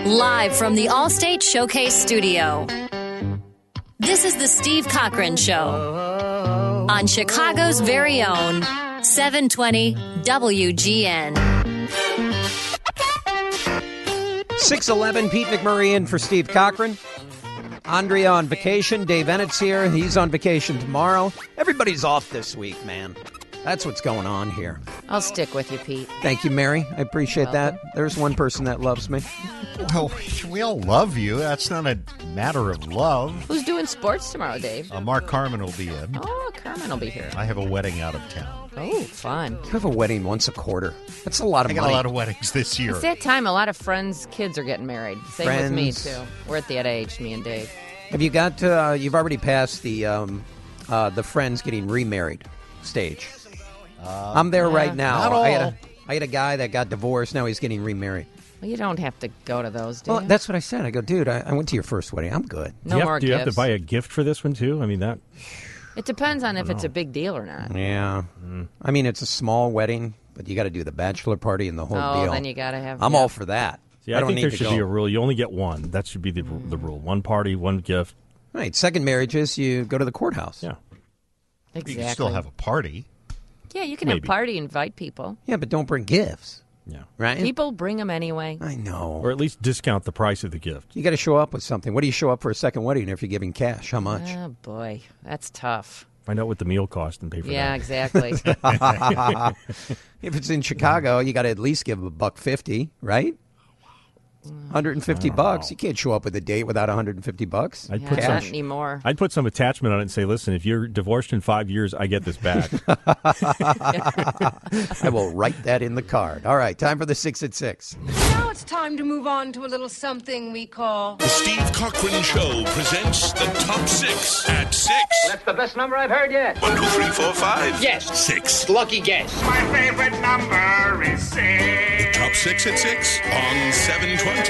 Live from the Allstate Showcase Studio. This is the Steve Cochran Show on Chicago's very own 720 WGN. 6:11, Pete McMurray in for Steve Cochran. Andrea on vacation. Dave Ennett's here. He's on vacation tomorrow. Everybody's off this week, man. That's what's going on here. I'll stick with you, Pete. Thank you, Mary. I appreciate that. There's one person that loves me. Well, we all love you. That's not a matter of love. Who's doing sports tomorrow, Dave? Mark Carmen will be in. Oh, Carmen will be here. I have a wedding out of town. Oh, fun. You have a wedding once a quarter. That's a lot of money. I got a lot of weddings this year. It's that time. A lot of friends' kids are getting married. Same with me, too. We're at that age, me and Dave. Have you got to, you've already passed the friends getting remarried stage. I'm there right now. Not all. I had a guy that got divorced. Now he's getting remarried. Well, you don't have to go to those, do you? Well, that's what I said. I go, dude, I went to your first wedding. I'm good. No more Do you have to gifts. buy a gift for this one, too? I mean, that... It depends on if it's a big deal or not. Yeah. I mean, it's a small wedding, but you got to do the bachelor party and the whole deal. Oh, then you got to have... I'm all for that. See, I think there should be a rule. You only get one. That should be the rule. One party, one gift. Right. Second marriages, you go to the courthouse. Yeah. Exactly. You can still have a party. Yeah, you can have a party, invite people. Yeah, but don't bring gifts. Yeah. Right? People bring them anyway. I know. Or at least discount the price of the gift. You got to show up with something. What do you show up for a second wedding if you're giving cash? How much? Oh, boy. That's tough. Find out what the meal cost and pay for that. Yeah, exactly. If it's in Chicago, you got to at least give $150, right? $150. You can't show up with a date without $150. I'd put not anymore. I'd put some attachment on it and say, listen, if you're divorced in 5 years, I get this back. I will write that in the card. All right, time for the 6 at 6. Now it's time to move on to a little something we call... The Steve Cochran Show presents the Top 6 at 6. That's the best number I've heard yet. 1, 2, 3, 4, 5. Yes. 6. Lucky guess. My favorite number is 6. The Top 6 at 6 on 720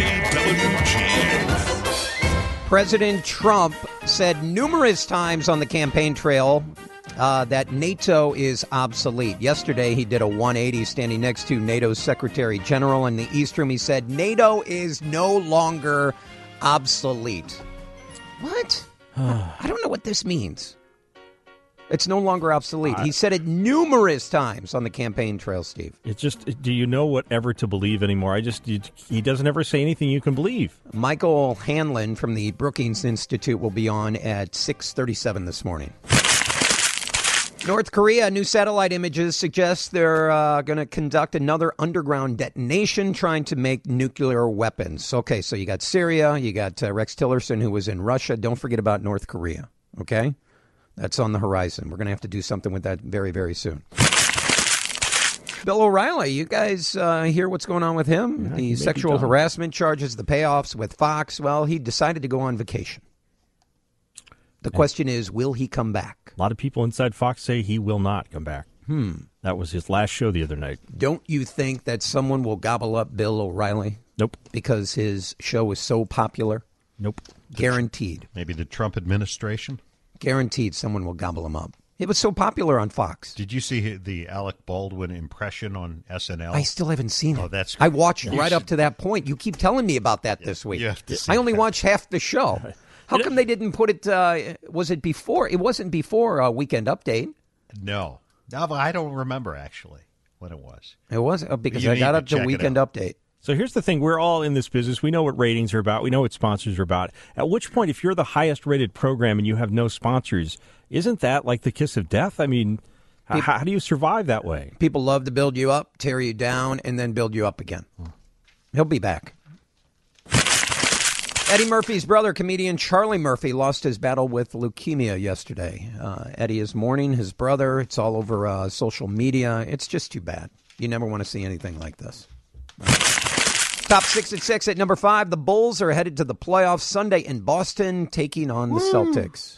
WGN. President Trump said numerous times on the campaign trail that NATO is obsolete. Yesterday, he did a 180 standing next to NATO's Secretary General in the East Room. He said NATO is no longer obsolete. What? I don't know what this means. It's no longer obsolete. He said it numerous times on the campaign trail, Steve. It's just, do you know whatever to believe anymore? He doesn't ever say anything you can believe. Michael Hanlon from the Brookings Institute will be on at 6:37 this morning. North Korea, new satellite images suggest they're going to conduct another underground detonation trying to make nuclear weapons. Okay, so you got Syria, you got Rex Tillerson, who was in Russia. Don't forget about North Korea, okay? That's on the horizon. We're going to have to do something with that very, very soon. Bill O'Reilly, you guys hear what's going on with him? Yeah, the sexual harassment charges, the payoffs with Fox. Well, he decided to go on vacation. The question is, will he come back? A lot of people inside Fox say he will not come back. That was his last show the other night. Don't you think that someone will gobble up Bill O'Reilly? Nope. Because his show is so popular? Nope. Guaranteed. Maybe the Trump administration? Guaranteed someone will gobble him up. It was so popular on Fox. Did you see the Alec Baldwin impression on SNL? I still haven't seen it. Oh, that's I watched right up to that point. You keep telling me about that this week. You have to see I only that. watched half the show. How come they didn't put it, was it before? It wasn't before Weekend Update. No, I don't remember, actually, when it was. It was because You I need got to up to check it Weekend out. Update. So here's the thing. We're all in this business. We know what ratings are about. We know what sponsors are about. At which point, if you're the highest rated program and you have no sponsors, isn't that like the kiss of death? I mean, how do you survive that way? People love to build you up, tear you down, and then build you up again. He'll be back. Eddie Murphy's brother, comedian Charlie Murphy, lost his battle with leukemia yesterday. Eddie is mourning his brother. It's all over social media. It's just too bad. You never want to see anything like this. Top 6 at 6 at number 5. The Bulls are headed to the playoffs Sunday in Boston, taking on the Celtics.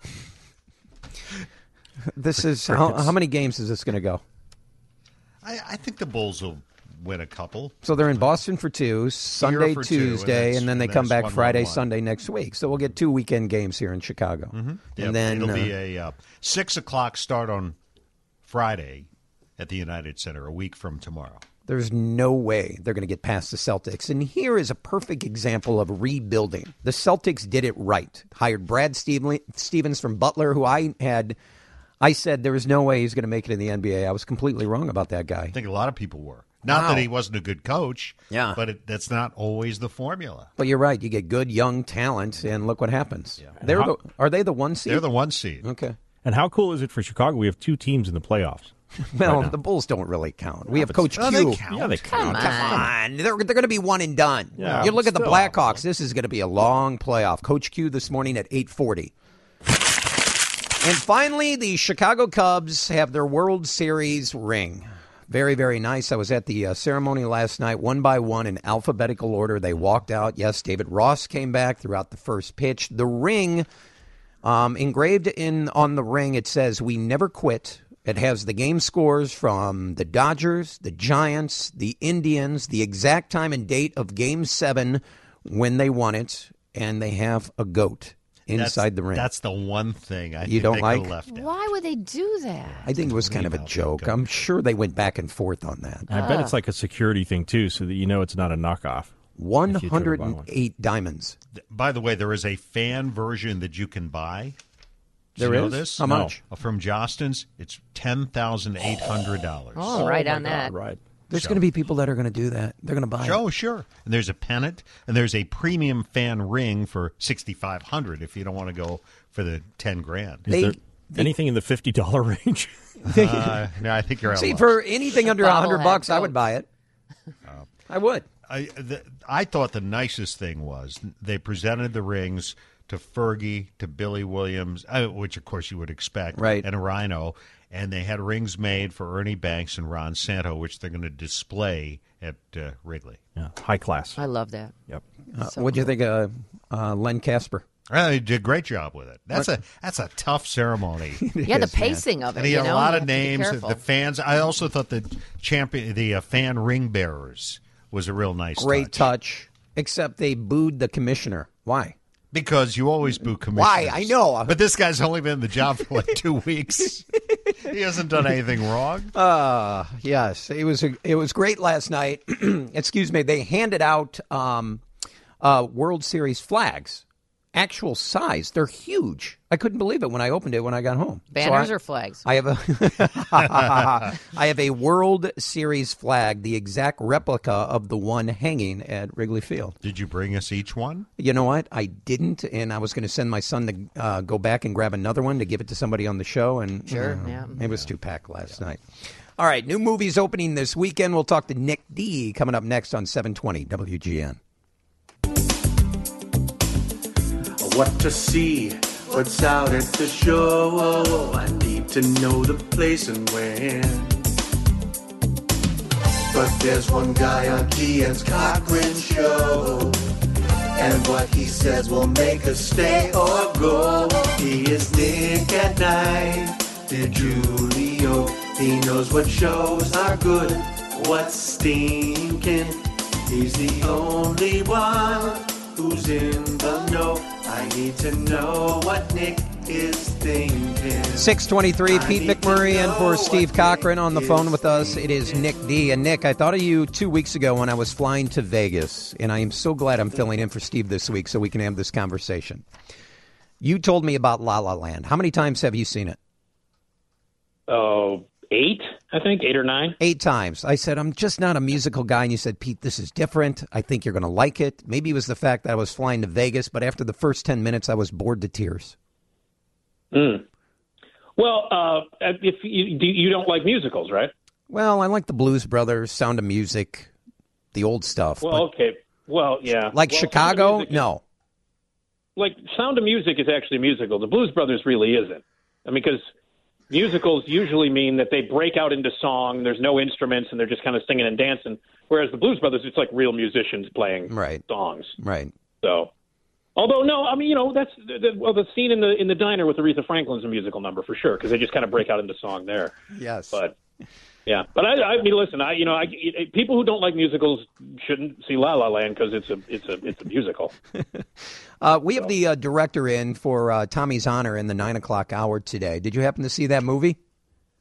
This is how many games is this going to go? I think the Bulls will win a couple. So they're in Boston for 2, Sunday, for Tuesday, 2, and then they and come that's back Friday, 1-1-1. Sunday next week. So we'll get 2 weekend games here in Chicago. Mm-hmm. And then it'll be a 6 o'clock start on Friday at the United Center, a week from tomorrow. There's no way they're going to get past the Celtics. And here is a perfect example of rebuilding. The Celtics did it right. Hired Brad Stevens from Butler, who I said there was no way he's going to make it in the NBA. I was completely wrong about that guy. I think a lot of people were. Not that he wasn't a good coach, but that's not always the formula. But you're right. You get good young talent, and look what happens. Yeah. Are they the 1 seed? They're the 1 seed. Okay. And how cool is it for Chicago? We have 2 teams in the playoffs. Well, right the Bulls don't really count. We have Coach Q. They count. Yeah, they count. Come on. They're going to be one and done. Yeah, you look at the still. Blackhawks. This is going to be a long playoff. Coach Q this morning at 8:40. And finally, the Chicago Cubs have their World Series ring. Very, very nice. I was at the ceremony last night, one by one in alphabetical order. They walked out. Yes, David Ross came back throughout the first pitch. The ring, engraved on the ring, it says, "We never quit." It has the game scores from the Dodgers, the Giants, the Indians, the exact time and date of Game 7 when they won it, and they have a goat inside the ring. That's the one thing I You think don't they like? could have left out. Why would they do that? I think it was kind of a joke. I'm sure they went back and forth on that. I bet it's like a security thing, too, so that you know it's not a knockoff. 108 diamonds. By the way, there is a fan version that you can buy. Did There you know is? this? How much? From Jostens, it's $10,800. Oh, right on that. Right. There's going to be people that are going to do that. They're going to buy it. Oh, sure. And there's a pennant, and there's a premium fan ring for $6,500 if you don't want to go for the $10,000. Is there anything in the $50 range? No, I think you're out. See, for anything under $100, I would buy it. I would. I thought the nicest thing was they presented the rings to Fergie, to Billy Williams, which of course you would expect, right, and Rhino, and they had rings made for Ernie Banks and Ron Santo, which they're going to display at Wrigley. Yeah, high class. I love that. Yep. What'd you think of Len Casper? He did a great job with it. That's a tough ceremony. Yeah, the pacing of it. And he had a lot of names. The The fans. I also thought the fan ring bearers was a real nice Great touch. Except they booed the commissioner. Why? Because you always boo commissioners. Why? I know. But this guy's only been in the job for like 2 weeks. He hasn't done anything wrong. Yes. It was great last night. Excuse me. They handed out World Series flags. Actual size. They're huge. I couldn't believe it when I opened it when I got home. Banners or flags? I have a World Series flag, the exact replica of the one hanging at Wrigley Field. Did you bring us each one? You know what? I didn't, and I was going to send my son to go back and grab another one to give it to somebody on the show, and it was too packed last night. All right, new movies opening this weekend. We'll talk to Nick D coming up next on 720 WGN. What to see, what's out at the show, I need to know the place and when. But there's one guy on Kian's Cochran show, and what he says will make us stay or go. He is Nick at Night, DiGiulio. He knows what shows are good, what's stinking. He's the only one who's in the know. I need to know what Nick is thinking. 623, Pete McMurray and for Steve Cochran on the phone with us. It is Nick D. And Nick, I thought of you 2 weeks ago when I was flying to Vegas, and I am so glad I'm filling in for Steve this week so we can have this conversation. You told me about La La Land. How many times have you seen it? 8, I think, 8 or 9. 8 times. I said, I'm just not a musical guy. And you said, Pete, this is different. I think you're going to like it. Maybe it was the fact that I was flying to Vegas, but after the first 10 minutes, I was bored to tears. Well, if you don't like musicals, right? Well, I like the Blues Brothers, Sound of Music, the old stuff. Well, okay. Well, yeah. Like Chicago? No. Like Sound of Music is actually a musical. The Blues Brothers really isn't. I mean, because musicals usually mean that they break out into song, there's no instruments, and they're just kind of singing and dancing. Whereas the Blues Brothers, it's like real musicians playing songs. Right. So, although, no, I mean, that's the scene in the diner with Aretha Franklin's a musical number for sure, because they just kind of break out into song there. Yes. But, yeah. But, I mean, listen, people who don't like musicals shouldn't see La La Land because it's a musical. We have the director in for Tommy's Honor in the 9 o'clock hour today. Did you happen to see that movie?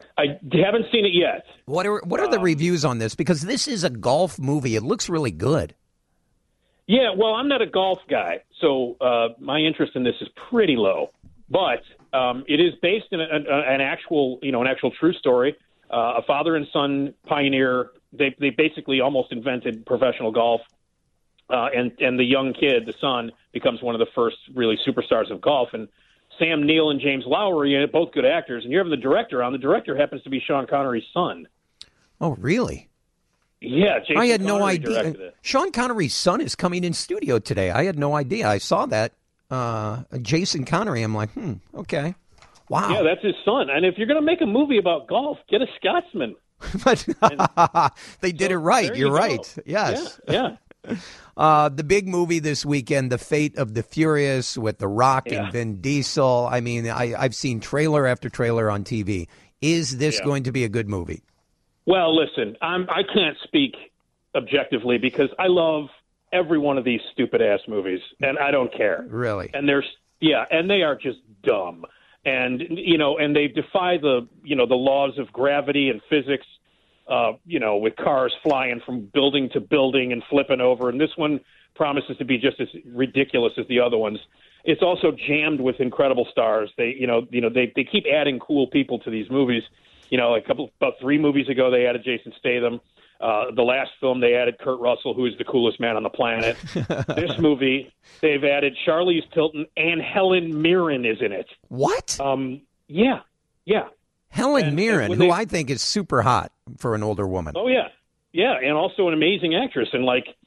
I haven't seen it yet. What are the reviews on this? Because this is a golf movie. It looks really good. Yeah, well, I'm not a golf guy, so my interest in this is pretty low. But it is based in an actual true story. A father and son pioneer. They basically almost invented professional golf, and the young kid, the son, becomes one of the first really superstars of golf. And Sam Neill and James Lowry, both good actors, and you have the director on. The director happens to be Sean Connery's son. Oh, really? Yeah, Jason I had Connery no idea. directed it. Sean Connery's son is coming in studio today. I had no idea. I saw that. Jason Connery. I'm like, okay. Wow. Yeah, that's his son. And if you're going to make a movie about golf, get a Scotsman. But they did it right. You're right. Yes. Yeah. The big movie this weekend, The Fate of the Furious with The Rock and Vin Diesel. I mean, I've seen trailer after trailer on TV. Is this going to be a good movie? Well, listen, I can't speak objectively because I love every one of these stupid-ass movies, and I don't care. Really? And and they are just dumb. And, and they defy the laws of gravity and physics, with cars flying from building to building and flipping over. And this one promises to be just as ridiculous as the other ones. It's also jammed with incredible stars. They keep adding cool people to these movies. About 3 movies ago, they added Jason Statham. The last film, they added Kurt Russell, who is the coolest man on the planet. This movie, they've added Charlize Tilton, and Helen Mirren is in it. What? Yeah. Helen Mirren, who I think is super hot for an older woman. Oh, yeah. Yeah, and also an amazing actress. And,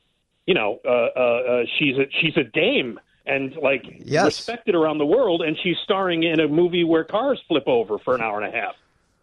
she's a dame and, respected around the world, and she's starring in a movie where cars flip over for an hour and a half.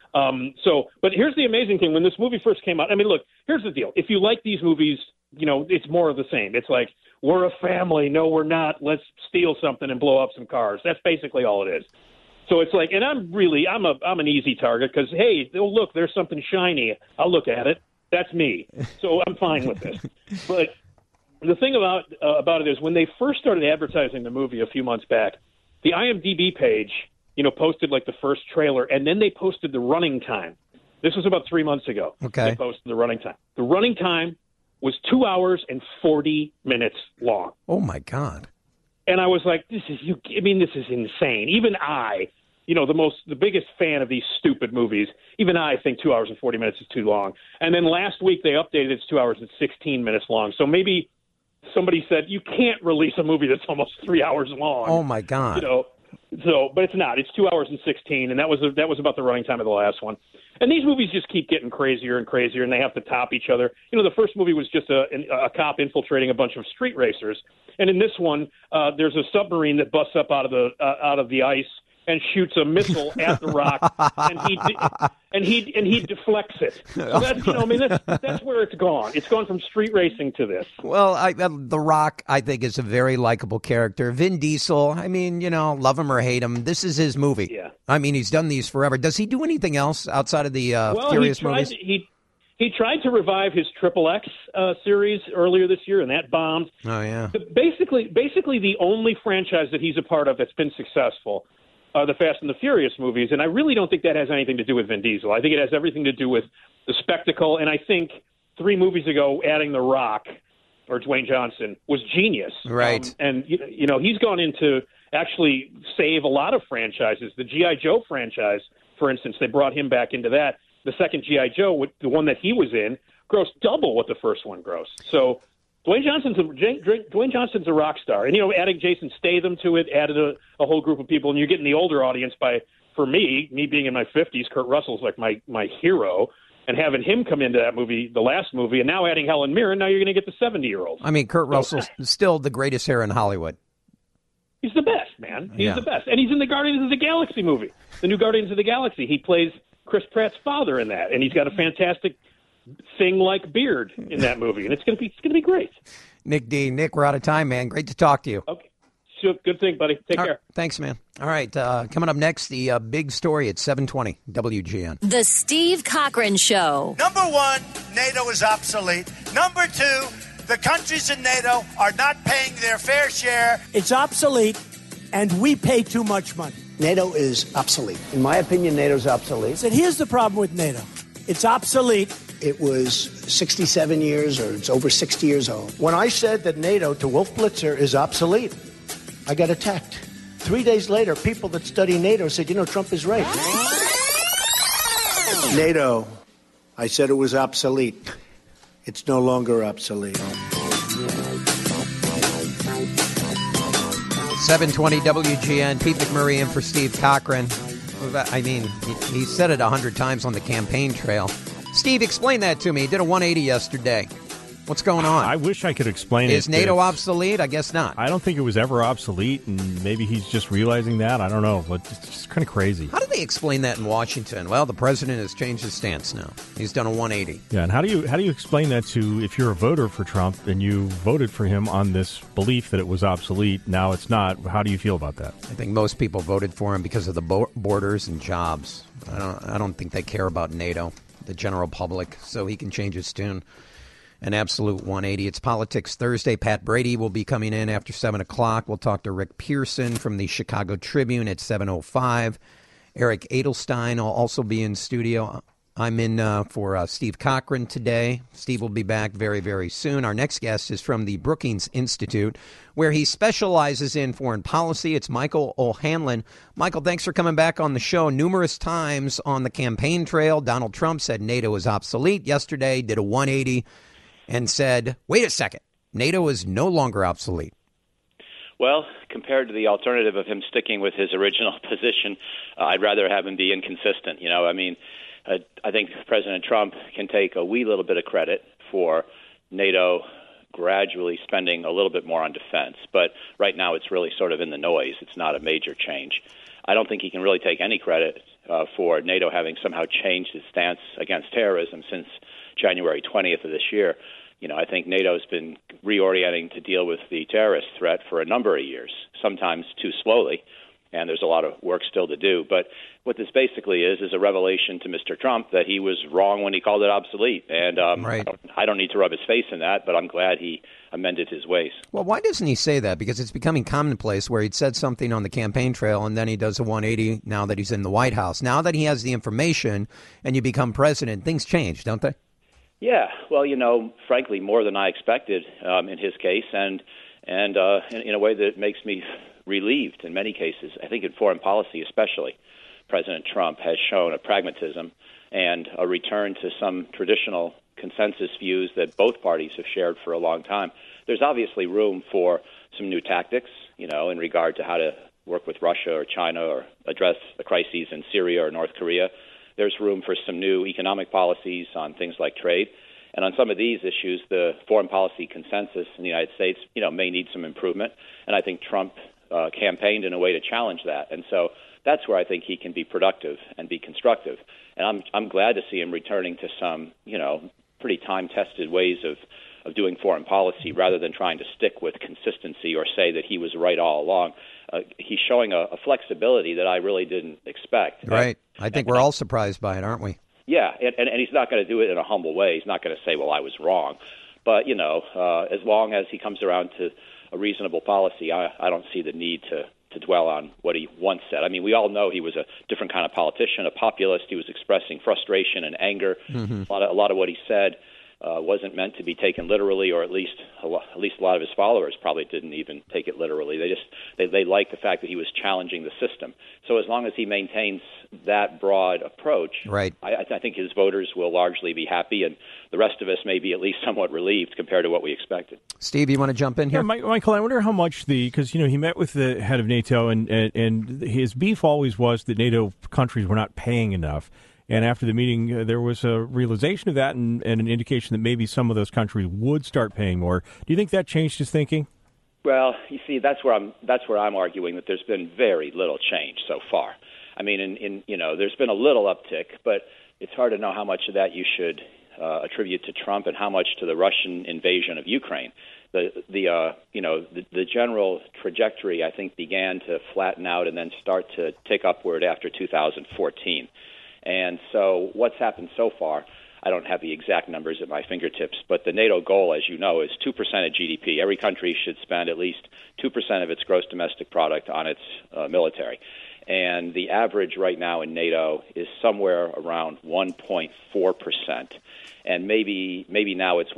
But here's the amazing thing. When this movie first came out, I mean, look, here's the deal. If you like these movies, it's more of the same. It's like, we're a family. No, we're not. Let's steal something and blow up some cars. That's basically all it is. So it's like, and I'm an easy target because, hey, look, there's something shiny. I'll look at it. That's me. So I'm fine with this. But the thing about it is when they first started advertising the movie a few months back, the IMDb page posted the first trailer, and then they posted the running time. This was about 3 months ago. Okay. They posted the running time. The running time was 2 hours and 40 minutes long. Oh, my God. And I was like, this is insane. Even I, the biggest fan of these stupid movies, even I think 2 hours and 40 minutes is too long. And then last week they updated it's 2 hours and 16 minutes long. So maybe somebody said, you can't release a movie that's almost 3 hours long. Oh, my God. But it's not. It's 2 hours and 16, and that was about the running time of the last one. And these movies just keep getting crazier and crazier, and they have to top each other. The first movie was just a cop infiltrating a bunch of street racers, and in this one, there's a submarine that busts up out of the ice and shoots a missile at the Rock, and he deflects it. So that's where it's gone. It's gone from street racing to this. Well, the Rock, I think, is a very likable character. Vin Diesel, I mean, love him or hate him, this is his movie. Yeah. I mean, he's done these forever. Does he do anything else outside of the Furious movies? He tried to revive his XXX series earlier this year, and that bombed. Oh, yeah. Basically, the only franchise that he's a part of that's been successful are the Fast and the Furious movies, and I really don't think that has anything to do with Vin Diesel. I think it has everything to do with the spectacle, and I think 3 movies ago adding The Rock, or Dwayne Johnson, was genius. Right. And, he's gone into actually save a lot of franchises. The G.I. Joe franchise, for instance, they brought him back into that. The second G.I. Joe, the one that he was in, grossed double what the first one grossed. So Dwayne Johnson's a rock star. And, adding Jason Statham to it added a whole group of people. And you're getting the older audience for me being in my 50s, Kurt Russell's like my hero. And having him come into that movie, the last movie, and now adding Helen Mirren, now you're going to get the 70-year-olds. I mean, Kurt Russell's still the greatest hair in Hollywood. He's the best, man. He's the best. And he's in the Guardians of the Galaxy movie, the new Guardians of the Galaxy. He plays Chris Pratt's father in that, and he's got a fantastic thing-like beard in that movie, and it's going to be great. Nick D. Nick, we're out of time, man. Great to talk to you. Okay. Sure. Good thing, buddy. Take care. Thanks, man. All right. Coming up next, the big story at 7:20 WGN. The Steve Cochran Show. Number 1, NATO is obsolete. Number 2, the countries in NATO are not paying their fair share. It's obsolete, and we pay too much money. NATO is obsolete. In my opinion, NATO's obsolete. I said, here's the problem with NATO. It's obsolete. It was 67 years, or it's over 60 years old. When I said that NATO to Wolf Blitzer is obsolete, I got attacked. 3 days later, people that study NATO said, Trump is right. NATO, I said it was obsolete. It's no longer obsolete. 720 WGN, Pete McMurray in for Steve Cochran. I mean, he said it 100 times on the campaign trail. Steve, explain that to me. He did a 180 yesterday. What's going on? I wish I could explain it. Is NATO obsolete? I guess not. I don't think it was ever obsolete, and maybe he's just realizing that. I don't know, but it's just kind of crazy. How do they explain that in Washington? Well, the president has changed his stance now. He's done a 180. Yeah, and how do you explain that to if you're a voter for Trump and you voted for him on this belief that it was obsolete, now it's not? How do you feel about that? I think most people voted for him because of the borders and jobs. I don't think they care about NATO, the general public, so he can change his tune. An absolute 180. It's Politics Thursday. Pat Brady will be coming in after 7 o'clock. We'll talk to Rick Pearson from the Chicago Tribune at 7:05. Eric Edelstein will also be in studio. I'm in for Steve Cochran today. Steve will be back very, very soon. Our next guest is from the Brookings Institute, where he specializes in foreign policy. It's Michael O'Hanlon. Michael, thanks for coming back on the show. Numerous times on the campaign trail, Donald Trump said NATO is obsolete. Yesterday, did a 180 and said, wait a second, NATO is no longer obsolete. Well, compared to the alternative of him sticking with his original position, I'd rather have him be inconsistent. I think President Trump can take a wee little bit of credit for NATO gradually spending a little bit more on defense. But right now it's really sort of in the noise. It's not a major change. I don't think he can really take any credit for NATO having somehow changed its stance against terrorism since January 20th of this year. I think NATO's been reorienting to deal with the terrorist threat for a number of years, sometimes too slowly, and there's a lot of work still to do. But what this basically is a revelation to Mr. Trump that he was wrong when he called it obsolete. And right. I don't need to rub his face in that, but I'm glad he amended his ways. Well, why doesn't he say that? Because it's becoming commonplace where he'd said something on the campaign trail and then he does a 180 now that he's in the White House. Now that he has the information and you become president, things change, don't they? Yeah, well, frankly, more than I expected in his case, and in a way that makes me relieved in many cases. I think in foreign policy especially, President Trump has shown a pragmatism and a return to some traditional consensus views that both parties have shared for a long time. There's obviously room for some new tactics, in regard to how to work with Russia or China or address the crises in Syria or North Korea. There's room for some new economic policies on things like trade. And on some of these issues, the foreign policy consensus in the United States, may need some improvement. And I think Trump campaigned in a way to challenge that. And so that's where I think he can be productive and be constructive. And I'm glad to see him returning to some, pretty time-tested ways of doing foreign policy rather than trying to stick with consistency or say that he was right all along. He's showing a flexibility that I really didn't expect. Right. I think we're all surprised by it, aren't we? Yeah, and he's not going to do it in a humble way. He's not going to say, well, I was wrong. But, as long as he comes around to a reasonable policy, I don't see the need to dwell on what he once said. I mean, we all know he was a different kind of politician, a populist. He was expressing frustration and anger. Mm-hmm. A lot of what he said wasn't meant to be taken literally, or at least a lot of his followers probably didn't even take it literally. They liked the fact that he was challenging the system. So as long as he maintains that broad approach, right, I think his voters will largely be happy, and the rest of us may be at least somewhat relieved compared to what we expected. Steve, you want to jump in here? Yeah, Michael, I wonder how much because he met with the head of NATO, and his beef always was that NATO countries were not paying enough. And after the meeting, there was a realization of that and an indication that maybe some of those countries would start paying more. Do you think that changed his thinking? Well, you see, that's where I'm arguing that there's been very little change so far. I mean, there's been a little uptick, but it's hard to know how much of that you should attribute to Trump and how much to the Russian invasion of Ukraine. The general trajectory, I think, began to flatten out and then start to tick upward after 2014. And so what's happened so far, I don't have the exact numbers at my fingertips, but the NATO goal, as you know, is 2% of GDP. Every country should spend at least 2% of its gross domestic product on its military. And the average right now in NATO is somewhere around 1.4%. And maybe now it's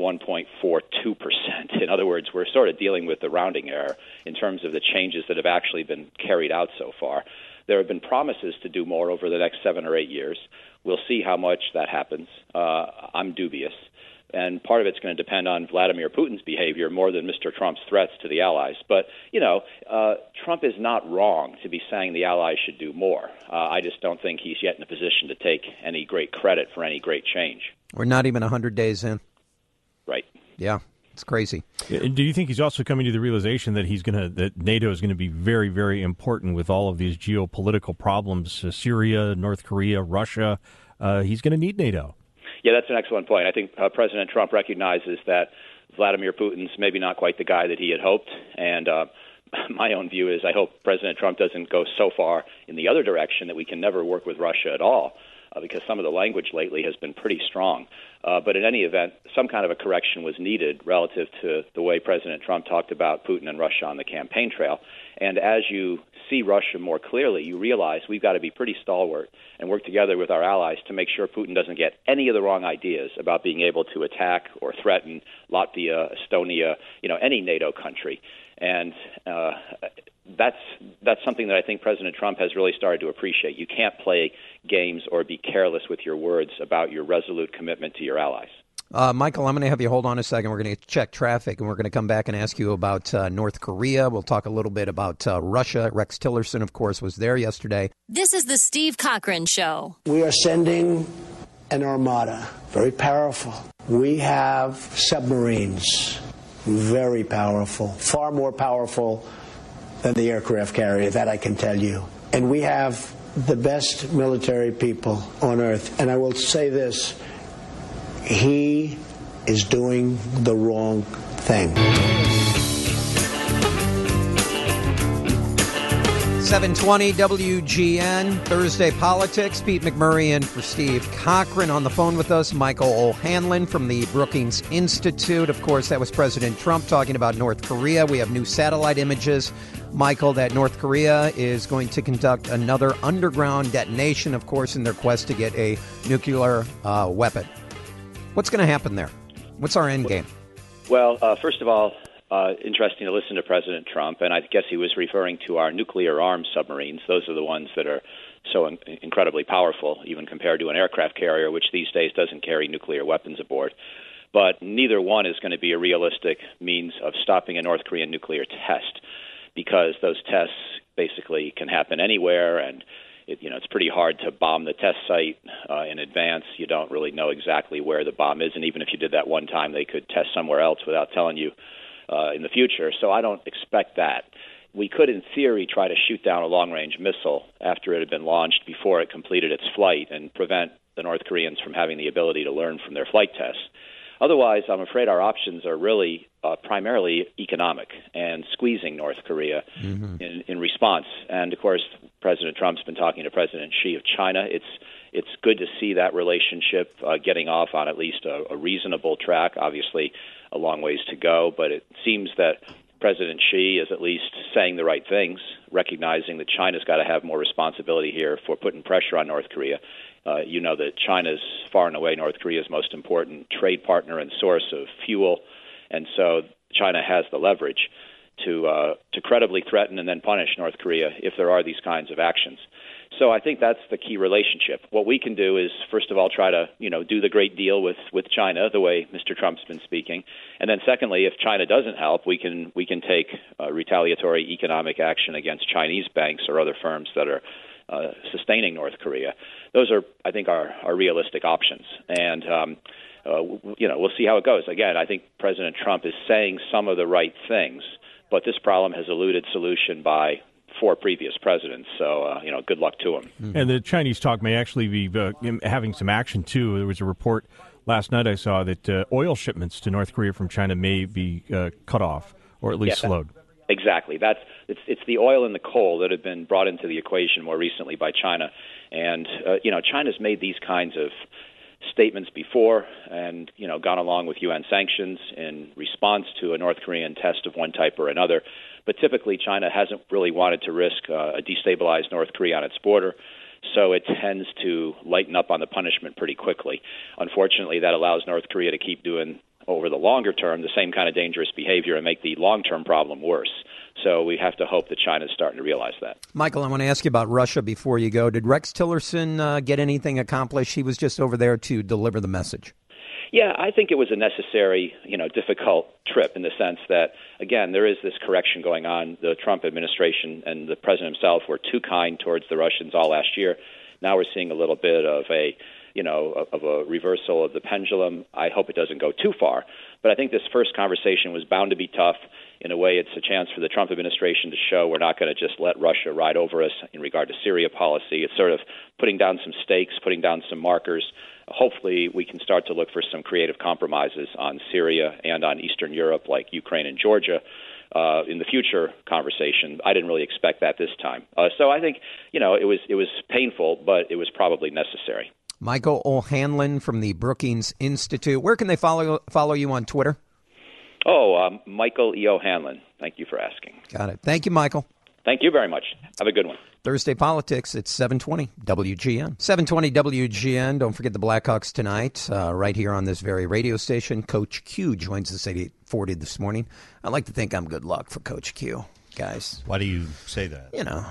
1.42%. In other words, we're sort of dealing with the rounding error in terms of the changes that have actually been carried out so far. There have been promises to do more over the next 7 or 8 years. We'll see how much that happens. I'm dubious. And part of it's going to depend on Vladimir Putin's behavior more than Mr. Trump's threats to the allies. But, Trump is not wrong to be saying the allies should do more. I just don't think he's yet in a position to take any great credit for any great change. We're not even 100 days in. Right. Yeah, it's crazy. Do you think he's also coming to the realization that that NATO is going to be very, very important with all of these geopolitical problems, Syria, North Korea, Russia? He's going to need NATO. Yeah, that's an excellent point. I think President Trump recognizes that Vladimir Putin's maybe not quite the guy that he had hoped. And my own view is I hope President Trump doesn't go so far in the other direction that we can never work with Russia at all, because some of the language lately has been pretty strong. But in any event, some kind of a correction was needed relative to the way President Trump talked about Putin and Russia on the campaign trail. And as you see Russia more clearly, you realize we've got to be pretty stalwart and work together with our allies to make sure Putin doesn't get any of the wrong ideas about being able to attack or threaten Latvia, Estonia, any NATO country. And that's something that I think President Trump has really started to appreciate. You can't play games or be careless with your words about your resolute commitment to your allies. Michael, I'm going to have you hold on a second. We're going to check traffic, and we're going to come back and ask you about North Korea. We'll talk a little bit about Russia. Rex Tillerson, of course, was there yesterday. This is the Steve Cochran Show. We are sending an armada, very powerful. We have submarines, very powerful, far more powerful than the aircraft carrier, that I can tell you. And we have the best military people on earth. And I will say this, he is doing the wrong thing. 720 WGN, Thursday Politics. Pete McMurray in for Steve Cochran. On the phone with us, Michael O'Hanlon from the Brookings Institute. Of course, that was President Trump talking about North Korea. We have new satellite images, Michael, that North Korea is going to conduct another underground detonation, of course, in their quest to get a nuclear weapon. What's going to happen there? What's our end game? Well, first of all, interesting to listen to President Trump, and I guess he was referring to our nuclear-armed submarines. Those are the ones that are so incredibly powerful, even compared to an aircraft carrier, which these days doesn't carry nuclear weapons aboard. But neither one is going to be a realistic means of stopping a North Korean nuclear test, because those tests basically can happen anywhere, and it's pretty hard to bomb the test site in advance. You don't really know exactly where the bomb is, and even if you did that one time, they could test somewhere else without telling you in the future. So I don't expect that. We could, in theory, try to shoot down a long-range missile after it had been launched before it completed its flight and prevent the North Koreans from having the ability to learn from their flight tests. Otherwise, I'm afraid our options are really primarily economic and squeezing North Korea in response. And, of course, President Trump's been talking to President Xi of China. It's good to see that relationship getting off on at least a reasonable track. Obviously, a long ways to go, but it seems that President Xi is at least saying the right things, recognizing that China's got to have more responsibility here for putting pressure on North Korea. You know that China's far and away North Korea's most important trade partner and source of fuel, and so China has the leverage to credibly threaten and then punish North Korea if there are these kinds of actions. So I think that's the key relationship. What we can do is, first of all, try to do the great deal with China, the way Mr. Trump's been speaking, and then secondly, if China doesn't help, we can take retaliatory economic action against Chinese banks or other firms that are sustaining North Korea. Those are, I think, our realistic options, and we'll see how it goes. Again, I think President Trump is saying some of the right things, but this problem has eluded solution by 4 previous presidents, so good luck to him. And the Chinese talk may actually be having some action too. There was a report last night I saw that oil shipments to North Korea from China may be cut off or at least slowed. Exactly. It's the oil and the coal that have been brought into the equation more recently by China, and China's made these kinds of statements before and gone along with UN sanctions in response to a North Korean test of one type or another. But typically, China hasn't really wanted to risk a destabilized North Korea on its border, so it tends to lighten up on the punishment pretty quickly. Unfortunately, that allows North Korea to keep doing, over the longer term, the same kind of dangerous behavior and make the long-term problem worse. So we have to hope that China's starting to realize that. Michael, I want to ask you about Russia before you go. Did Rex Tillerson get anything accomplished? He was just over there to deliver the message. Yeah, I think it was a necessary, difficult trip in the sense that, again, there is this correction going on. The Trump administration and the president himself were too kind towards the Russians all last year. Now we're seeing a little bit of a reversal of the pendulum. I hope it doesn't go too far. But I think this first conversation was bound to be tough. In a way, it's a chance for the Trump administration to show we're not going to just let Russia ride over us in regard to Syria policy. It's sort of putting down some stakes, putting down some markers. Hopefully, we can start to look for some creative compromises on Syria and on Eastern Europe, like Ukraine and Georgia, in the future conversation. I didn't really expect that this time. So I think, it was painful, but it was probably necessary. Michael O'Hanlon from the Brookings Institute. Where can they follow you on Twitter? Michael E. O'Hanlon. Thank you for asking. Got it. Thank you, Michael. Thank you very much. Have a good one. Thursday Politics at 720 WGN. 720 WGN. Don't forget the Blackhawks tonight, right here on this very radio station. Coach Q joins us at 8:40 this morning. I like to think I'm good luck for Coach Q, guys. Why do you say that?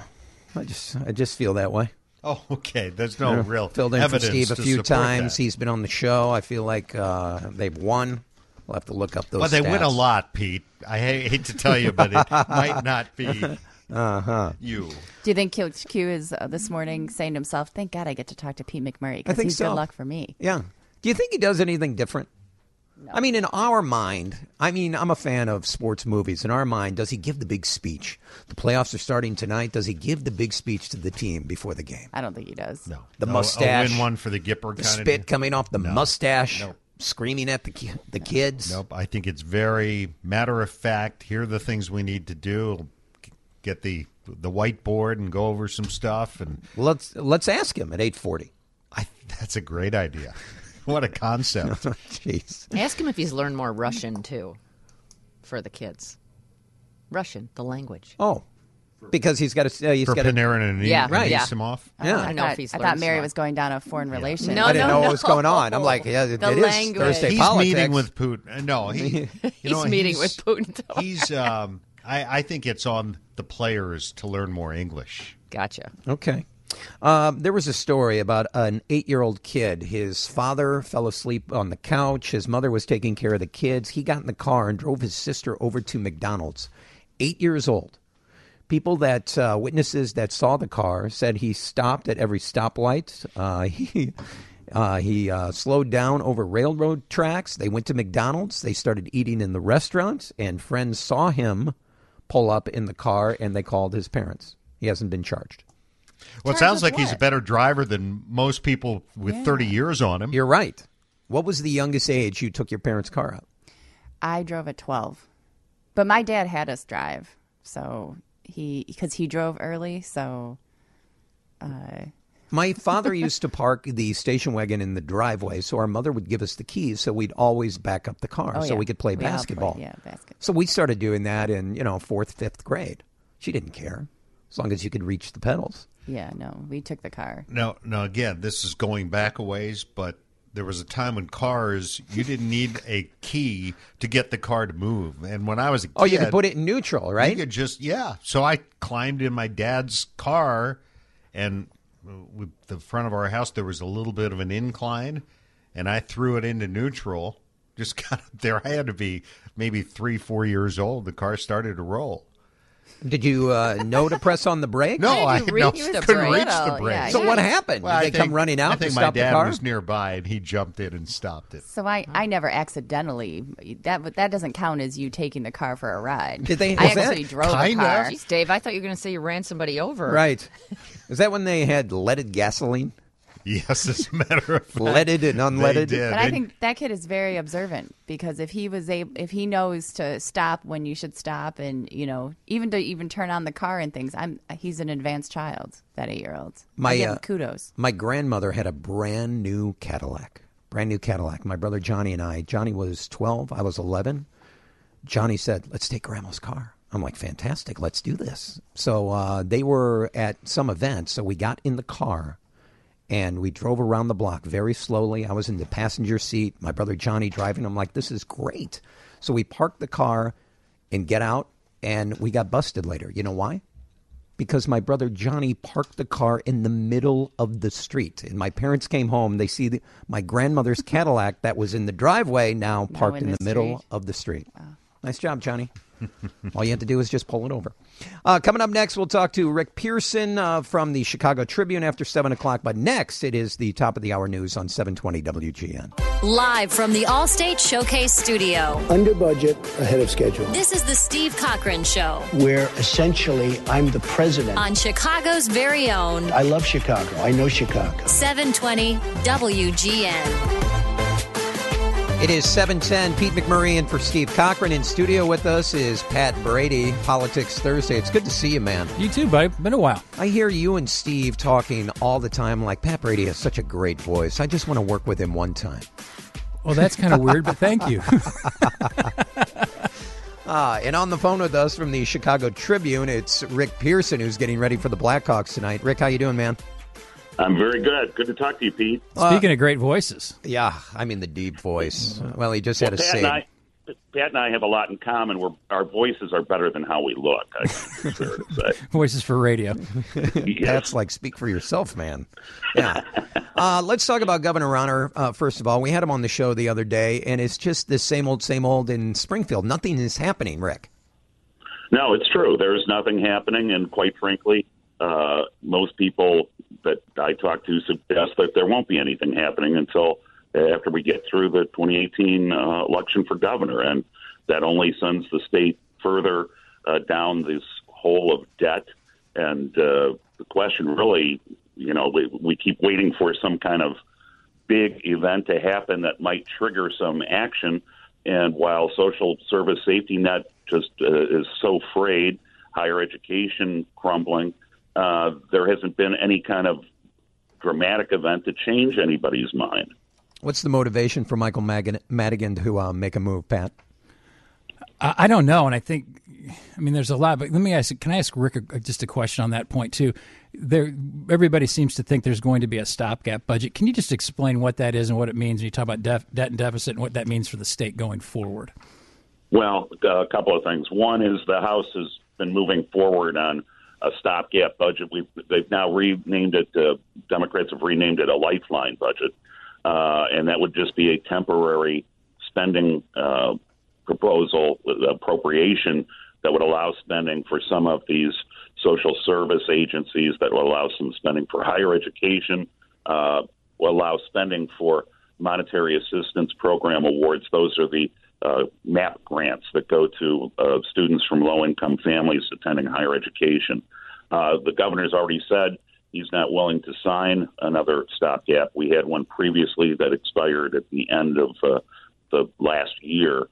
I just feel that way. Oh, okay. There's no real filled in evidence for Steve a to few support times. that. He's been on the show. I feel like they've won. We'll have to look up those Well, they stats. win a lot, Pete. I hate to tell you, but it might not be you. Do you think Coach Q is this morning saying to himself, thank God I get to talk to Pete McMurray because he's good luck for me? Yeah. Do you think he does anything different? No. I mean, in our mind, I'm a fan of sports movies. In our mind, does he give the big speech? The playoffs are starting tonight. Does he give the big speech to the team before the game? I don't think he does. No. The mustache. A win one for the Gipper the kind spit of coming off the mustache. Nope. Screaming at the kids. Nope. I think it's very matter of fact. Here are the things we need to do. Get the whiteboard and go over some stuff. And let's ask him at 8:40. That's a great idea. What a concept. Jeez. Ask him if he's learned more Russian, too, for the kids. Russian, the language. Oh, because he's got to. For Panarin and Anisimov. Yeah, I know if he's I thought Mary was going down a foreign relations. No, I didn't know what was going on. I'm like, yeah, it is Thursday he's politics. He's meeting with Putin. No, he's meeting with Putin. He's. I think it's on the players to learn more English. Gotcha. Okay. There was a story about an 8-year-old kid. His father fell asleep on the couch. His mother was taking care of the kids. He got in the car and drove his sister over to McDonald's. 8 years old. People that witnesses that saw the car said he stopped at every stoplight. He slowed down over railroad tracks. They went to McDonald's. They started eating in the restaurant, and friends saw him pull up in the car, and they called his parents. He hasn't been charged. Well, it sounds like he's a better driver than most people with 30 years on him. You're right. What was the youngest age you took your parents' car out? I drove at 12. But my dad had us drive, so because he drove early, so... My father used to park the station wagon in the driveway, so our mother would give us the keys, so we'd always back up the car so we could play basketball. Basketball. So we started doing that in, 4th, 5th grade. She didn't care, as long as you could reach the pedals. Yeah, no, we took the car. No, again, this is going back a ways, but there was a time when cars, you didn't need a key to get the car to move. And when I was a kid... Oh, you could put it in neutral, right? You could just, So I climbed in my dad's car, and with the front of our house, there was a little bit of an incline, and I threw it into neutral. Just got up there. I had to be maybe 3-4 years old. The car started to roll. Did you know to press on the brake? No, I couldn't reach the brake. Yeah, so what happened? Well, Did they come running out I think to my stop dad the car? was nearby, and he jumped in and stopped it. So I never accidentally. That doesn't count as you taking the car for a ride. Did they? I actually drove the car. Jeez, Dave, I thought you were going to say you ran somebody over. Right. Is that when they had leaded gasoline? Yes, as a matter of fact. Leaded and unleaded. But I think that kid is very observant because if he knows to stop when you should stop, and even to turn on the car and things, he's an advanced child. That 8-year-old. I give him kudos. My grandmother had a brand new Cadillac. My brother Johnny and I. Johnny was 12. I was 11. Johnny said, "Let's take Grandma's car." I'm like, fantastic, let's do this. So they were at some event, so we got in the car, and we drove around the block very slowly. I was in the passenger seat, my brother Johnny driving. I'm like, this is great. So we parked the car and get out, and we got busted later. You know why? Because my brother Johnny parked the car in the middle of the street. And my parents came home. They see my grandmother's Cadillac that was in the driveway now parked in the middle of the street. Wow. Nice job, Johnny. All you have to do is just pull it over. Coming up next, we'll talk to Rick Pearson from the Chicago Tribune after 7 o'clock. But next, it is the top of the hour news on 720 WGN. Live from the Allstate Showcase studio. Under budget, ahead of schedule. This is the Steve Cochran Show. Where essentially I'm the president. On Chicago's very own. I love Chicago. I know Chicago. 720 WGN. It is 7:10. Pete McMurray in for Steve Cochran. In studio with us is Pat Brady, Politics Thursday. It's good to see you, man. You too, buddy. Been a while. I hear you and Steve talking all the time like, Pat Brady has such a great voice. I just want to work with him one time. Well, that's kind of weird, but thank you. And on the phone with us from the Chicago Tribune, it's Rick Pearson, who's getting ready for the Blackhawks tonight. Rick, how you doing, man? I'm very good. Good to talk to you, Pete. Speaking of great voices. Yeah, I mean the deep voice. Well, he just had a save. Pat and I have a lot in common. Our voices are better than how we look, I think it's fair to say. Voices for radio. Pat's like, speak for yourself, man. Yeah. Let's talk about Governor Rauner, first of all. We had him on the show the other day, and it's just the same old in Springfield. Nothing is happening, Rick. No, it's true. There is nothing happening, and quite frankly, most people that I talk to suggest that there won't be anything happening until after we get through the 2018 election for governor. And that only sends the state further down this hole of debt. And the question really, we keep waiting for some kind of big event to happen that might trigger some action. And while social service safety net just is so frayed, higher education crumbling, there hasn't been any kind of dramatic event to change anybody's mind. What's the motivation for Michael Madigan to make a move, Pat? I don't know, and I think, there's a lot. But let me ask. Can I ask Rick just a question on that point too? Everybody seems to think there's going to be a stopgap budget. Can you just explain what that is and what it means when you talk about debt and deficit and what that means for the state going forward? Well, a couple of things. One is the House has been moving forward on a stopgap budget. They've now renamed it. Democrats have renamed it a lifeline budget, and that would just be a temporary spending proposal appropriation that would allow spending for some of these social service agencies, that will allow some spending for higher education, will allow spending for monetary assistance program awards. Those are the MAP grants that go to students from low-income families attending higher education. The governor's already said he's not willing to sign another stopgap. We had one previously that expired at the end of the last year.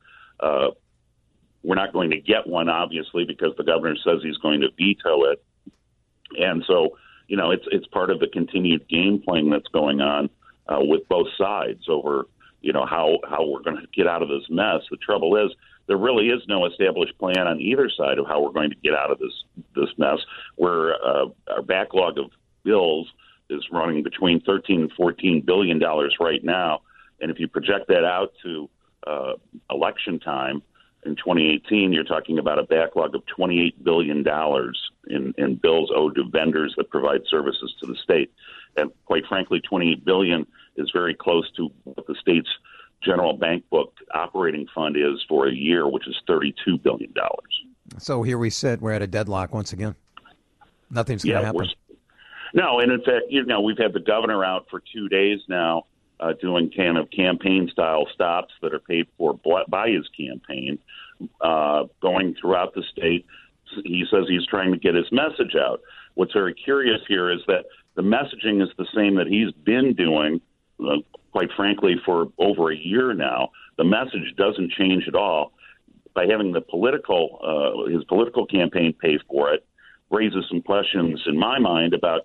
We're not going to get one, obviously, because the governor says he's going to veto it. And so, it's part of the continued game playing that's going on with both sides over how we're going to get out of this mess. The trouble is, there really is no established plan on either side of how we're going to get out of this mess, where our backlog of bills is running between $13 and $14 billion right now. And if you project that out to election time in 2018, you're talking about a backlog of $28 billion in bills owed to vendors that provide services to the state. And quite frankly, $28 billion is very close to what the state's general bank book operating fund is for a year, which is $32 billion. So here we sit. We're at a deadlock once again. Nothing's going to happen. No, and in fact, we've had the governor out for 2 days now doing kind of campaign-style stops that are paid for by his campaign, going throughout the state. He says he's trying to get his message out. What's very curious here is that the messaging is the same that he's been doing, quite frankly, for over a year now. The message doesn't change at all. By having his political campaign pay for it, raises some questions in my mind about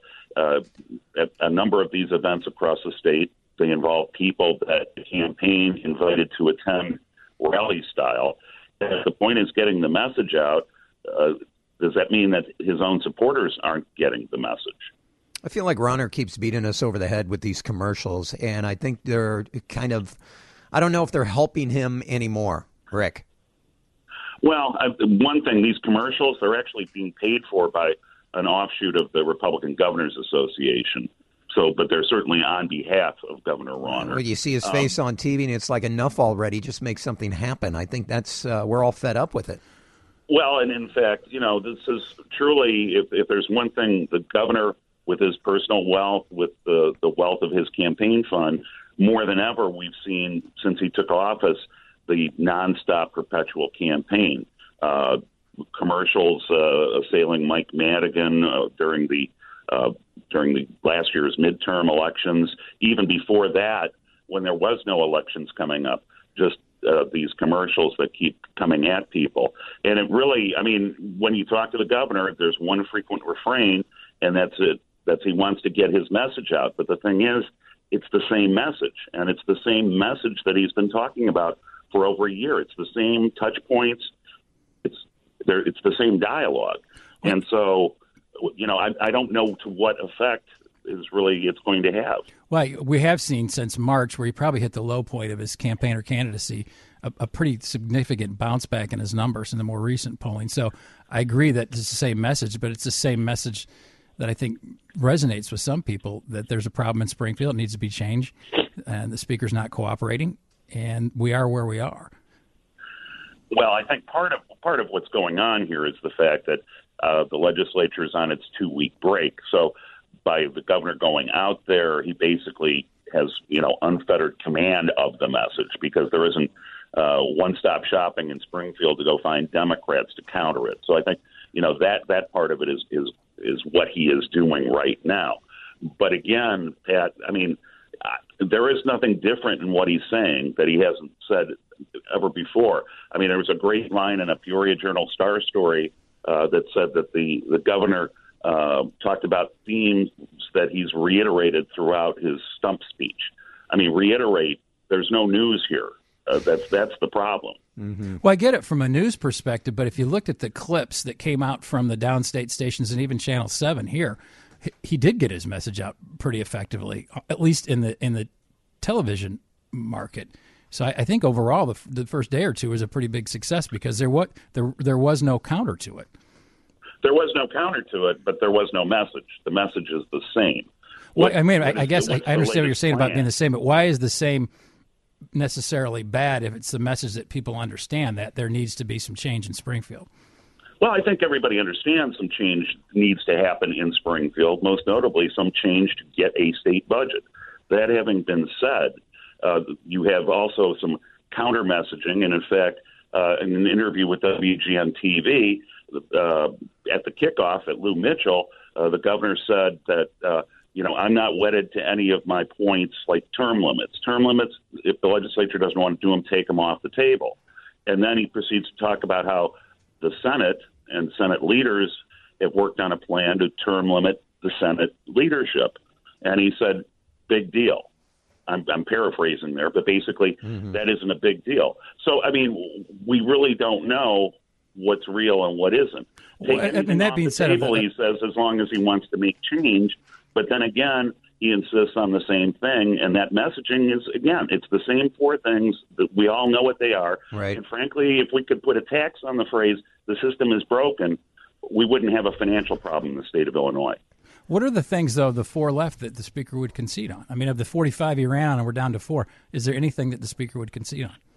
a number of these events across the state. They involve people that the campaign invited to attend rally style. And if the point is getting the message out, does that mean that his own supporters aren't getting the message? I feel like Ronner keeps beating us over the head with these commercials, and I think they're kind of, I don't know if they're helping him anymore, Rick. Well, one thing, these commercials, they're actually being paid for by an offshoot of the Republican Governors Association. So, but they're certainly on behalf of Governor Ronner. Well, you see his face on TV, and it's like enough already. Just make something happen. I think that's we're all fed up with it. Well, and in fact, this is truly, if there's one thing, the governor, with his personal wealth, with the wealth of his campaign fund, more than ever, we've seen since he took office the nonstop perpetual campaign. Commercials assailing Mike Madigan during the last year's midterm elections. Even before that, when there was no elections coming up, just these commercials that keep coming at people. And it really, I mean, when you talk to the governor, there's one frequent refrain, and that's it. That's he wants to get his message out. But the thing is, it's the same message, and it's the same message that he's been talking about for over a year. It's the same touch points. It's the same dialogue. And so, I don't know to what effect it's going to have. Well, we have seen since March, where he probably hit the low point of his campaign or candidacy, a pretty significant bounce back in his numbers in the more recent polling. So I agree that it's the same message, but it's the same message that I think resonates with some people, that there's a problem in Springfield. It needs to be changed, and the speaker's not cooperating, and we are where we are. Well, I think part of what's going on here is the fact that the legislature is on its 2-week break. So by the governor going out there, he basically has, unfettered command of the message, because there isn't one-stop shopping in Springfield to go find Democrats to counter it. So I think, that part of it is what he is doing right now. But again, Pat, I mean, there is nothing different in what he's saying that he hasn't said ever before. I mean, there was a great line in a Peoria Journal-Star story that said that the governor talked about themes that he's reiterated throughout his stump speech. I mean, reiterate, there's no news here. That's the problem. Mm-hmm. Well, I get it from a news perspective, but if you looked at the clips that came out from the downstate stations and even Channel 7 here, he did get his message out pretty effectively, at least in the television market. So I think overall the first day or two was a pretty big success, because there was no counter to it. There was no counter to it, but there was no message. The message is the same. Well, I guess I understand what you're saying about being the same, but why is the same necessarily bad if it's the message that people understand that there needs to be some change in Springfield? Well, I think everybody understands some change needs to happen in Springfield, most notably some change to get a state budget. That having been said, you have also some counter messaging, and in fact, in an interview with WGN TV, at the kickoff at Lou Mitchell, the governor said that, I'm not wedded to any of my points like term limits. Term limits, if the legislature doesn't want to do them, take them off the table. And then he proceeds to talk about how the Senate and Senate leaders have worked on a plan to term limit the Senate leadership. And he said, big deal. I'm paraphrasing there, but basically that isn't a big deal. So, I mean, we really don't know what's real and what isn't. And that being said, he says as long as he wants to make change, but then again, he insists on the same thing, and that messaging is, again, it's the same four things that we all know what they are. Right. And frankly, if we could put a tax on the phrase, the system is broken, we wouldn't have a financial problem in the state of Illinois. What are the things, though, the 4 left that the Speaker would concede on? I mean, of the 45 he ran on, and we're down to 4, is there anything that the Speaker would concede on?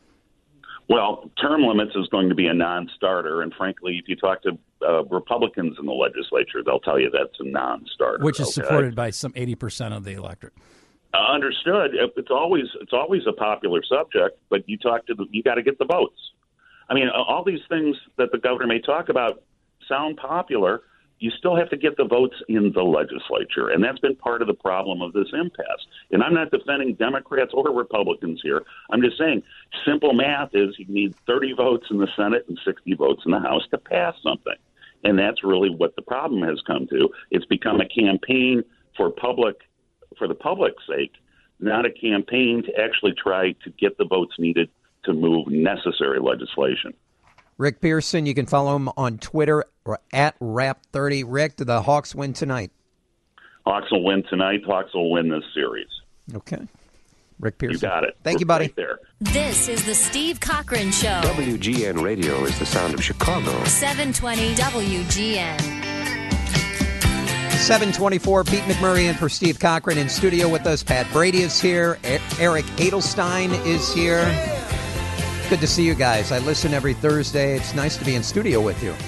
Well, term limits is going to be a non-starter, and frankly, if you talk to Republicans in the legislature, they'll tell you that's a non-starter. Which is supported by some 80% of the electorate. Understood. It's always a popular subject, but you got to get the votes. I mean, all these things that the governor may talk about sound popular. You still have to get the votes in the legislature, and that's been part of the problem of this impasse. And I'm not defending Democrats or Republicans here. I'm just saying simple math is you need 30 votes in the Senate and 60 votes in the House to pass something. And that's really what the problem has come to. It's become a campaign for the public's sake, not a campaign to actually try to get the votes needed to move necessary legislation. Rick Pearson, you can follow him on Twitter or at Rap30. Rick, do the Hawks win tonight? Hawks will win tonight. Hawks will win this series. Okay. Rick Pearson. You got it. Thank you, buddy. Right there. This is the Steve Cochran Show. WGN Radio is the sound of Chicago. 720 WGN. 724, Pete McMurray in for Steve Cochran. In studio with us, Pat Brady is here. Eric Edelstein is here. Good to see you guys. I listen every Thursday. It's nice to be in studio with you.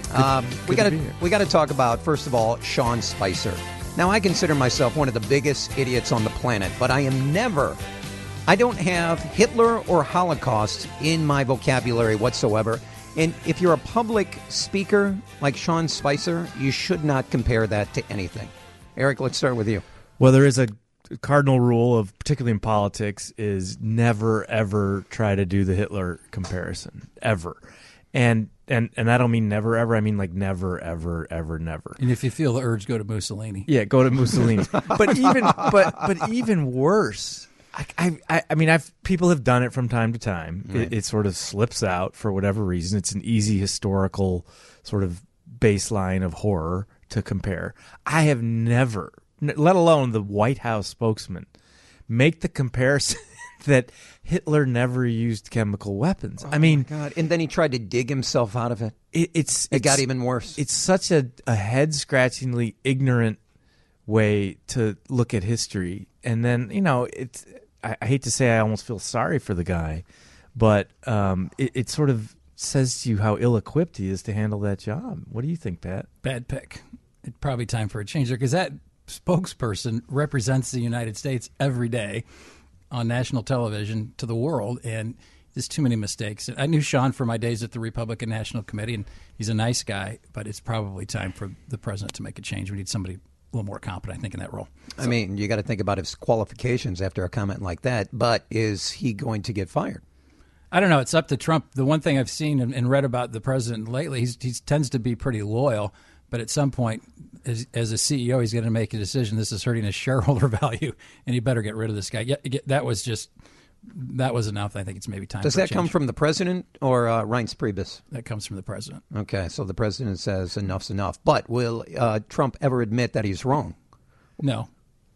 We got to talk about, first of all, Sean Spicer. Now, I consider myself one of the biggest idiots on the planet, but I don't have Hitler or Holocaust in my vocabulary whatsoever. And if you're a public speaker like Sean Spicer, you should not compare that to anything. Eric, let's start with you. Well, there is a cardinal rule of, particularly in politics, is never, ever try to do the Hitler comparison, ever. And I don't mean never, ever. I mean like never, ever, ever, never. And if you feel the urge, go to Mussolini. Yeah, go to Mussolini. but even worse, I mean, people have done it from time to time. Right. It sort of slips out for whatever reason. It's an easy historical sort of baseline of horror to compare. I have never, let alone the White House spokesman, make the comparison that Hitler never used chemical weapons. Oh, I mean, my God. And then he tried to dig himself out of it. It got even worse. It's such a head-scratchingly ignorant way to look at history. And then, I hate to say I almost feel sorry for the guy, but it sort of says to you how ill-equipped he is to handle that job. What do you think, Pat? Bad pick. It's probably time for a change there, because that spokesperson represents the United States every day on national television to the world, and there's too many mistakes. I knew Sean from my days at the Republican National Committee, and he's a nice guy, but it's probably time for the president to make a change. We need somebody a little more competent, I think, in that role. I mean, you got to think about his qualifications after a comment like that, but is he going to get fired? I don't know. It's up to Trump. The one thing I've seen and read about the president lately, he tends to be pretty loyal, but at some point, as a CEO, he's going to make a decision. This is hurting his shareholder value, and he better get rid of this guy. Yeah, that was enough. I think it's maybe time. Does for a that come change. from the president or Reince Priebus? That comes from the president. Okay, so the president says enough's enough. But will Trump ever admit that he's wrong? No.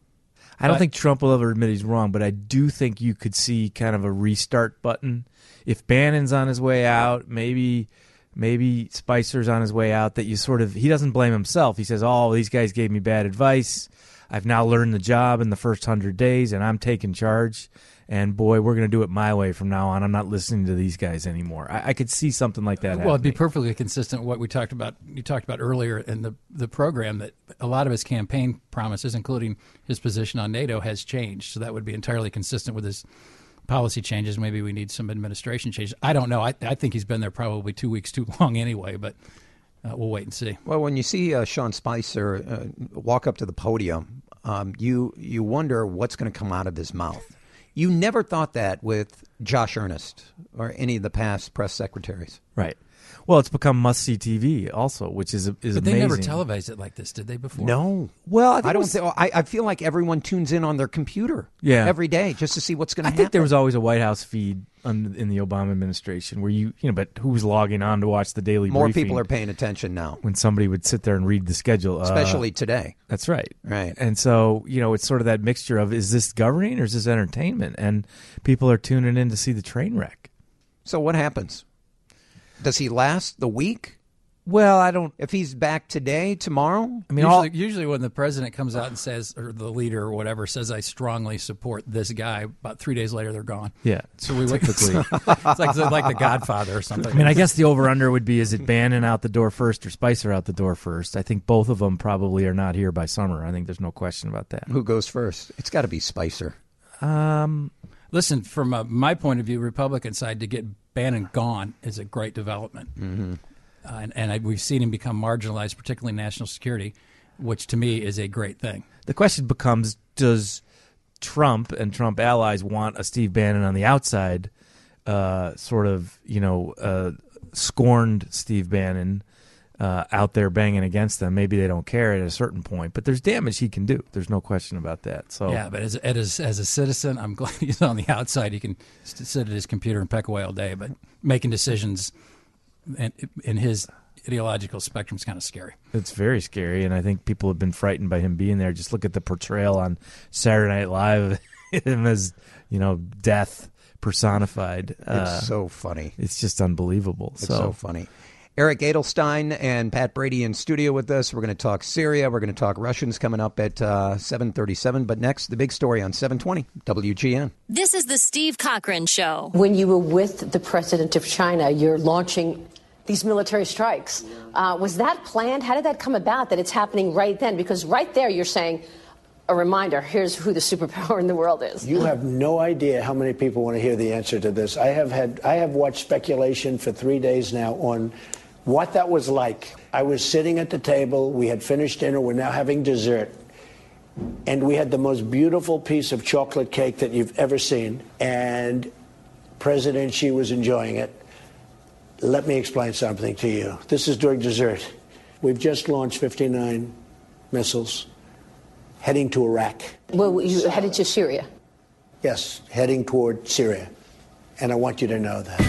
I don't think Trump will ever admit he's wrong, but I do think you could see kind of a restart button. If Bannon's on his way out, maybe Spicer's on his way out, that you sort of, he doesn't blame himself. He says, oh, these guys gave me bad advice. I've now learned the job in the first 100 days, and I'm taking charge. And, boy, we're going to do it my way from now on. I'm not listening to these guys anymore. I could see something like that happening. Well, it'd be perfectly consistent with what we talked about. You talked about earlier in the program, that a lot of his campaign promises, including his position on NATO, has changed. So that would be entirely consistent with his policy changes. Maybe we need some administration changes. I don't know. I think he's been there probably 2 weeks too long anyway, but we'll wait and see. Well, when you see Sean Spicer walk up to the podium, you wonder what's going to come out of his mouth. You never thought that with Josh Earnest or any of the past press secretaries. Right. Well, it's become must-see TV also, which is amazing. But they never televised it like this, did they, before? No. Well, I feel like everyone tunes in on their computer every day just to see what's going to happen. I think there was always a White House feed in the Obama administration where but who was logging on to watch the daily More briefing? People are paying attention now. When somebody would sit there and read the schedule. Especially today. That's right. Right. And so, it's sort of that mixture of, is this governing or is this entertainment? And people are tuning in to see the train wreck. So what happens? Does he last the week? Well, I don't. If he's back today, tomorrow? I mean, usually when the president comes out and says, or the leader or whatever says, I strongly support this guy, about 3 days later they're gone. Yeah. So we wait. Typically. It's like The Godfather or something. I mean, I guess the over-under would be, is it Bannon out the door first or Spicer out the door first? I think both of them probably are not here by summer. I think there's no question about that. Who goes first? It's got to be Spicer. Listen, from my point of view, Republican side, to get Bannon gone is a great development. Mm-hmm. And we've seen him become marginalized, particularly national security, which to me is a great thing. The question becomes, does Trump and Trump allies want a Steve Bannon on the outside, scorned Steve Bannon out there banging against them? Maybe they don't care at a certain point, but there's damage he can do. There's no question about that. So yeah, but as a citizen, I'm glad he's on the outside. He can sit at his computer and peck away all day, but making decisions in his ideological spectrum is kind of scary. It's very scary, and I think people have been frightened by him being there. Just look at the portrayal on Saturday Night Live, him as death personified. It's so funny. It's just unbelievable. It's so funny. Eric Edelstein and Pat Brady in studio with us. We're going to talk Syria. We're going to talk Russians coming up at 7:37. But next, the big story on 720 WGN. This is the Steve Cochran Show. When you were with the president of China, you're launching these military strikes. Was that planned? How did that come about that it's happening right then? Because right there you're saying, a reminder, here's who the superpower in the world is. You have no idea how many people want to hear the answer to this. I have watched speculation for 3 days now on what that was like. I was sitting at the table. We had finished dinner. We're now having dessert. And we had the most beautiful piece of chocolate cake that you've ever seen. And President Xi was enjoying it. Let me explain something to you. This is during dessert. We've just launched 59 missiles heading to Iraq. Well, you headed to Syria? Yes, heading toward Syria. And I want you to know that.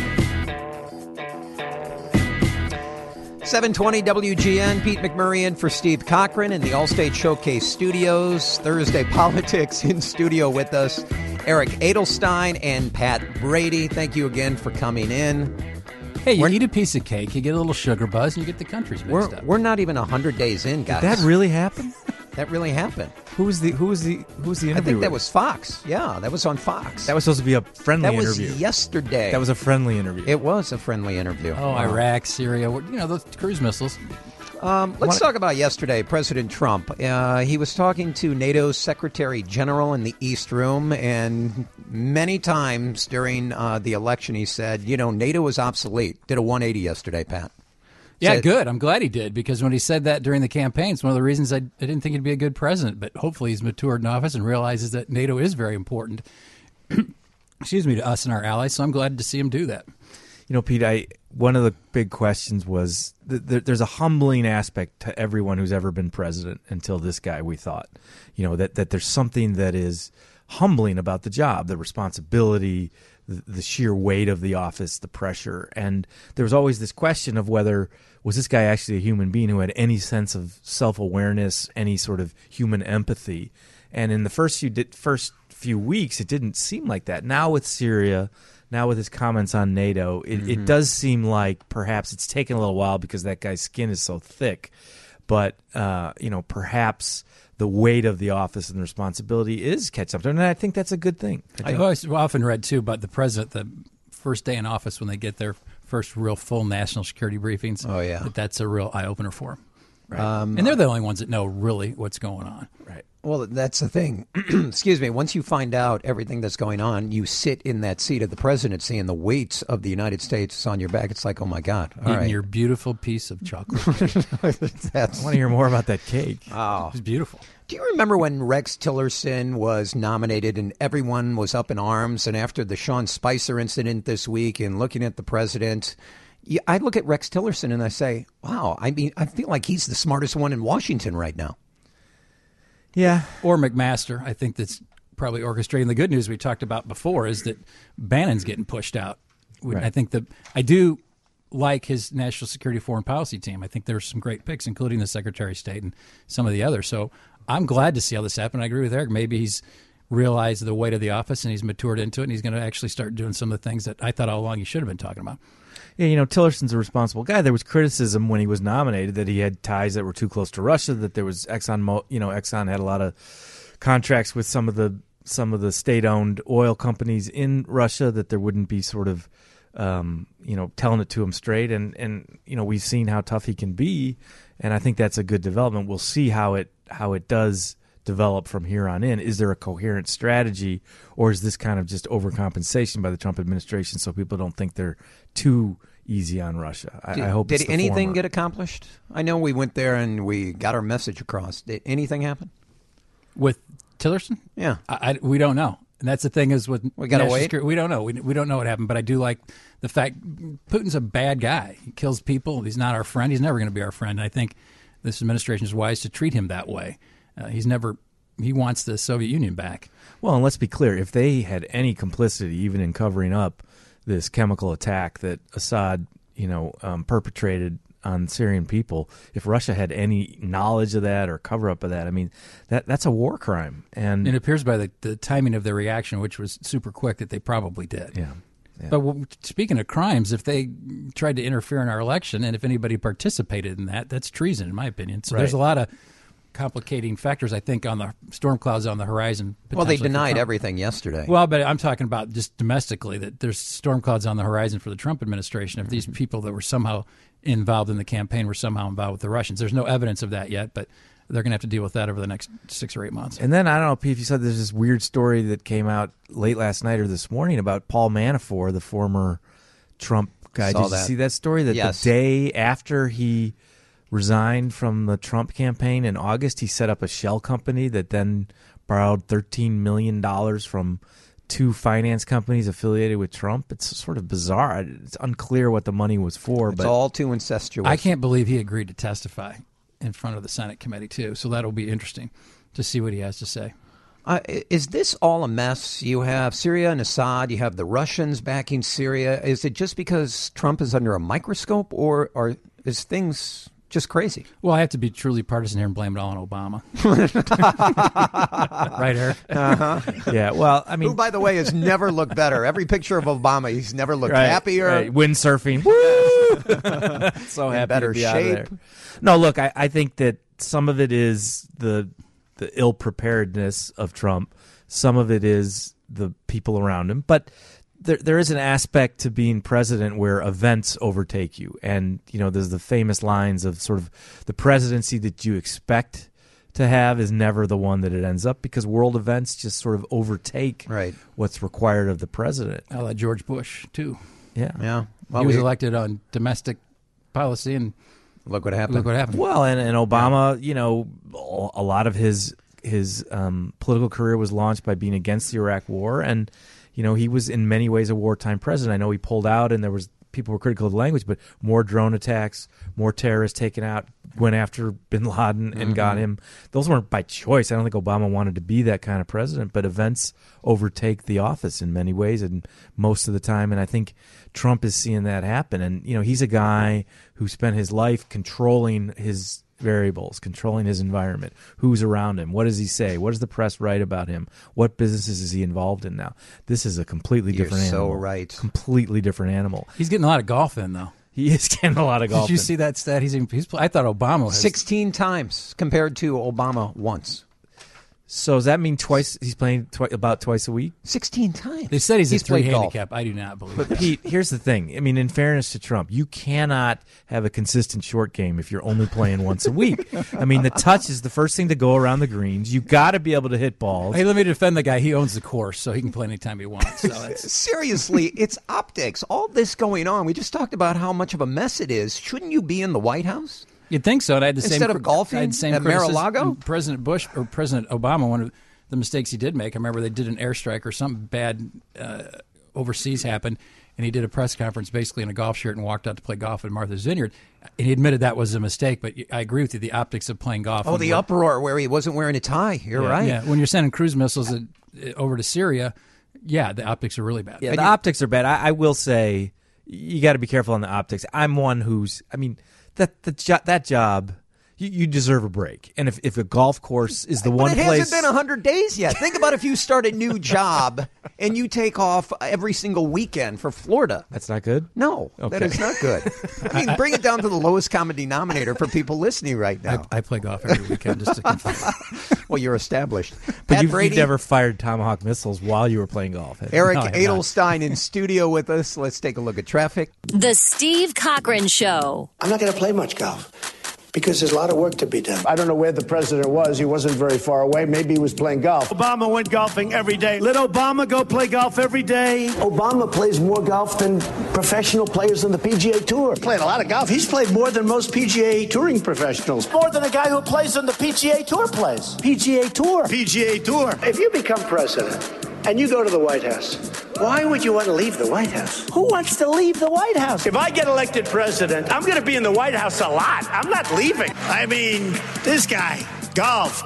720 WGN, Pete McMurray in for Steve Cochran in the Allstate Showcase Studios. Thursday Politics in studio with us, Eric Edelstein and Pat Brady. Thank you again for coming in. Hey, you eat a piece of cake, you get a little sugar buzz, and you get the countries mixed up. We're not even 100 days in, guys. Did that really happen? That really happened. Who was the interview? I think that was Fox. Yeah, that was on Fox. That was supposed to be a friendly interview. That was yesterday. That was a friendly interview. It was a friendly interview. Oh, Iraq, Syria, those cruise missiles. Let's talk about yesterday. President Trump. He was talking to NATO's Secretary General in the East Room, and many times during the election he said, NATO is obsolete. Did a 180 yesterday, Pat. Yeah, good. I'm glad he did, because when he said that during the campaign, it's one of the reasons I didn't think he'd be a good president. But hopefully he's matured in office and realizes that NATO is very important, to us and our allies. So I'm glad to see him do that. Pete, one of the big questions was there's a humbling aspect to everyone who's ever been president until this guy, we thought. That there's something that is humbling about the job, the responsibility, the sheer weight of the office, the pressure. And there was always this question of whether was this guy actually a human being who had any sense of self-awareness, any sort of human empathy. And in the first few weeks, it didn't seem like that. Now with Syria, now with his comments on NATO, it does seem like perhaps it's taken a little while because that guy's skin is so thick. But, perhaps the weight of the office and the responsibility is catch up to him. And I think that's a good thing. I've often read, too, about the president, the first day in office when they get their first real full national security briefings. Oh, yeah. That's a real eye-opener for them. Right. And they're the only ones that know really what's going on. Right. Well, that's the thing. Excuse me. Once you find out everything that's going on, you sit in that seat of the presidency and the weight of the United States is on your back. It's like, oh, my God. All Eating right. your beautiful piece of chocolate. I want to hear more about that cake. Oh. It's beautiful. Do you remember when Rex Tillerson was nominated and everyone was up in arms? And after the Sean Spicer incident this week and looking at the president, I look at Rex Tillerson and I say, wow, I feel like he's the smartest one in Washington right now. Yeah. Or McMaster. I think that's probably orchestrating. The good news we talked about before is that Bannon's getting pushed out. Right. I think I do like his national security foreign policy team. I think there's some great picks, including the Secretary of State and some of the others. So I'm glad to see how this happen. I agree with Eric. Maybe he's realized the weight of the office and he's matured into it, and he's going to actually start doing some of the things that I thought all along he should have been talking about. Yeah, Tillerson's a responsible guy. There was criticism when he was nominated that he had ties that were too close to Russia, that there was Exxon had a lot of contracts with some of the state-owned oil companies in Russia, that there wouldn't be sort of telling it to him straight. And we've seen how tough he can be, and I think that's a good development. We'll see how it does develop from here on in. Is there a coherent strategy, or is this kind of just overcompensation by the Trump administration so people don't think they're too easy on Russia? I hope. Did anything get accomplished? I know we went there and we got our message across. Did anything happen with Tillerson? Yeah, we don't know. And that's the thing is with we got to wait. Security, we don't know. We don't know what happened. But I do like the fact Putin's a bad guy. He kills people. He's not our friend. He's never going to be our friend. And I think this administration is wise to treat him that way. He wants the Soviet Union back. Well, and let's be clear. If they had any complicity, even in covering up this chemical attack that Assad, perpetrated on Syrian people. If Russia had any knowledge of that or cover up of that, I mean, that's a war crime. And it appears by the timing of their reaction, which was super quick, that they probably did. Yeah. But speaking of crimes, if they tried to interfere in our election, and if anybody participated in that, that's treason, in my opinion. So there's a lot of complicating factors, I think, on the storm clouds on the horizon. Well, they denied everything yesterday. Well, but I'm talking about just domestically, that there's storm clouds on the horizon for the Trump administration. If these people that were somehow involved in the campaign were somehow involved with the Russians. There's no evidence of that yet, but they're going to have to deal with that over the next 6 or 8 months. And then, I don't know, Pete, if you said there's this weird story that came out late last night or this morning about Paul Manafort, the former Trump guy. Did you see that story? That the day after he resigned from the Trump campaign in August, he set up a shell company that then borrowed $13 million from 2 finance companies affiliated with Trump. It's sort of bizarre. It's unclear what the money was for. It's all too incestuous. I can't believe he agreed to testify in front of the Senate committee, too. So that'll be interesting to see what he has to say. Is this all a mess? You have Syria and Assad. You have the Russians backing Syria. Is it just because Trump is under a microscope, or is things just crazy? Well, I have to be truly partisan here and blame it all on Obama. Right, Eric? Uh-huh. Yeah, well, I mean... Who, by the way, has never looked better. Every picture of Obama, he's never looked happier. Right. Windsurfing. Woo! So happy better to be shape. out of there. No, look, I think that some of it is the ill-preparedness of Trump. Some of it is the people around him. But there is an aspect to being president where events overtake you. And, there's the famous lines of sort of the presidency that you expect to have is never the one that it ends up, because world events just sort of overtake what's required of the president. I like George Bush, too. Yeah. Well, he was elected on domestic policy, and look what happened. Well, and Obama, a lot of his political career was launched by being against the Iraq War, and he was in many ways a wartime president. I know he pulled out, and people were critical of the language, but more drone attacks, more terrorists taken out, went after bin Laden and got him. Those weren't by choice. I don't think Obama wanted to be that kind of president, but events overtake the office in many ways and most of the time, and I think Trump is seeing that happen. And, he's a guy who spent his life controlling his variables, controlling his environment, who's around him, what does he say, what does the press write about him, what businesses is he involved in now. This is a completely different animal. You're so right. Completely different animal. He's getting a lot of golf in, though. He is getting a lot of golf in. Did you see that stat? I thought Obama has 16 times compared to Obama once. So does that mean twice? He's playing about twice a week? 16 times. They said he's a 3 played handicap. golf. I do not believe But that. Pete, here's the thing. I mean, in fairness to Trump, you cannot have a consistent short game if you're only playing once a week. I mean, the touch is the first thing to go around the greens. You got to be able to hit balls. Hey, let me defend the guy. He owns the course, so he can play anytime he wants. So Seriously, it's optics. All this going on. We just talked about how much of a mess it is. Shouldn't you be in the White House? You'd think so. And I had the Instead of golfing I had the same at Mar-a-Lago? President Bush or President Obama, one of the mistakes he did make, I remember they did an airstrike or something bad overseas happened, and he did a press conference basically in a golf shirt and walked out to play golf at Martha's Vineyard. And he admitted that was a mistake, but I agree with you, the optics of playing golf. Oh, the uproar where he wasn't wearing a tie. You're right. Yeah, when you're sending cruise missiles over to Syria, the optics are really bad. Yeah, the optics are bad. I will say you got to be careful on the optics. I'm one who's, that job... You deserve a break. And if a golf course is the one place... It hasn't been 100 days yet. Think about if you start a new job and you take off every single weekend for Florida. That's not good? No, that is not good. I mean, bring it down to the lowest common denominator for people listening right now. I play golf every weekend just to confirm. Well, you're established. But you've never fired Tomahawk missiles while you were playing golf. Eric Edelstein in studio with us. Let's take a look at traffic. The Steve Cochran Show. I'm not going to play much golf because there's a lot of work to be done. I don't know where the president was. He wasn't very far away. Maybe he was playing golf. Obama went golfing every day. Let Obama go play golf every day. Obama plays more golf than professional players on the PGA Tour. Played a lot of golf. He's played more than most PGA touring professionals. More than a guy who plays on the PGA Tour plays. PGA Tour. PGA Tour. If you become president and you go to the White House, why would you want to leave the White House? Who wants to leave the White House? If I get elected president, I'm going to be in the White House a lot. I'm not leaving. I mean, this guy, golf,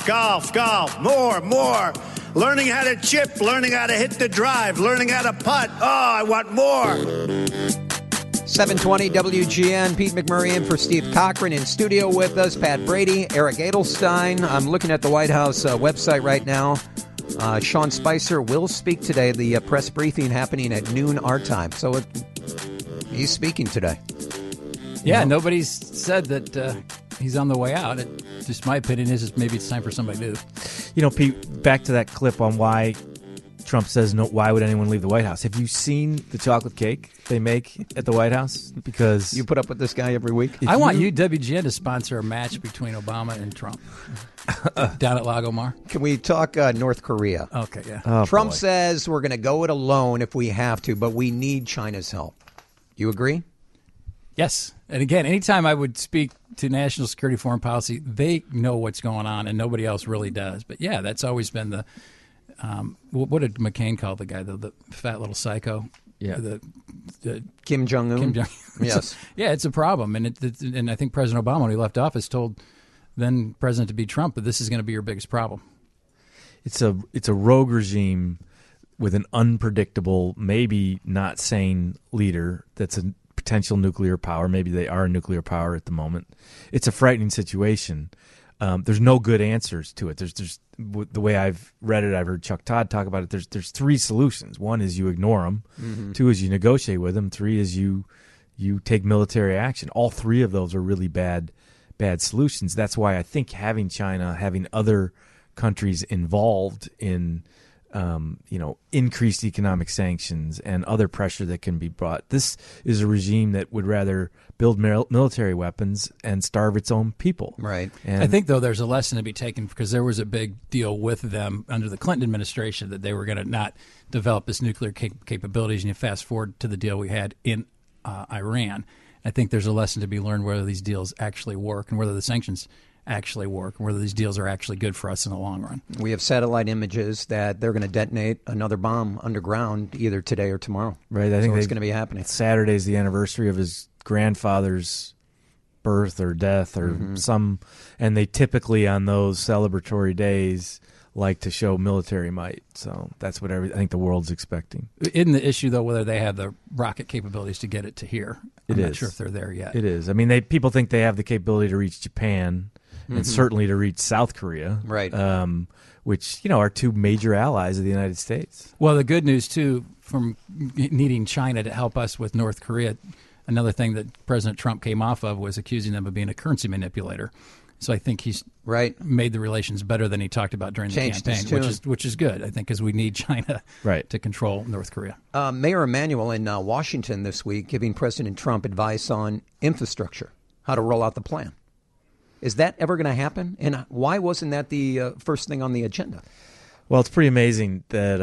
more. Learning how to chip, learning how to hit the drive, learning how to putt. Oh, I want more. 720 WGN, Pete McMurray in for Steve Cochran. In studio with us, Pat Brady, Eric Edelstein. I'm looking at the White House website right now. Sean Spicer will speak today. The press briefing happening at noon our time. So he's speaking today. Yeah, nobody's said that he's on the way out. Just my opinion is maybe it's time for somebody new. You know, Pete, back to that clip on why Trump says no. Why would anyone leave the White House? Have you seen the chocolate cake they make at the White House? Because you put up with this guy every week. I want UWGN to sponsor a match between Obama and Trump down at Lagomar. Can we talk North Korea? Okay, yeah. Oh, Trump says we're going to go it alone if we have to, but we need China's help. You agree? Yes. And again, anytime I would speak to national security foreign policy, they know what's going on and nobody else really does. But yeah, that's always been the what did McCain call the guy, the fat little psycho? Yeah, the Kim Jong-un. Kim Jong-un. Yes. Yeah, it's a problem, and and I think President Obama, when he left office, told then President to be Trump that this is going to be your biggest problem. It's a rogue regime with an unpredictable, maybe not sane leader that's a potential nuclear power. Maybe they are a nuclear power at the moment. It's a frightening situation. There's no good answers to it. There's the way I've read it, I've heard Chuck Todd talk about it. There's three solutions. One is you ignore them. Mm-hmm. Two is you negotiate with them. Three is you take military action. All three of those are really bad solutions. That's why I think having China, having other countries involved in increased economic sanctions and other pressure that can be brought. This is a regime that would rather build military weapons and starve its own people. Right. And I think, though, there's a lesson to be taken because there was a big deal with them under the Clinton administration that they were going to not develop this nuclear capabilities. And you fast forward to the deal we had in Iran. I think there's a lesson to be learned whether these deals actually work and whether the sanctions actually work and whether these deals are actually good for us in the long run. We have satellite images that they're going to detonate another bomb underground either today or tomorrow. Right. I think it's going to be happening. Saturday's the anniversary of his grandfather's birth or death or some, and they typically on those celebratory days like to show military might. So that's what I think the world's expecting. Isn't the issue, though, whether they have the rocket capabilities to get it to here? I'm not sure if they're there yet. It is. I mean, people think they have the capability to reach Japan and certainly to reach South Korea. Right. Which, are two major allies of the United States. Well, the good news, too, from needing China to help us with North Korea, another thing that President Trump came off of was accusing them of being a currency manipulator. So I think he's made the relations better than he talked about during the campaign, which is good, I think, because we need China to control North Korea. Mayor Emanuel in Washington this week giving President Trump advice on infrastructure, how to roll out the plan. Is that ever going to happen? And why wasn't that the first thing on the agenda? Well, it's pretty amazing that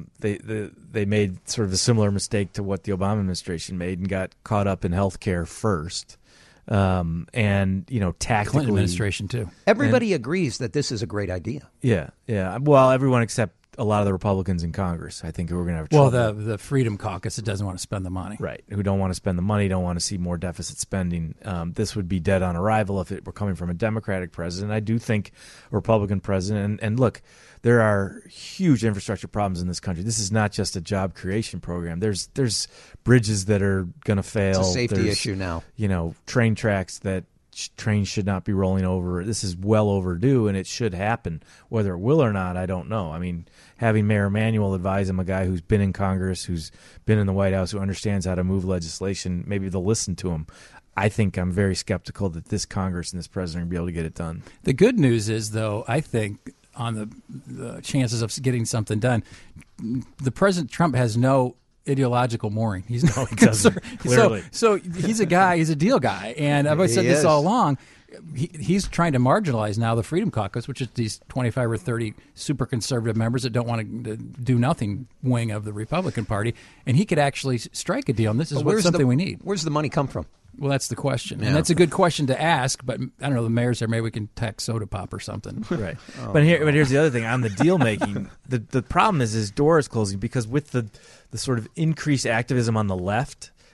they made sort of a similar mistake to what the Obama administration made and got caught up in health care first. And, tactically. Clinton administration, too. Everybody agrees that this is a great idea. Yeah. Well, everyone except a lot of the Republicans in Congress, I think, who are going to have trouble. Well, the Freedom Caucus that doesn't want to spend the money. Right, who don't want to spend the money, don't want to see more deficit spending. This would be dead on arrival if it were coming from a Democratic president. I do think a Republican president, and look, there are huge infrastructure problems in this country. This is not just a job creation program. There's bridges that are going to fail. It's a safety issue now. Train tracks that trains should not be rolling over. This is well overdue, and it should happen. Whether it will or not, I don't know. I mean, having Mayor Emanuel advise him, a guy who's been in Congress, who's been in the White House, who understands how to move legislation, maybe they'll listen to him. I think I'm very skeptical that this Congress and this president will be able to get it done. The good news is, though, I think on the chances of getting something done, the President Trump has no ideological mooring. He's no concerned. Clearly. So he's a guy. He's a deal guy, and I've always said this all along. He's trying to marginalize now the Freedom Caucus, which is these 25 or 30 super conservative members that don't want to do nothing wing of the Republican Party, and he could actually strike a deal. And this is something we need. Where's the money come from? Well, that's the question, and that's a good question to ask. But I don't know. The mayor's there. Maybe we can tax soda pop or something. Right. But here's the other thing on the deal making. The problem is his door is closing because with the sort of increased activism on the left,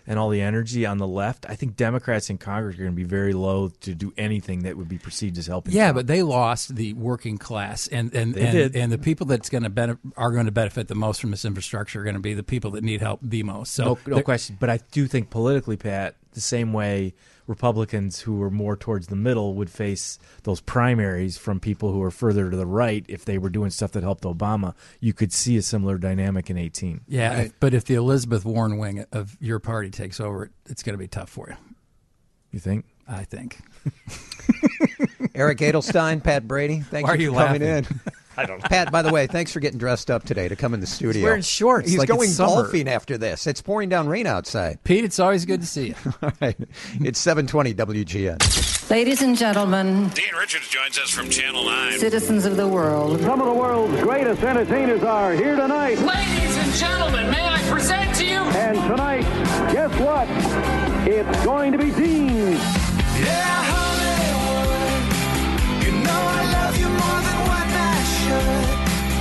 and all the energy on the left, I think Democrats in Congress are going to be very loath to do anything that would be perceived as helping. Yeah, Trump. but they lost the working class, and the people that's going to are going to benefit the most from this infrastructure are going to be the people that need help the most. So no question. But I do think politically, Pat, the same way Republicans who were more towards the middle would face those primaries from people who are further to the right if they were doing stuff that helped Obama. You could see a similar dynamic in 2018. Yeah, but if the Elizabeth Warren wing of your party takes over, it's going to be tough for you. You think? I think. Eric Edelstein, Pat Brady, thanks for coming in. I don't know. Pat, by the way, thanks for getting dressed up today to come in the studio. He's wearing shorts. He's like going it's summer. golfing after this. It's pouring down rain outside. Pete, it's always good to see you. All right. It's 720 WGN. Ladies and gentlemen, Dean Richards joins us from Channel 9. citizens of the world. Some of the world's greatest entertainers are here tonight. Ladies and gentlemen, may I present to you? And tonight, guess what? It's going to be Dean. Yeah, Hollywood, you know I love you more than what I should.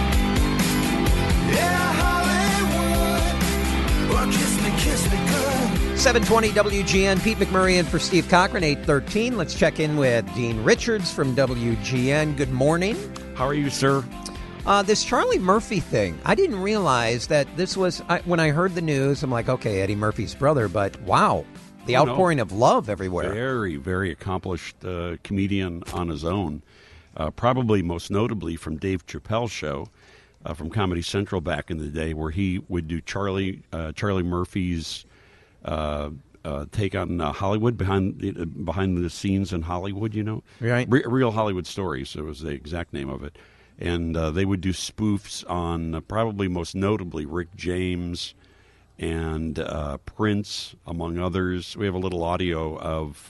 Yeah, Hollywood, well, kiss me good. 720 WGN, Pete McMurray in for Steve Cochran, 8:13. Let's check in with Dean Richards from WGN. Good morning. How are you, sir? This Charlie Murphy thing, I didn't realize that this was, when I heard the news, I'm like, okay, Eddie Murphy's brother, but wow. The outpouring of love everywhere. Very, very accomplished comedian on his own. Probably most notably from Dave Chappelle's show from Comedy Central back in the day, where he would do Charlie Murphy's take on Hollywood, behind the scenes in Hollywood, you know. Right. Real Hollywood Stories, it was the exact name of it. And they would do spoofs on probably most notably Rick James and Prince, among others. We have a little audio of,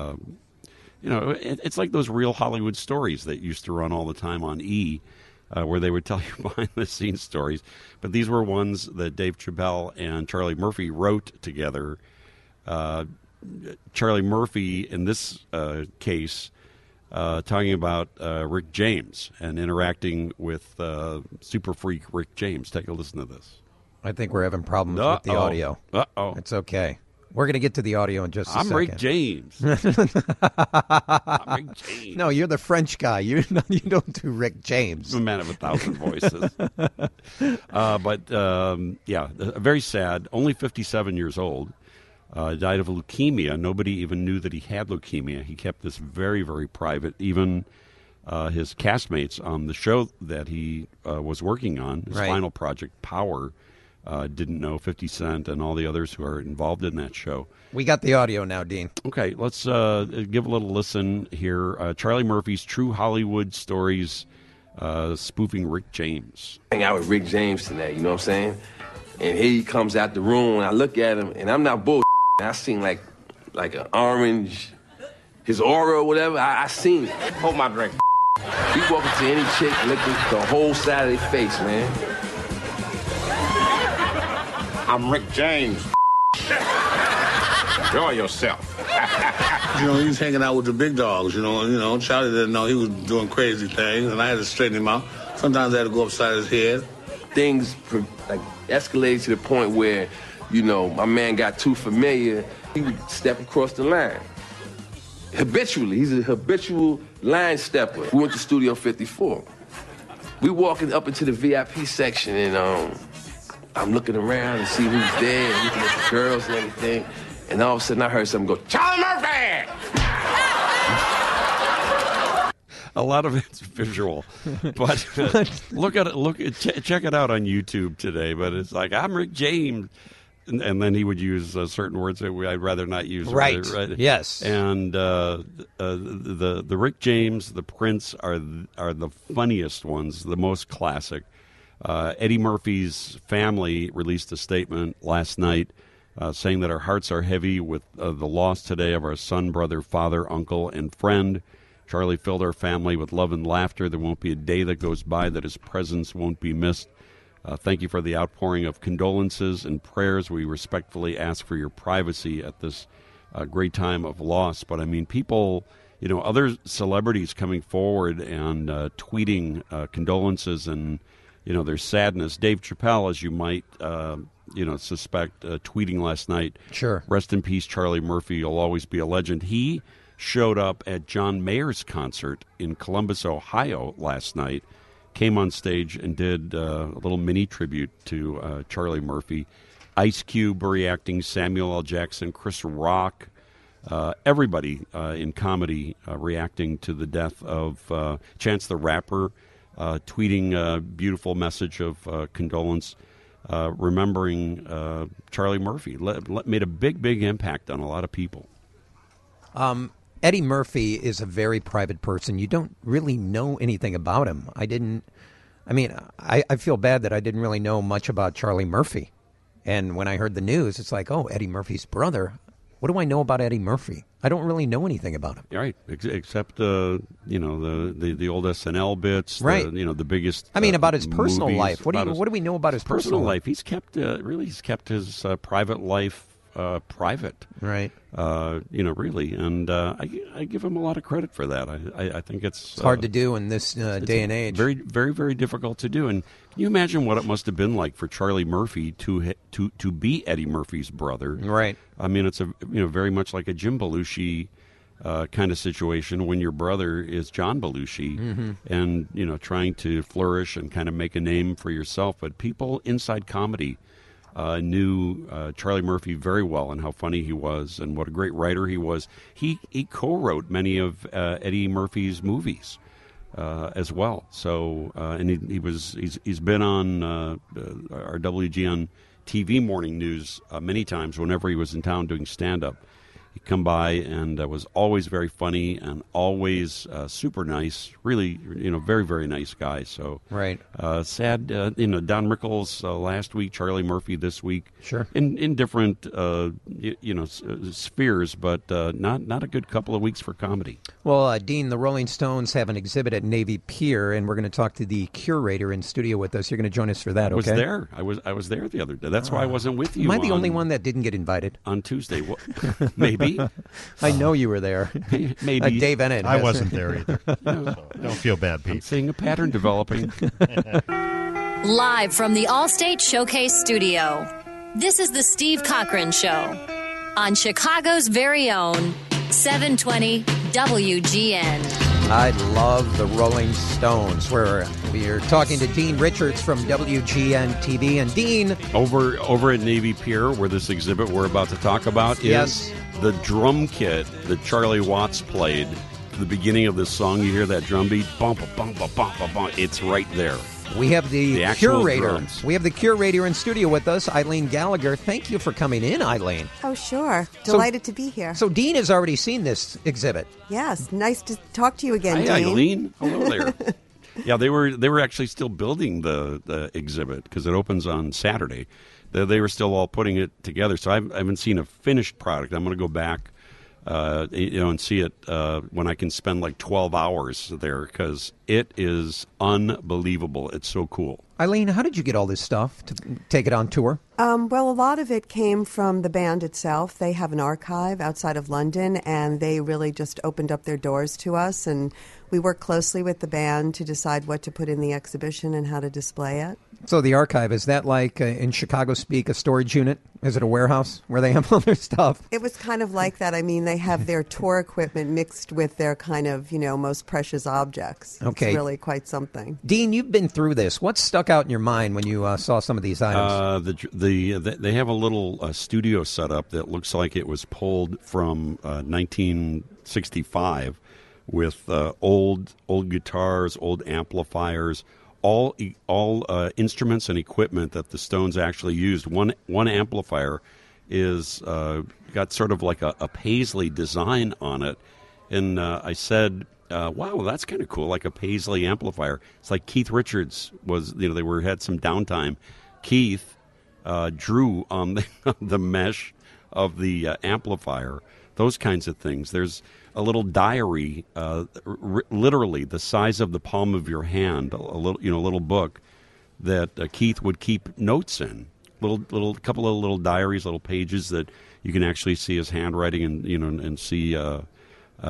it's like those Real Hollywood Stories that used to run all the time on E! Where they would tell you behind-the-scenes stories. But these were ones that Dave Chappelle and Charlie Murphy wrote together. Charlie Murphy, in this case, talking about Rick James and interacting with super freak Rick James. Take a listen to this. I think we're having problems with the audio. Uh-oh. It's okay. We're going to get to the audio in just a second. I'm Rick James. I'm Rick James. No, you're the French guy. You don't do Rick James. I'm a man of 1,000 voices. Very sad. Only 57 years old. Died of leukemia. Nobody even knew that he had leukemia. He kept this very, very private. Even his castmates on the show that he was working on, his final project, Power, didn't know. 50 Cent and all the others who are involved in that show. We got the audio now, Dean. Okay, let's give a little listen here. Charlie Murphy's True Hollywood Stories, spoofing Rick James. Hang out with Rick James tonight, you know what I'm saying? And here he comes out the room, and I look at him, and I'm not bull. I seen like an orange, his aura or whatever. I seen it. Hold my drink. He walk up to any chick, look at the whole side of their face, man. I'm Rick James. Enjoy yourself. He was hanging out with the big dogs, you know. Charlie didn't know he was doing crazy things, and I had to straighten him out. Sometimes I had to go upside his head. Things escalated to the point where, my man got too familiar. He would step across the line. Habitually. He's a habitual line stepper. We went to Studio 54. We walking up into the VIP section, and I'm looking around to see who's there, and looking at the girls and everything. And all of a sudden I heard something go, Charlie Murphy! A lot of it's visual, but check it out on YouTube today. But it's like, I'm Rick James, and then he would use certain words that I'd rather not use. Right. Yes. And the Rick James, the Prince are the funniest ones, the most classic. Eddie Murphy's family released a statement last night saying that our hearts are heavy with the loss today of our son, brother, father, uncle, and friend. Charlie filled our family with love and laughter. There won't be a day that goes by that his presence won't be missed. Thank you for the outpouring of condolences and prayers. We respectfully ask for your privacy at this great time of loss. But, I mean, people, other celebrities coming forward and tweeting condolences and, there's sadness. Dave Chappelle, as you might suspect, tweeting last night. Sure. Rest in peace, Charlie Murphy. You'll always be a legend. He showed up at John Mayer's concert in Columbus, Ohio last night. Came on stage and did a little mini tribute to Charlie Murphy. Ice Cube reacting, Samuel L. Jackson, Chris Rock, everybody in comedy reacting to the death of Chance the Rapper, tweeting a beautiful message of condolence, remembering Charlie Murphy. Made a big, big impact on a lot of people. Eddie Murphy is a very private person. You don't really know anything about him. I feel bad that I didn't really know much about Charlie Murphy. And when I heard the news, it's like, oh, Eddie Murphy's brother. What do I know about Eddie Murphy? I don't really know anything about him. Right, except the old SNL bits, right? The biggest. About his personal movies, life. What do we know about his personal life? He's kept his private life private, right? Really, and I give him a lot of credit for that. I think it's hard to do in this day and age. Very, very, very difficult to do. And can you imagine what it must have been like for Charlie Murphy to be Eddie Murphy's brother? Right. It's very much like a Jim Belushi kind of situation when your brother is John Belushi, mm-hmm. and trying to flourish and kind of make a name for yourself. But people inside comedy knew Charlie Murphy very well and how funny he was and what a great writer he was. He co-wrote many of Eddie Murphy's movies as well. So and he's been on our WGN TV morning news many times whenever he was in town doing stand-up. He'd come by and was always very funny and always super nice. Really, very, very nice guy. So right. Sad, Don Rickles last week, Charlie Murphy this week. Sure. In different, spheres, but not a good couple of weeks for comedy. Well, Dean, the Rolling Stones have an exhibit at Navy Pier, and we're going to talk to the curator in studio with us. You're going to join us for that, okay? I was there the other day. That's why I wasn't with you. Am I the only one that didn't get invited? On Tuesday. Maybe. I know you were there. Maybe. Dave Ennett. I wasn't there either. So don't feel bad, Pete. I'm seeing a pattern developing. Live from the Allstate Showcase Studio, this is the Steve Cochran Show on Chicago's very own 720 WGN. I love the Rolling Stones. We're talking to Dean Richards from WGN TV. And Dean... Over at Navy Pier, where this exhibit we're about to talk about is the drum kit that Charlie Watts played. At the beginning of this song, you hear that drum beat. Bump, bump, bump, bump, bump. It's right there. We have the curator. Drums. We have the curator in studio with us, Eileen Gallagher. Thank you for coming in, Eileen. Oh, sure. Delighted to be here. So Dean has already seen this exhibit. Yes. Nice to talk to you again, Hi, Dean. Eileen. Hello there. Yeah, they were actually still building the exhibit because it opens on Saturday. They were still all putting it together, so I haven't seen a finished product. I'm going to go back and see it when I can spend like 12 hours there because it is unbelievable. It's so cool. Eileen, how did you get all this stuff to take it on tour? Well, a lot of it came from the band itself. They have an archive outside of London, and they really just opened up their doors to us. And we worked closely with the band to decide what to put in the exhibition and how to display it. So the archive, is that like, in Chicago speak, a storage unit? Is it a warehouse where they have all their stuff? It was kind of like that. I mean, they have their tour equipment mixed with their kind of, most precious objects. Okay. It's really quite something. Dean, you've been through this. What stuck out in your mind when you saw some of these items? They have a little studio setup that looks like it was pulled from 1965 with old guitars, old amplifiers, all instruments and equipment that the Stones actually used. One amplifier is got sort of like a Paisley design on it, and I said, "Wow, that's kind of cool, like a Paisley amplifier." It's like Keith Richards was, they had some downtime. Keith drew on the mesh of the amplifier, those kinds of things. There's a little diary, literally the size of the palm of your hand, a little book that Keith would keep notes in. Couple of little diaries, little pages that you can actually see his handwriting and see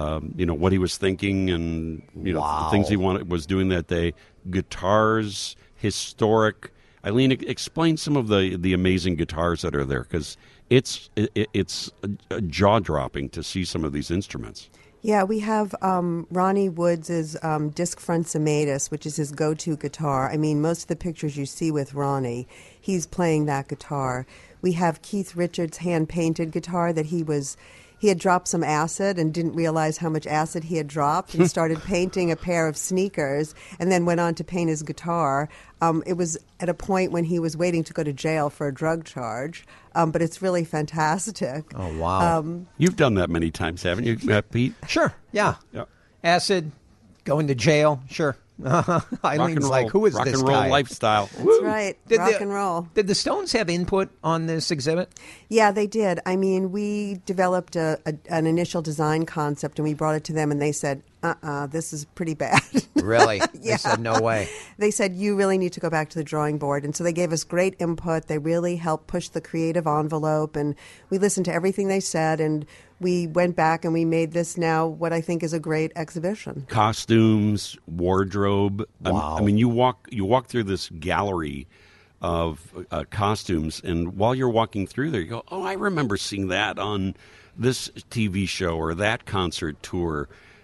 what he was thinking and wow. the things he was doing that day. Guitars, historic. Eileen, explain some of the amazing guitars that are there, because it's jaw-dropping to see some of these instruments. Yeah, we have Ronnie Woods' Disc Front Sematus, which is his go-to guitar. I mean, most of the pictures you see with Ronnie, he's playing that guitar. We have Keith Richards' hand-painted guitar that he had dropped some acid and didn't realize how much acid he had dropped and started painting a pair of sneakers and then went on to paint his guitar. It was at a point when he was waiting to go to jail for a drug charge, but it's really fantastic. Oh, wow. You've done that many times, haven't you, Pete? Sure, yeah. Acid, going to jail, sure. Eileen's like, who is this guy? Rock and roll lifestyle. That's right, rock and roll. Did the Stones have input on this exhibit? Yeah, they did. I mean, we developed an initial design concept, and we brought it to them, and they said, this is pretty bad. Really? Yeah. They said, no way. They said, you really need to go back to the drawing board. And so they gave us great input. They really helped push the creative envelope, and we listened to everything they said, and we went back and we made this now what I think is a great exhibition. Costumes, wardrobe. Wow. I mean, you walk through this gallery of costumes, and while you're walking through there, you go, oh, I remember seeing that on this TV show or that concert tour.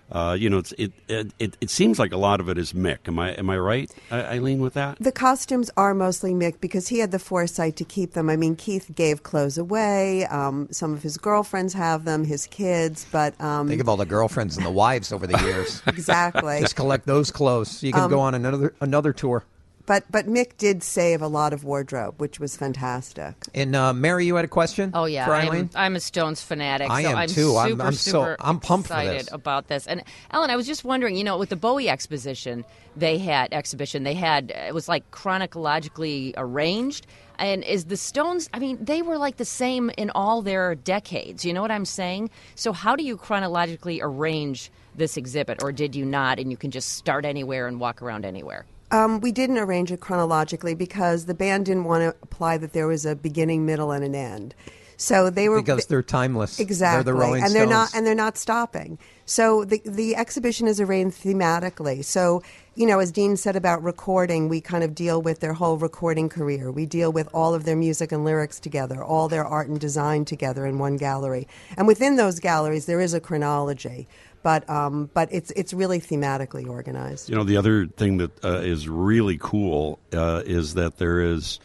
It seems like a lot of it is Mick. Am I right, Eileen, with that? The costumes are mostly Mick because he had the foresight to keep them. I mean, Keith gave clothes away. Some of his girlfriends have them, his kids, but think of all the girlfriends and the wives over the years. Exactly. Just collect those clothes. You can go on another tour. But Mick did save a lot of wardrobe, which was fantastic. And Mary, you had a question? Oh yeah, for Eileen? I'm a Stones fanatic. I so am I'm too. Super I'm pumped excited for this. about this. And Ellen, I was just wondering, with the Bowie exhibition, they had it was like chronologically arranged. And is the Stones? I mean, they were like the same in all their decades. You know what I'm saying? So how do you chronologically arrange this exhibit, or did you not? And you can just start anywhere and walk around anywhere. We didn't arrange it chronologically because the band didn't want to imply that there was a beginning, middle, and an end. So they were because they're timeless. Exactly, they're the Rolling and Stones. they're not stopping. So the exhibition is arranged thematically. So as Dean said about recording, we kind of deal with their whole recording career. We deal with all of their music and lyrics together, all their art and design together in one gallery. And within those galleries, there is a chronology. But it's really thematically organized. The other thing that is really cool is that there is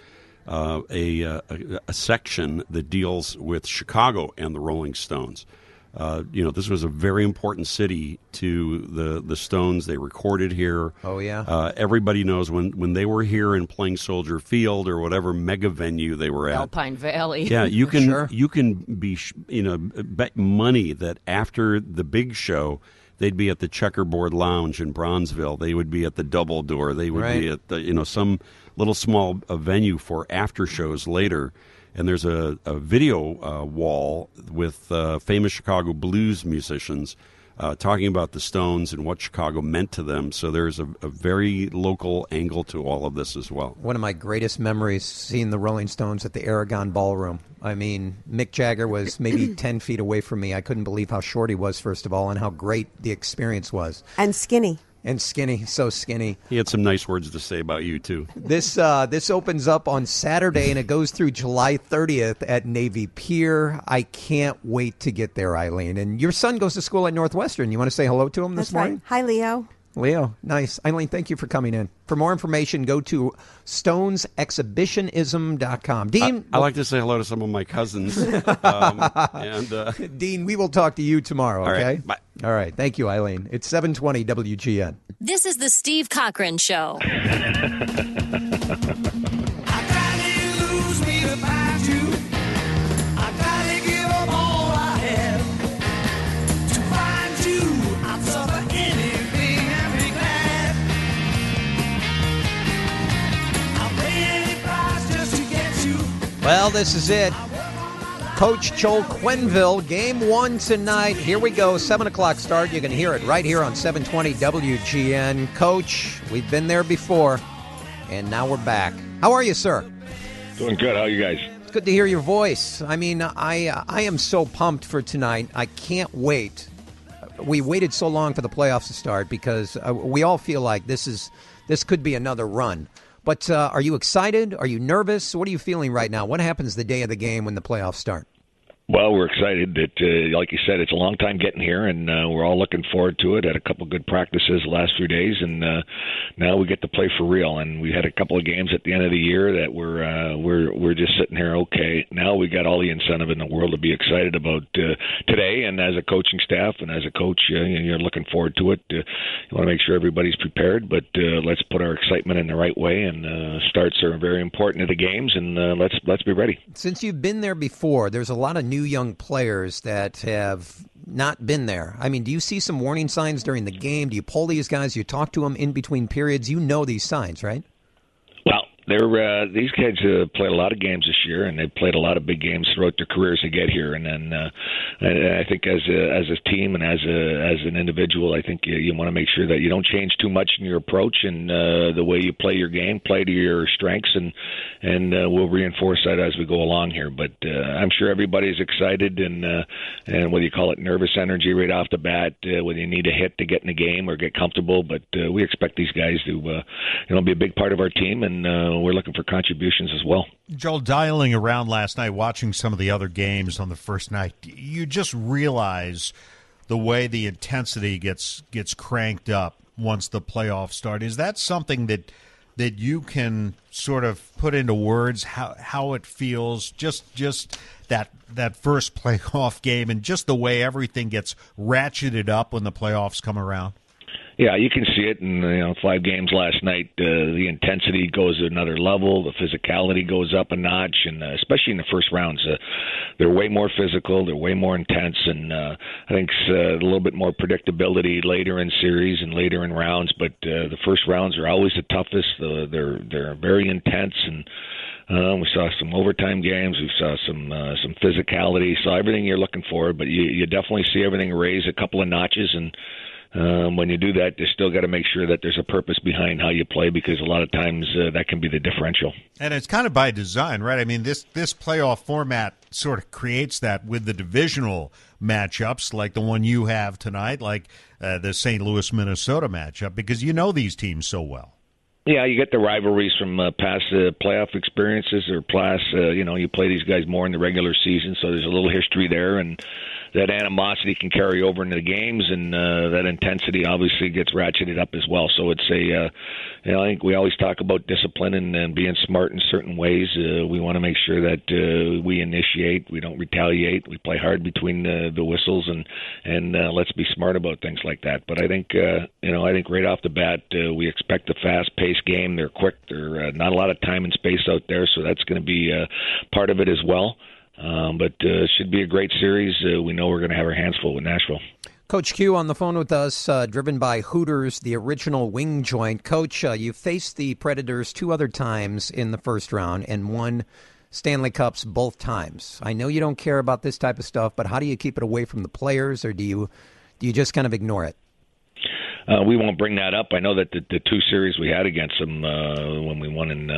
a section that deals with Chicago and the Rolling Stones. This was a very important city to the Stones. They recorded here. Oh, yeah. Everybody knows when they were here and playing Soldier Field or whatever mega venue they were at. Alpine Valley. Yeah, you can Sure. you can be bet money that after the big show they'd be at the Checkerboard Lounge in Bronzeville. They would be at the Double Door. They would be at the some little small venue for after shows later. And there's a video wall with famous Chicago blues musicians talking about the Stones and what Chicago meant to them. So there's a very local angle to all of this as well. One of my greatest memories, seeing the Rolling Stones at the Aragon Ballroom. I mean, Mick Jagger was maybe 10 feet away from me. I couldn't believe how short he was, first of all, and how great the experience was. And skinny. And skinny, so skinny. He had some nice words to say about you, too. This opens up on Saturday, and it goes through July 30th at Navy Pier. I can't wait to get there, Eileen. And your son goes to school at Northwestern. You want to say hello to him this morning? Right. Hi, Leo. Leo, nice. Eileen, thank you for coming in. For more information, go to stonesexhibitionism.com. Dean? I like to say hello to some of my cousins. Dean, we will talk to you tomorrow, okay? All right, bye. All right, thank you, Eileen. It's 720 WGN. This is the Steve Cochran Show. Well, this is it. Coach Joel Quenneville, game one tonight. Here we go, 7 o'clock start. You can hear it right here on 720 WGN. Coach, we've been there before, and now we're back. How are you, sir? Doing good. How are you guys? It's good to hear your voice. I mean, I am so pumped for tonight. I can't wait. We waited so long for the playoffs to start because we all feel like this could be another run. But are you excited? Are you nervous? What are you feeling right now? What happens the day of the game when the playoffs start? Well, we're excited that, like you said, it's a long time getting here, and we're all looking forward to it. Had a couple good practices the last few days, and now we get to play for real. And we had a couple of games at the end of the year that we're just sitting here. Okay, now we got all the incentive in the world to be excited about today. And as a coaching staff and as a coach, you're looking forward to it. You want to make sure everybody's prepared, but let's put our excitement in the right way. And starts are very important to the games, and let's be ready. Since you've been there before, there's a lot of new young players that have not been there. I mean, do you see some warning signs during the game? Do you poll these guys? You talk to them in between periods? You know these signs, right? Well, these kids played a lot of games this year, and they've played a lot of big games throughout their careers to get here. And then I think as a team and as an individual, I think you want to make sure that you don't change too much in your approach and the way you play your game, play to your strengths, and we'll reinforce that as we go along here. But I'm sure everybody's excited and whether you call it nervous energy right off the bat, whether you need a hit to get in the game or get comfortable. But we expect these guys to be a big part of our team, and we're looking for contributions as well. Joel, dialing around last night, watching some of the other games on the first night, you just realize the way the intensity gets cranked up once the playoffs start. Is that something that you can sort of put into words how it feels, just that first playoff game and just the way everything gets ratcheted up when the playoffs come around? Yeah, you can see it in 5 games last night. The intensity goes to another level. The physicality goes up a notch, and especially in the first rounds, they're way more physical. They're way more intense, and I think a little bit more predictability later in series and later in rounds. But the first rounds are always the toughest. They're very intense, and we saw some overtime games. We saw some physicality. So everything you're looking for, but you definitely see everything raise a couple of notches. And when you do that, you still got to make sure that there's a purpose behind how you play, because a lot of times that can be the differential. And it's kind of by design, right? I mean, this playoff format sort of creates that with the divisional matchups, like the one you have tonight, like the St. Louis-Minnesota matchup, because you know these teams so well. Yeah, you get the rivalries from past playoff experiences or past, you play these guys more in the regular season, so there's a little history there, and that animosity can carry over into the games, and that intensity obviously gets ratcheted up as well. So it's I think we always talk about discipline and being smart in certain ways. We want to make sure that we initiate, we don't retaliate, we play hard between the whistles, and let's be smart about things like that. But I think I think right off the bat we expect a fast-paced game. They're quick. They're not a lot of time and space out there, so that's going to be part of it as well. But it should be a great series. We know we're going to have our hands full with Nashville. Coach Q on the phone with us, driven by Hooters, the original wing joint. Coach, you faced the Predators 2 other times in the first round and won Stanley Cups both times. I know you don't care about this type of stuff, but how do you keep it away from the players, or do you just kind of ignore it? We won't bring that up. I know that the 2 series we had against them when we won in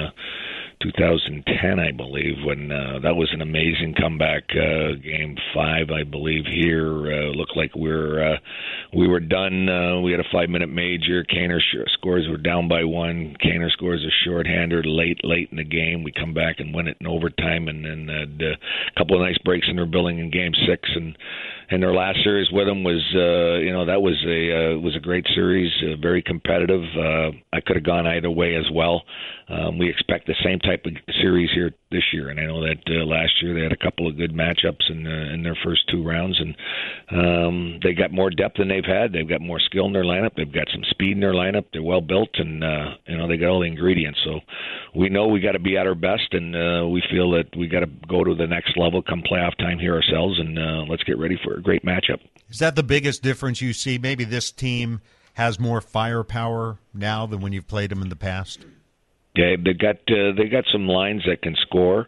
2010, I believe, when that was an amazing comeback. Game 5, I believe, here looked like we were done. We had a 5-minute major. Kaner scores. We're down by 1. Kaner scores a shorthander late in the game. We come back and win it in overtime, and then a couple of nice breaks in their building in Game 6. And their last series with them was, that was a great series, very competitive. I could have gone either way as well. We expect the same type of series here this year, and I know that last year they had a couple of good matchups in their first 2 rounds, and they got more depth than they've had. They've got more skill in their lineup. They've got some speed in their lineup. They're well built, and they got all the ingredients. So we know we got to be at our best, and we feel that we got to go to the next level come playoff time here ourselves, and let's get ready for a great matchup. Is that the biggest difference you see? Maybe this team has more firepower now than when you've played them in the past? Yeah, they got some lines that can score.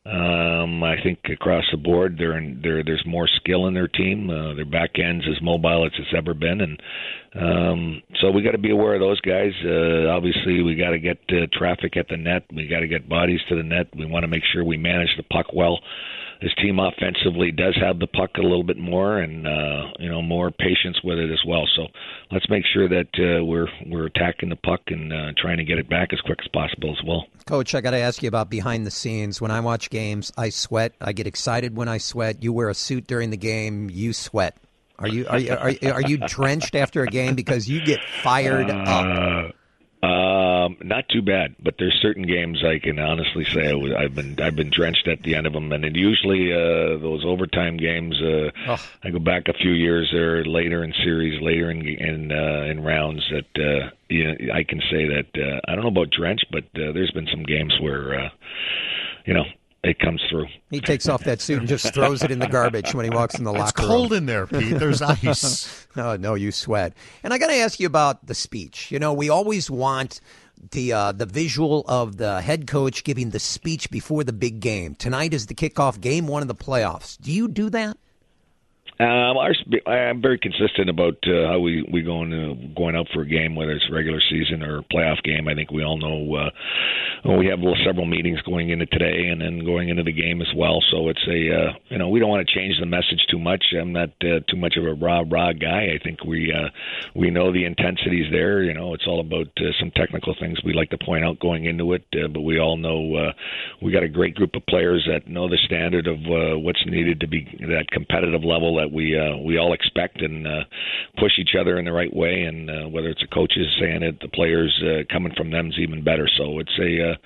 I think across the board, there's more skill in their team. Their back end's as mobile as it's ever been, and so we got to be aware of those guys. Obviously, we got to get traffic at the net. We got to get bodies to the net. We want to make sure we manage the puck well. his team offensively does have the puck a little bit more, and more patience with it as well. So let's make sure that we're attacking the puck and trying to get it back as quick as possible as well. Coach, I got to ask you about behind the scenes. When I watch games, I sweat. I get excited when I sweat. You wear a suit during the game. You sweat. Are you drenched after a game because you get fired up? Not too bad, but there's certain games I can honestly say I've been drenched at the end of them, and it usually those overtime games. I go back a few years there, later in series, later in rounds that I can say that I don't know about drenched, but there's been some games where it comes through. He takes off that suit and just throws it in the garbage when he walks in the locker room. It's cold in there, Pete. There's ice. No, you sweat. And I got to ask you about the speech. We always want the visual of the head coach giving the speech before the big game. Tonight is the kickoff, game one of the playoffs. Do you do that? I'm very consistent about how we going out for a game, whether it's regular season or playoff game. I think we all know we have several meetings going into today and then going into the game as well. So it's we don't want to change the message too much. I'm not too much of a rah guy. I think we know the intensity's there. It's all about some technical things we like to point out going into it, but we all know we got a great group of players that know the standard of what's needed to be that competitive level that we all expect and push each other in the right way. And whether it's the coaches saying it, the players coming from them is even better. So it's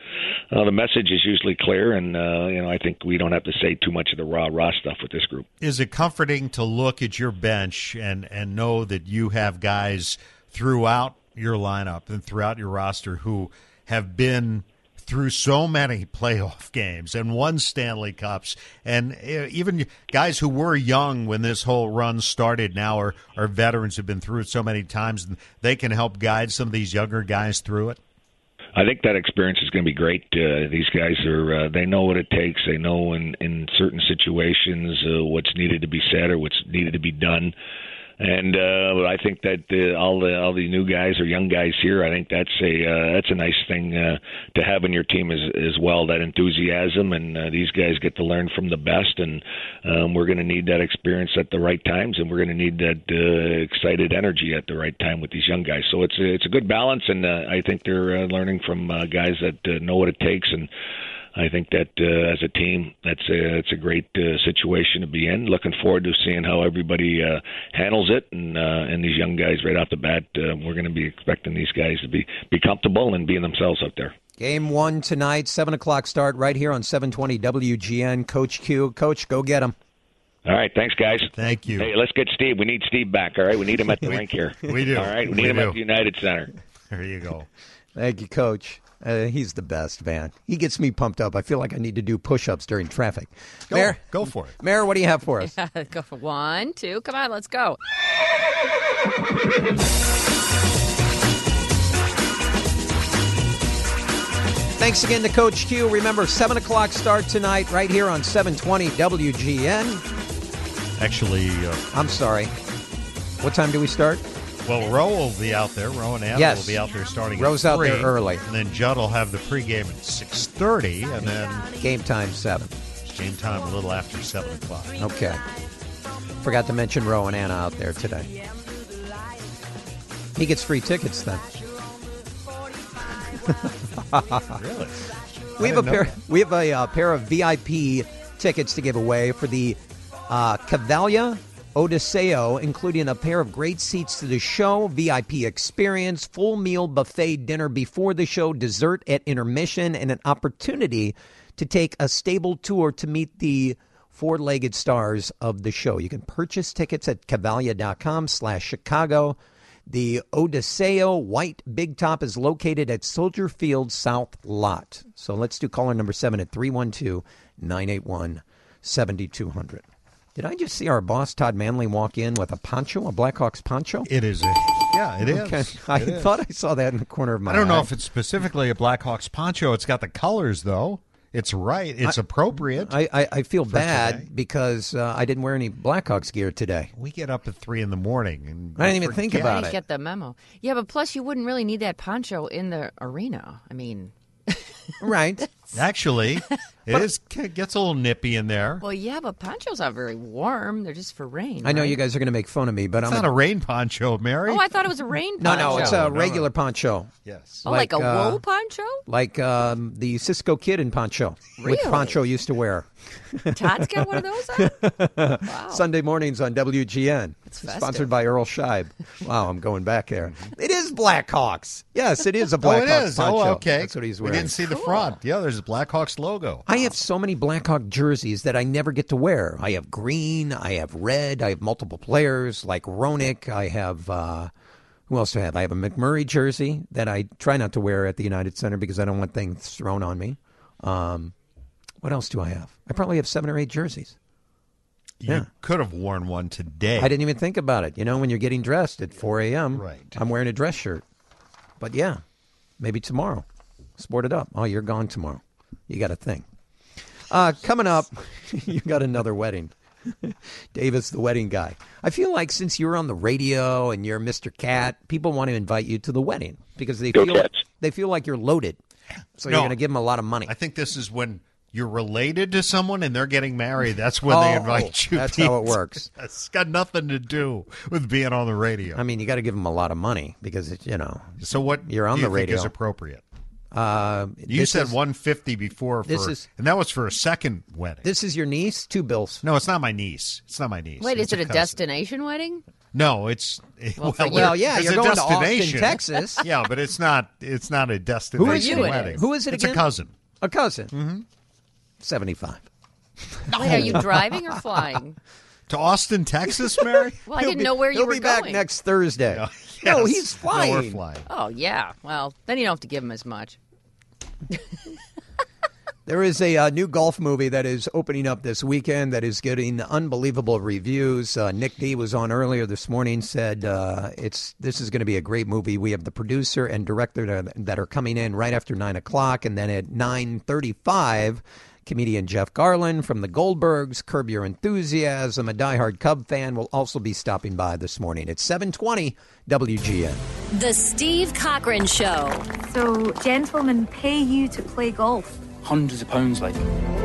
the message is usually clear, and I think we don't have to say too much of the rah stuff with this group. Is it comforting to look at your bench and know that you have guys throughout your lineup and throughout your roster who have been through so many playoff games and won Stanley Cups, and even guys who were young when this whole run started now are veterans who've been through it so many times, and they can help guide some of these younger guys through it? I think that experience is going to be great. These guys they know what it takes. They know in certain situations what's needed to be said or what's needed to be done. And I think that all the new guys or young guys here, I think that's a nice thing to have in your team as well. That enthusiasm, and these guys get to learn from the best, and we're going to need that experience at the right times, and we're going to need that excited energy at the right time with these young guys. So it's a good balance, and I think they're learning from guys that know what it takes. And I think that as a team, it's a great situation to be in. Looking forward to seeing how everybody handles it, and these young guys right off the bat. We're going to be expecting these guys to be comfortable and being themselves out there. Game one tonight, 7:00 start right here on 720 WGN. Coach Q, Coach, go get them. All right, thanks, guys. Thank you. Hey, let's get Steve. We need Steve back. All right, we need him at the rink here. We do. All right, we need him at the United Center. There you go. Thank you, Coach. He's the best, man. He gets me pumped up. I feel like I need to do push-ups during traffic. Mayor, go for it. Mayor, what do you have for us? Go for 1, 2. Come on, let's go. Thanks again to Coach Q. Remember, 7:00 start tonight right here on 720 WGN. Actually, I'm sorry. What time do we start? Well, Roe will be out there. Roe and Anna will be out there starting Roe's at 3. out there early. And then Judd will have the pregame at 6:30, and then game time 7. Game time a little after 7:00. Okay. Forgot to mention Roe and Anna out there today. He gets free tickets then. Really? We have a pair of VIP tickets to give away for the Cavalia Odiseo, including a pair of great seats to the show, VIP experience, full meal buffet dinner before the show, dessert at intermission, and an opportunity to take a stable tour to meet the four-legged stars of the show. You can purchase tickets at Cavalia.com/Chicago. The Odiseo White Big Top is located at Soldier Field South Lot. So let's do caller number 7 at 312-981-7200. Did I just see our boss, Todd Manley, walk in with a poncho, a Blackhawks poncho? It is. Yeah, it is. Okay. I thought I saw that in the corner of my eye. I don't know if it's specifically a Blackhawks poncho. It's got the colors, though. It's right. It's appropriate. I feel bad because I didn't wear any Blackhawks gear today. We get up at 3 in the morning. And I didn't even think about it. Get the memo. Yeah, but plus you wouldn't really need that poncho in the arena. I mean... Right. Actually, it gets a little nippy in there. Well, yeah, but ponchos aren't very warm. They're just for rain. I know right? you guys are going to make fun of me, but It's I'm not a rain poncho, Mary. Oh, I thought it was a rain poncho. No, it's a regular poncho. Yes. Oh, like a wool poncho? Like the Cisco Kid in poncho, which Really? Poncho used to wear. Todd's got one of those on? Wow. Sunday mornings on WGN. festive. Sponsored by Earl Scheib. Wow, I'm going back there. It is Blackhawks. Yes, it is a Oh, Blackhawks it is. poncho. Oh, okay. That's what he's We wearing. didn't see the front. Yeah, there's a Blackhawks logo. I have so many Blackhawk jerseys that I never get to wear. I have green, I have red, I have multiple players like Roenick. I have, who else do I have? I have a McMurray jersey that I try not to wear at the United Center because I don't want things thrown on me. What else do I have? I probably have 7 or 8 jerseys. You could have worn one today. I didn't even think about it. You know, when you're getting dressed at 4 a.m., Right. I'm wearing a dress shirt. But yeah, maybe tomorrow. Sport it up. Oh, you're gone tomorrow. You got a thing. Coming up, you got another wedding. Davis, the wedding guy. I feel like since you're on the radio and you're Mr. Cat, people want to invite you to the wedding because they feel like you're loaded. So you're going to give them a lot of money. I think this is when you're related to someone and they're getting married. That's when they invite you. That's how it works. It's got nothing to do with being on the radio. I mean, you got to give them a lot of money because it's, So what you're on do the you radio think is appropriate? You this said is- $150 before, and that was for a second wedding. This is your niece? 2 bills. No, it's not my niece. It's not my niece. Wait, It's is it a cousin. destination wedding? No, it's Well, yeah, it's you're a going to Austin, destination. Texas. Yeah, but it's not a destination Who is it? wedding. Who is it It's again? a cousin. A cousin. Mm-hmm. 75. Wait, are you driving or flying? To Austin, Texas, Mary? Well, I didn't know where you were He'll be back going. next Thursday. No, No, yes. he's flying. No, we're flying. Oh, yeah. Well, then you don't have to give him as much. There is a new golf movie that is opening up this weekend that is getting unbelievable reviews. Nick D was on earlier this morning, said this is going to be a great movie. We have the producer and director that are coming in right after 9 o'clock, and then at 9:35, comedian Jeff Garland from the Goldbergs, Curb Your Enthusiasm, a diehard Cub fan, will also be stopping by this morning. It's 7:20 WGN. The Steve Cochran Show. So, gentlemen pay you to play golf? Hundreds of pounds, like.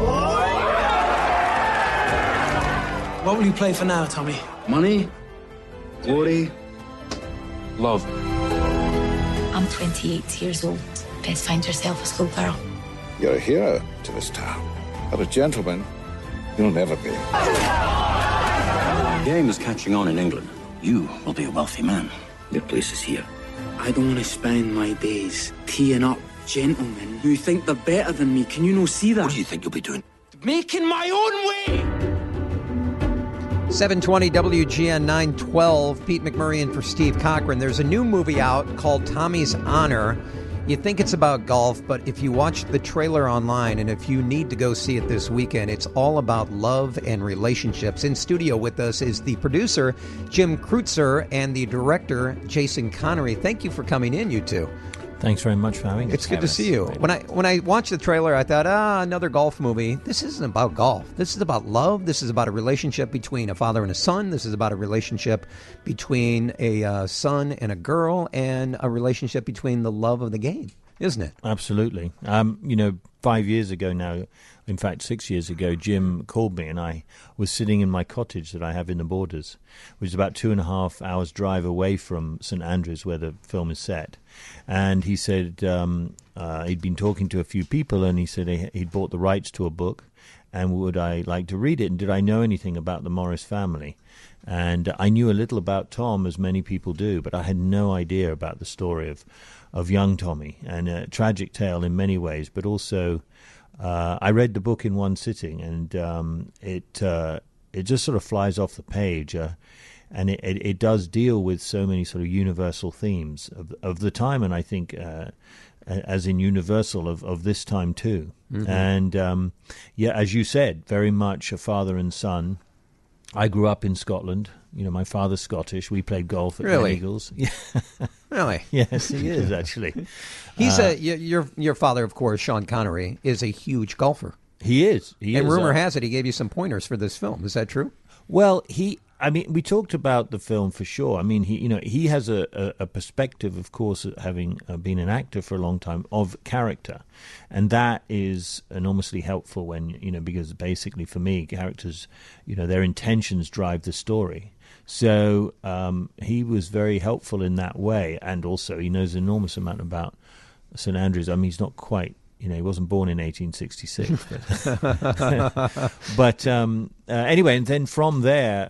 What will you play for now, Tommy? Money, glory, love. I'm 28 years old. Best find yourself a schoolgirl. You're a hero to this town, but a gentleman you'll never be. The game is catching on in England. You will be a wealthy man. Your place is here. I don't want to spend my days teeing up gentlemen who think they're better than me. Can you not see that? What do you think you'll be doing? Making my own way! 720 WGN 912. Pete McMurray in for Steve Cochran. There's a new movie out called Tommy's Honor. You think it's about golf, but if you watch the trailer online and if you need to go see it this weekend, it's all about love and relationships. In studio with us is the producer, Jim Kreutzer, and the director, Jason Connery. Thank you for coming in, you two. Thanks very much for having us. It's good to see you. When I watched the trailer, I thought, another golf movie. This isn't about golf. This is about love. This is about a relationship between a father and a son. This is about a relationship between a son and a girl, and a relationship between the love of the game, isn't it? Absolutely. 5 years ago now, in fact 6 years ago, Jim called me and I was sitting in my cottage that I have in the Borders, which is about 2.5 hours drive away from St Andrews where the film is set. And he said he'd been talking to a few people, and he said he'd bought the rights to a book, and would I like to read it, and did I know anything about the Morris family. And I knew a little about Tom, as many people do, but I had no idea about the story of young Tommy, and a tragic tale in many ways, but also I read the book in one sitting, and it just sort of flies off the page, and it does deal with so many sort of universal themes of the time, and I think as in universal of this time too. Mm-hmm. And as you said, very much a father and son. I grew up in Scotland. My father's Scottish. We played golf at the Eagles. Yeah. Really? Yes, he is actually. He's your father, of course, Sean Connery, is a huge golfer. He is. And rumor has it he gave you some pointers for this film. Is that true? Well, I mean, we talked about the film for sure. I mean, he has a perspective, of course, having been an actor for a long time, of character, and that is enormously helpful when because basically for me, characters, their intentions drive the story. So he was very helpful in that way, and also he knows an enormous amount about St Andrews. I mean, he's not quite. He wasn't born in 1866. But anyway, and then from there,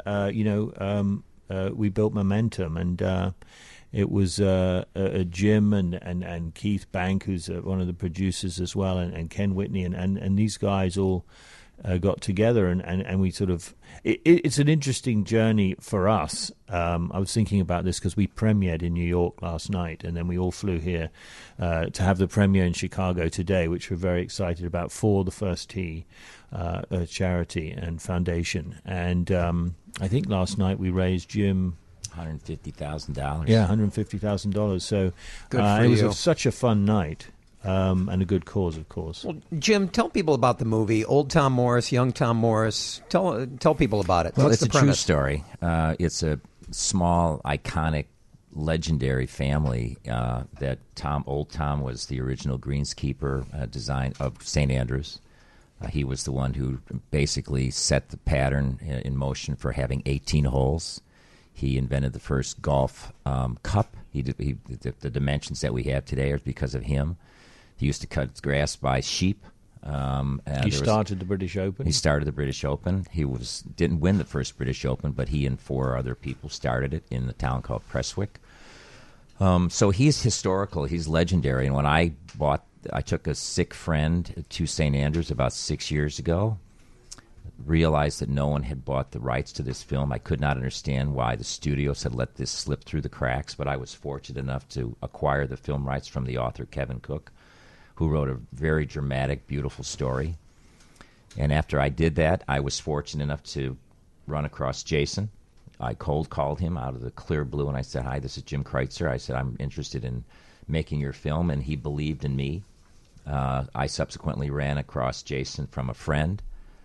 we built momentum, and it was Jim and Keith Bank, who's one of the producers as well, and Ken Whitney, and these guys all got together, and we sort of... It's an interesting journey for us. I was thinking about this because we premiered in New York last night, and then we all flew here to have the premiere in Chicago today, which we're very excited about, for the First Tee charity and foundation. And I think last night we raised, Jim... $150,000. Yeah, $150,000. So it was such a fun night. And a good cause, of course. Well, Jim, tell people about the movie. Old Tom Morris, Young Tom Morris. Tell people about it. Well, What's it's the a premise? true story. It's a small, iconic, legendary family that Old Tom was the original greenskeeper design of St. Andrews. He was the one who basically set the pattern in motion for having 18 holes. He invented the first golf cup. The dimensions that we have today are because of him. He used to cut grass by sheep. He started the British Open. He started the British Open. He didn't win the first British Open, but he and 4 other people started it in the town called Prestwick. So he's historical. He's legendary. And when I took a sick friend to St. Andrews about 6 years ago, realized that no one had bought the rights to this film. I could not understand why the studios had let this slip through the cracks, but I was fortunate enough to acquire the film rights from the author Kevin Cook, who wrote a very dramatic, beautiful story. And after I did that, I was fortunate enough to run across Jason. I cold called him out of the clear blue, and I said, "Hi, this is Jim Kreitzer." I said, "I'm interested in making your film," and he believed in me. I subsequently ran across Jason from a friend.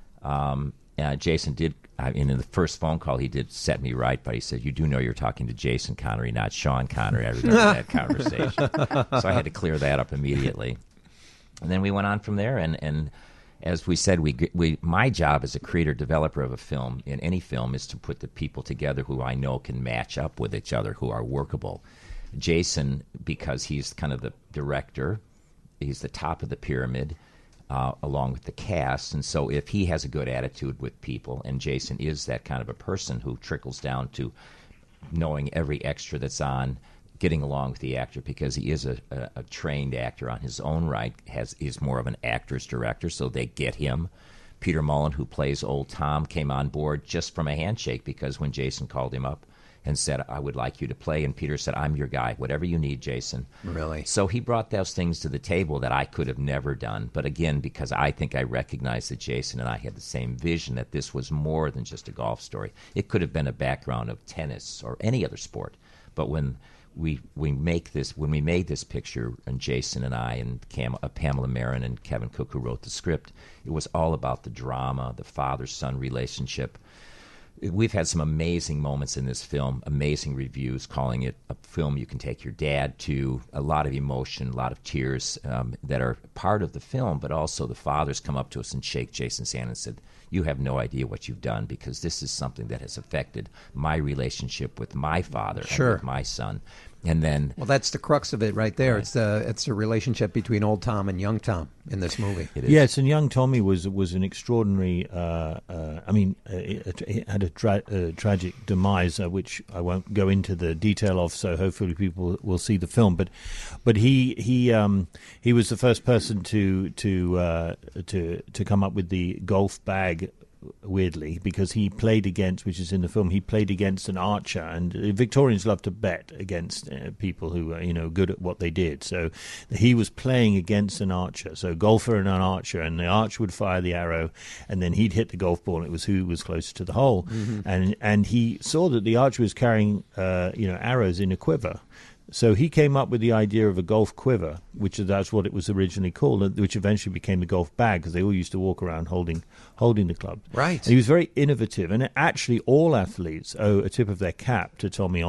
Jason did, in the first phone call, he did set me right, but he said, "You do know you're talking to Jason Connery, not Sean Connery." I remember that conversation. So I had to clear that up immediately. And then we went on from there, and as we said, my job as a creator developer of a film, in any film, is to put the people together who I know can match up with each other, who are workable. Jason, because he's kind of the director, he's the top of the pyramid, along with the cast, and so if he has a good attitude with people, and Jason is that kind of a person who trickles down to knowing every extra that's on, getting along with the actor, because he is a trained actor on his own right, is more of an actor's director, so they get him. Peter Mullen, who plays Old Tom, came on board just from a handshake, because when Jason called him up and said, "I would like you to play," and Peter said, "I'm your guy, whatever you need, Jason." Really? So he brought those things to the table that I could have never done, but again, because I think I recognized that Jason and I had the same vision, that this was more than just a golf story. It could have been a background of tennis or any other sport, but when we made this picture, and Jason and I and Pamela Marin and Kevin Cook, who wrote the script, it was all about the drama, the father-son relationship. We've had some amazing moments in this film, amazing reviews calling it a film you can take your dad to, a lot of emotion, a lot of tears that are part of the film, but also the fathers come up to us and shake Jason's hand and said, "You have no idea what you've done, because this is something that has affected my relationship with my father and with my son." And then, well, that's the crux of it right there. Right. It's the relationship between Old Tom and Young Tom in this movie. It is. Yes, and Young Tommy was an extraordinary. It had a tragic demise, which I won't go into the detail of. So hopefully people will see the film. But he was the first person to come up with the golf bag. Weirdly, because he played against, which is in the film, he played against an archer, and Victorians love to bet against people who are good at what they did. So he was playing against an archer, so golfer and an archer, and the archer would fire the arrow, and then he'd hit the golf ball, and it was who was closer to the hole. Mm-hmm. And he saw that the archer was carrying arrows in a quiver. So he came up with the idea of a golf quiver, that's what it was originally called, which eventually became the golf bag, because they all used to walk around holding the club. Right. And he was very innovative, and actually all athletes owe a tip of their cap to Tommy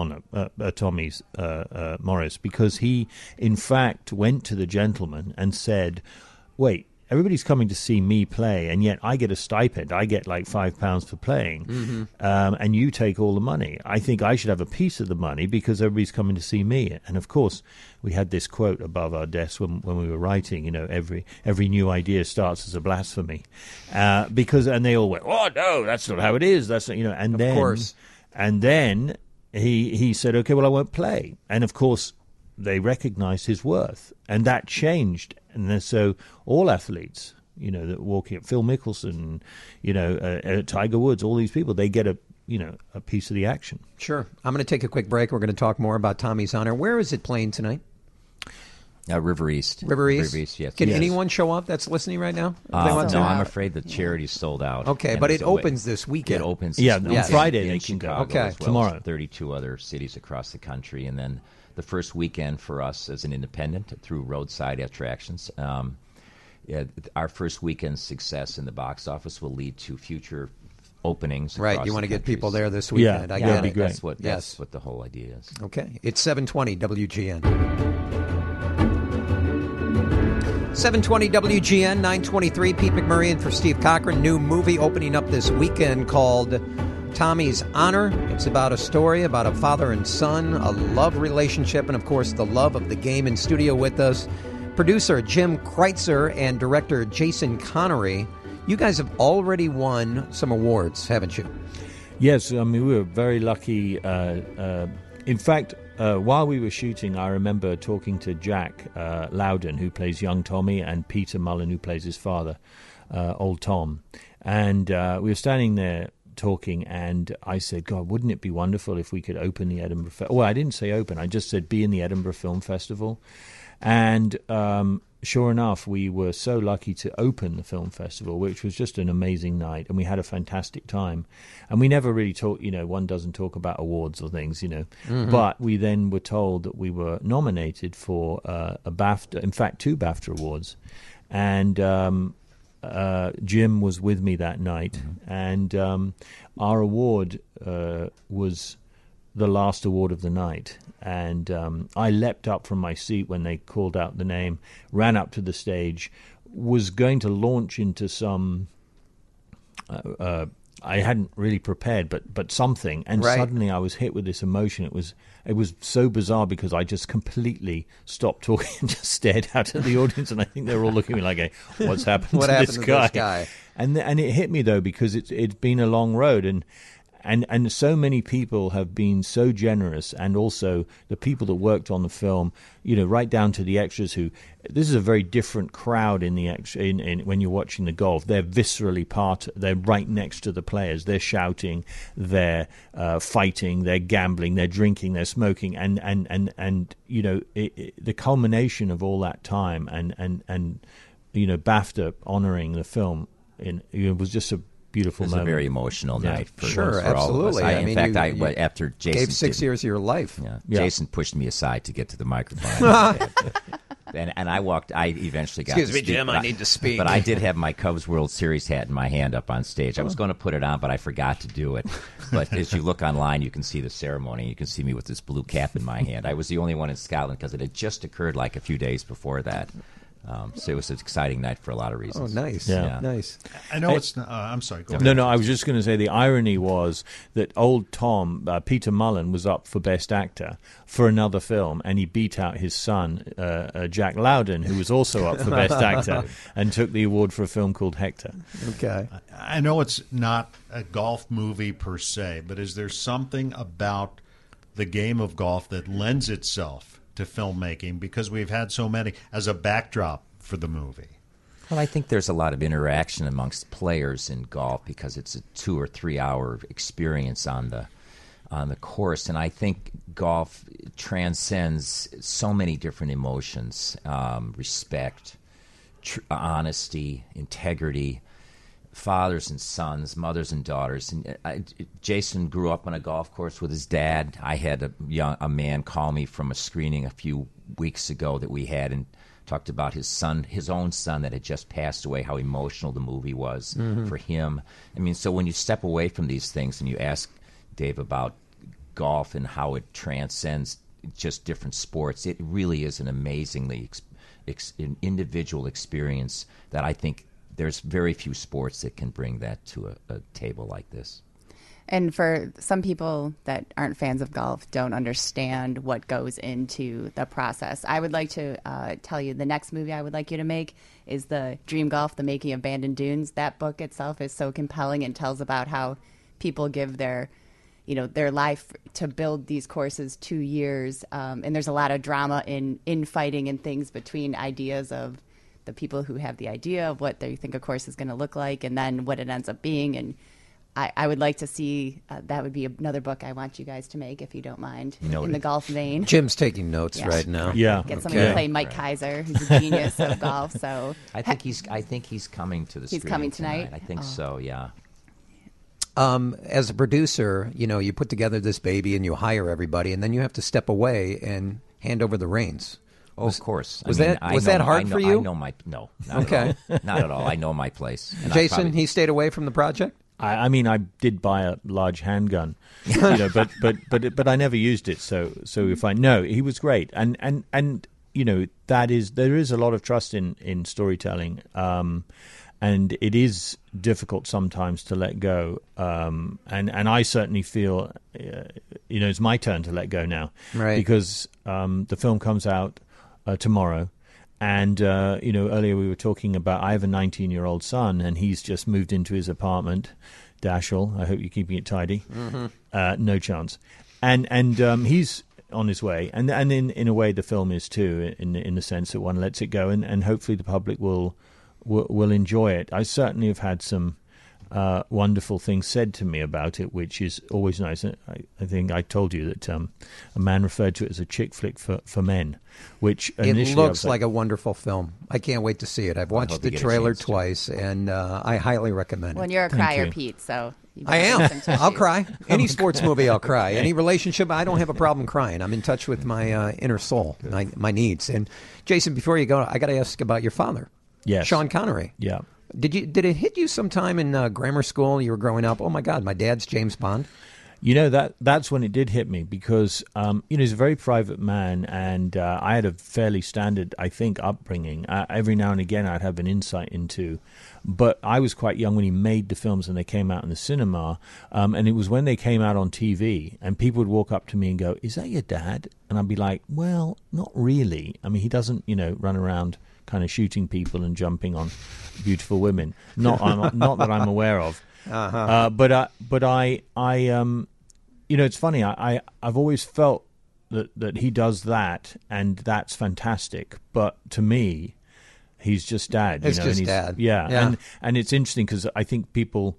Morris, because he, in fact, went to the gentleman and said, wait, everybody's coming to see me play, and yet I get a stipend. I get like £5 for playing, and you take all the money. I think I should have a piece of the money because everybody's coming to see me. And of course, we had this quote above our desk when we were writing. You know, every new idea starts as a blasphemy, and they all went, "Oh no, that's not how it is." That's not, And then he said, "Okay, well, I won't play." And of course, they recognized his worth, and that changed. And then, so all athletes, that walking at Phil Mickelson, Tiger Woods, all these people, they get a piece of the action. Sure. I'm going to take a quick break. We're going to talk more about Tommy's Honor. Where is it playing tonight? River East. River East, yes. Can anyone show up that's listening right now? No, I'm afraid the charity's sold out. Okay, but it opens this weekend. It opens on Friday. They can Chicago, go. Okay, tomorrow. 32 other cities across the country, and then the first weekend for us as an independent through Roadside Attractions. Our first weekend's success in the box office will lead to future openings. Right, you want to get people there this weekend. I that'd be great. That's what the whole idea is. Okay, it's 720 WGN. 720 WGN, 923. Pete McMurray in for Steve Cochran. New movie opening up this weekend called Tommy's Honor. It's about a story about a father and son, a love relationship, and of course the love of the game. In studio with us, producer Jim Kreitzer and director Jason Connery. You guys have already won some awards, haven't you? Yes, I mean, we were very lucky. In fact, while we were shooting, I remember talking to Jack Loudon, who plays young Tommy, and Peter Mullen, who plays his father, old Tom. And we were standing there talking, and I said, God, wouldn't it be wonderful if we could open the Edinburgh Festival? Well, I didn't say open. I just said be in the Edinburgh Film Festival. And sure enough, we were so lucky to open the film festival, which was just an amazing night, and we had a fantastic time. And we never really talk, one doesn't talk about awards or things, Mm-hmm. But we then were told that we were nominated for a BAFTA, in fact, 2 BAFTA awards. And Jim was with me that night, and our award was the last award of the night. And I leapt up from my seat when they called out the name, ran up to the stage, was going to launch into some I hadn't really prepared, but something, and suddenly I was hit with this emotion. It was so bizarre because I just completely stopped talking and just stared out at the audience, and I think they were all looking at me like, hey, "What's happened to this guy?" And it hit me though, because it's been a long road, and so many people have been so generous, and also the people that worked on the film, right down to the extras who, this is a very different crowd in when you're watching the golf. They're viscerally they're right next to the players. They're shouting, they're fighting, they're gambling, they're drinking, they're smoking, and the culmination of all that time and BAFTA honoring the film was just a beautiful moment. It was a very emotional night for absolutely. all of us. In fact, after Jason gave 6 years of your life. Jason pushed me aside to get to the microphone. and I eventually got Excuse to me, speak, Jim, I need to speak. But I did have my Cubs World Series hat in my hand up on stage. I was going to put it on, but I forgot to do it. But as you look online, you can see the ceremony. You can see me with this blue cap in my hand. I was the only one in Scotland because it had just occurred like a few days before that. So it was an exciting night for a lot of reasons. Oh, nice. Yeah. Nice. I know it's not, I'm sorry. Go ahead. No, I was just going to say the irony was that old Tom, Peter Mullen, was up for Best Actor for another film, and he beat out his son, Jack Loudon, who was also up for Best Actor, and took the award for a film called Hector. Okay. I know it's not a golf movie per se, but is there something about the game of golf that lends itself to filmmaking, because we've had so many as a backdrop for the movie? Well, I think there's a lot of interaction amongst players in golf because it's a 2 or 3 hour experience on the course, and I think golf transcends so many different emotions: respect, honesty, integrity, fathers and sons, mothers and daughters. And Jason grew up on a golf course with his dad. I had a man call me from a screening a few weeks ago that we had and talked about his own son that had just passed away, how emotional the movie was for him. I mean, so when you step away from these things and you ask Dave about golf and how it transcends just different sports, it really is an amazingly an individual experience that I think there's very few sports that can bring that to a table like this. And for some people that aren't fans of golf, don't understand what goes into the process. I would like to tell you the next movie I would like you to make is the Dream Golf, The Making of Bandon Dunes. That book itself is so compelling and tells about how people give their life to build these courses 2 years. And there's a lot of drama in fighting and things between ideas of the people who have the idea of what they think a course is going to look like and then what it ends up being. And I would like to see, that would be another book I want you guys to make, if you don't mind, in the golf vein. Jim's taking notes right now. Yeah. Get somebody to play Mike Kaiser, who's a genius of golf. So I think he's coming to the He's coming tonight? I think so, yeah. As a producer, you put together this baby and you hire everybody, and then you have to step away and hand over the reins. Oh, of course. Was that hard for you? No, not at all. Not at all. I know my place. And Jason, he stayed away from the project? I mean, I did buy a large handgun, but I never used it. So if he was great, and there is a lot of trust in storytelling, and it is difficult sometimes to let go. And I certainly feel, it's my turn to let go now, right? Because the film comes out tomorrow. And, earlier we were talking about, I have a 19-year-old son, and he's just moved into his apartment. Dashel, I hope you're keeping it tidy. Mm-hmm. No chance. And he's on his way. And in a way, the film is too, in the sense that one lets it go, and hopefully the public will enjoy it. I certainly have had some wonderful things said to me about it, which is always nice. I think I told you that a man referred to it as a chick flick for men, which it looks like a wonderful film. I can't wait to see it. I've watched the trailer twice, and I highly recommend it. Well, you're a crier, Pete, so... I am. I'll cry. Any sports movie, I'll cry. Any relationship, I don't have a problem crying. I'm in touch with my inner soul, my needs. And Jason, before you go, I got to ask about your father. Yes. Sean Connery. Yeah. Did it hit you sometime in grammar school? You were growing up. Oh my God, my dad's James Bond. That's when it did hit me because he's a very private man, and I had a fairly standard, I think, upbringing. Every now and again, I'd have an insight into, but I was quite young when he made the films and they came out in the cinema, and it was when they came out on TV, and people would walk up to me and go, "Is that your dad?" And I'd be like, "Well, not really. I mean, he doesn't, run around kind of shooting people and jumping on beautiful women. Not that I'm aware of." But I it's funny. I've always felt that he does that, and that's fantastic. But to me, he's just dad. It's just dad. Yeah. And it's interesting because I think people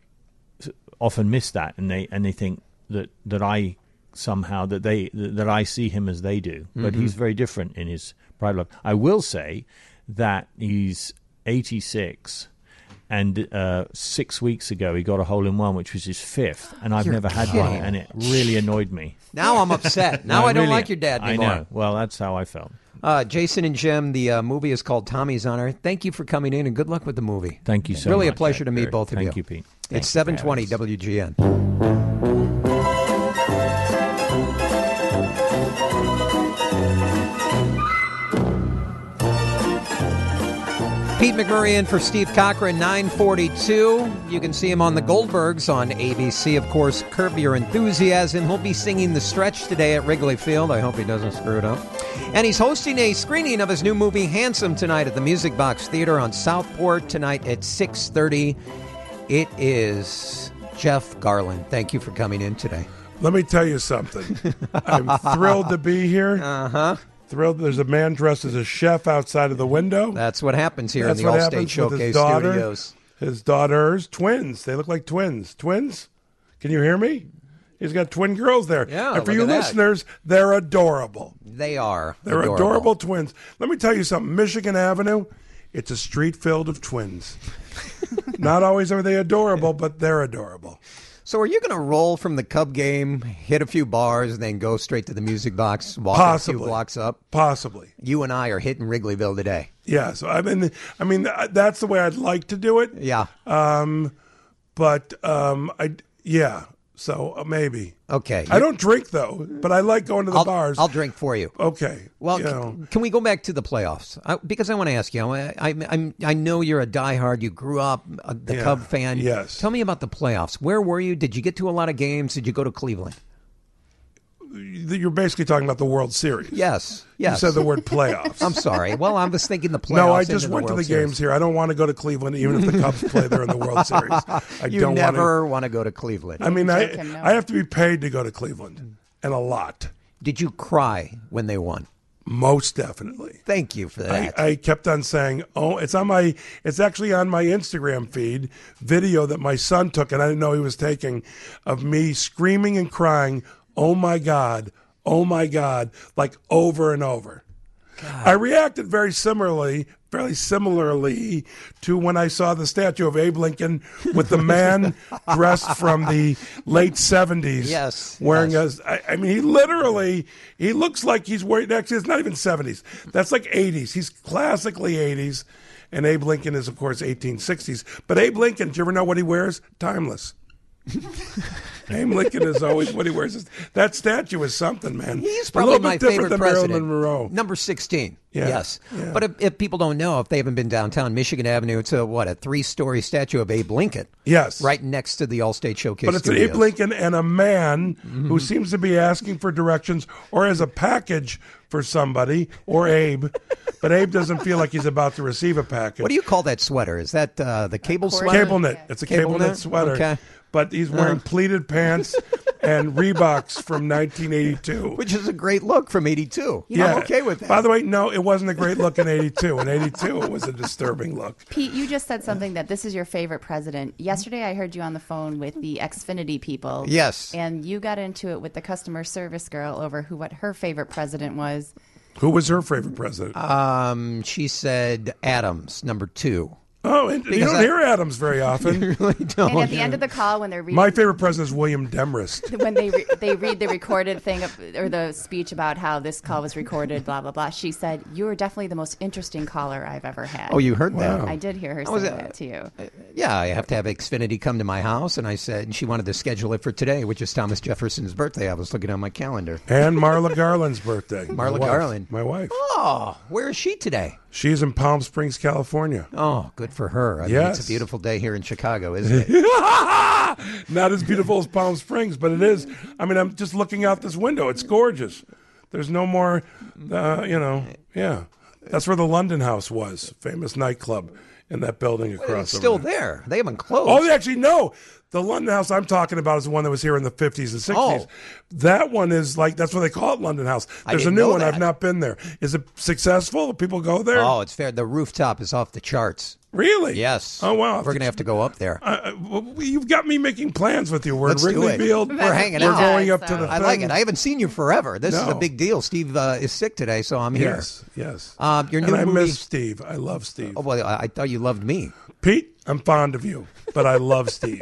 often miss that, and they think that I somehow that I see him as they do, but he's very different in his private life. I will say that he's 86. And 6 weeks ago, he got a hole-in-one, which was his fifth, and I've never had one, and it really annoyed me. Now I'm upset. Now I don't like your dad anymore. I know. Well, that's how I felt. Jason and Jim, the movie is called Tommy's Honor. Thank you for coming in, and good luck with the movie. Thank you so much. Really a pleasure to meet both of you. Thank you, Pete. It's 7:20 WGN. Pete McMurray in for Steve Cochran, 9:42. You can see him on The Goldbergs on ABC. Of course, Curb Your Enthusiasm. He'll be singing The Stretch today at Wrigley Field. I hope he doesn't screw it up. And he's hosting a screening of his new movie, Handsome, tonight at the Music Box Theater on Southport tonight at 6:30. It is Jeff Garlin. Thank you for coming in today. Let me tell you something. I'm thrilled to be here. Uh-huh. Thrilled. There's a man dressed as a chef outside of the window. That's what happens here in the Allstate Showcase Studios. His daughters, twins. They look like twins. Twins? Can you hear me? He's got twin girls there. Yeah, and for you listeners, they're adorable. They are. They're adorable twins. Let me tell you something. Michigan Avenue It's a street filled of twins. Not always are they adorable, but they're adorable. So are you going to roll from the Cub game, hit a few bars, and then go straight to the music box, walk a few blocks up? Possibly. You and I are hitting Wrigleyville today. Yeah, so I mean, that's the way I'd like to do it. Yeah. So maybe. Okay. I don't drink, though, but I like going to the bars. I'll drink for you. Okay. Well, can we go back to the playoffs? Because I want to ask you. I know you're a diehard. You grew up the Cub fan. Yes. Tell me about the playoffs. Where were you? Did you get to a lot of games? Did you go to Cleveland? You're basically talking about the World Series. Yes. You said the word playoffs. I'm sorry. Well, I was thinking the playoffs. No, I just went to the World Series. games here. I don't want to go to Cleveland, even if the Cubs play there in the World Series. You never want to go to Cleveland. I mean, I have to be paid to go to Cleveland, and a lot. Did you cry when they won? Most definitely. Thank you for that. I kept on saying, it's actually on my Instagram feed, video that my son took, and I didn't know he was taking, of me screaming and crying, oh my God, like over and over. God. I reacted very similarly to when I saw the statue of Abe Lincoln with the man dressed from the late 70s. Yes. Wearing I mean, he looks like he's wearing, actually, it's not even 70s. That's like 80s. He's classically 80s. And Abe Lincoln is, of course, 1860s. But Abe Lincoln, do you ever know what he wears? Timeless. Abe Lincoln is always what he wears. That statue is something, man. He's probably my favorite than president. Marilyn Monroe. Number 16. Yeah. Yes. Yeah. But if people don't know, if they haven't been downtown, Michigan Avenue, it's a 3-story statue of Abe Lincoln. Yes. Right next to the Allstate Showcase But it's Studios. Abe Lincoln and a man who seems to be asking for directions or as a package for somebody, or Abe. But Abe doesn't feel like he's about to receive a package. What do you call that sweater? Is that the cable sweater? Cable knit. It's a cable knit sweater. Okay. But he's wearing pleated pants and Reeboks from 1982. Which is a great look from 82. Yeah. I'm okay with that. By the way, no, it wasn't a great look in 82. In 82, it was a disturbing look. Pete, you just said something that this is your favorite president. Yesterday, I heard you on the phone with the Xfinity people. Yes. And you got into it with the customer service girl over what her favorite president was. Who was her favorite president? She said Adams, number 2. Oh, and you don't hear Adams very often. You really don't. And at the end of the call, when they're reading... My favorite president is William Demarest. When they read the recorded thing, or the speech about how this call was recorded, blah, blah, blah, she said, you are definitely the most interesting caller I've ever had. Oh, you heard that? I did hear her say that to you. Yeah, I have to have Xfinity come to my house, and I said, and she wanted to schedule it for today, which is Thomas Jefferson's birthday. I was looking on my calendar. And Marla Garland's birthday. Marla Garland. My wife. Oh, where is she today? She's in Palm Springs, California. Oh, good for her. I mean, it's a beautiful day here in Chicago, isn't it? Not as beautiful as Palm Springs, but it is. I mean, I'm just looking out this window. It's gorgeous. There's no more, yeah. That's where the London House was, famous nightclub in that building across. It's still there. They haven't closed. Oh, actually, no. The London House I'm talking about is the one that was here in the 50s and 60s. Oh. That one is that's what they call it, London House. There's a new one. I've not been there. Is it successful? People go there? Oh, it's fair. The rooftop is off the charts. Really? Yes. Oh, wow. We're going to have to go up there. You've got me making plans with you. We're Let's in Wrigley do it. Field. We're hanging out. We're going up to the I like it. I haven't seen you forever. This is No. a big deal. Steve is sick today, so I'm here. Yes. Your new I movie. miss Steve. I love Steve. Oh, well, I thought you loved me. Pete, I'm fond of you, but I love Steve.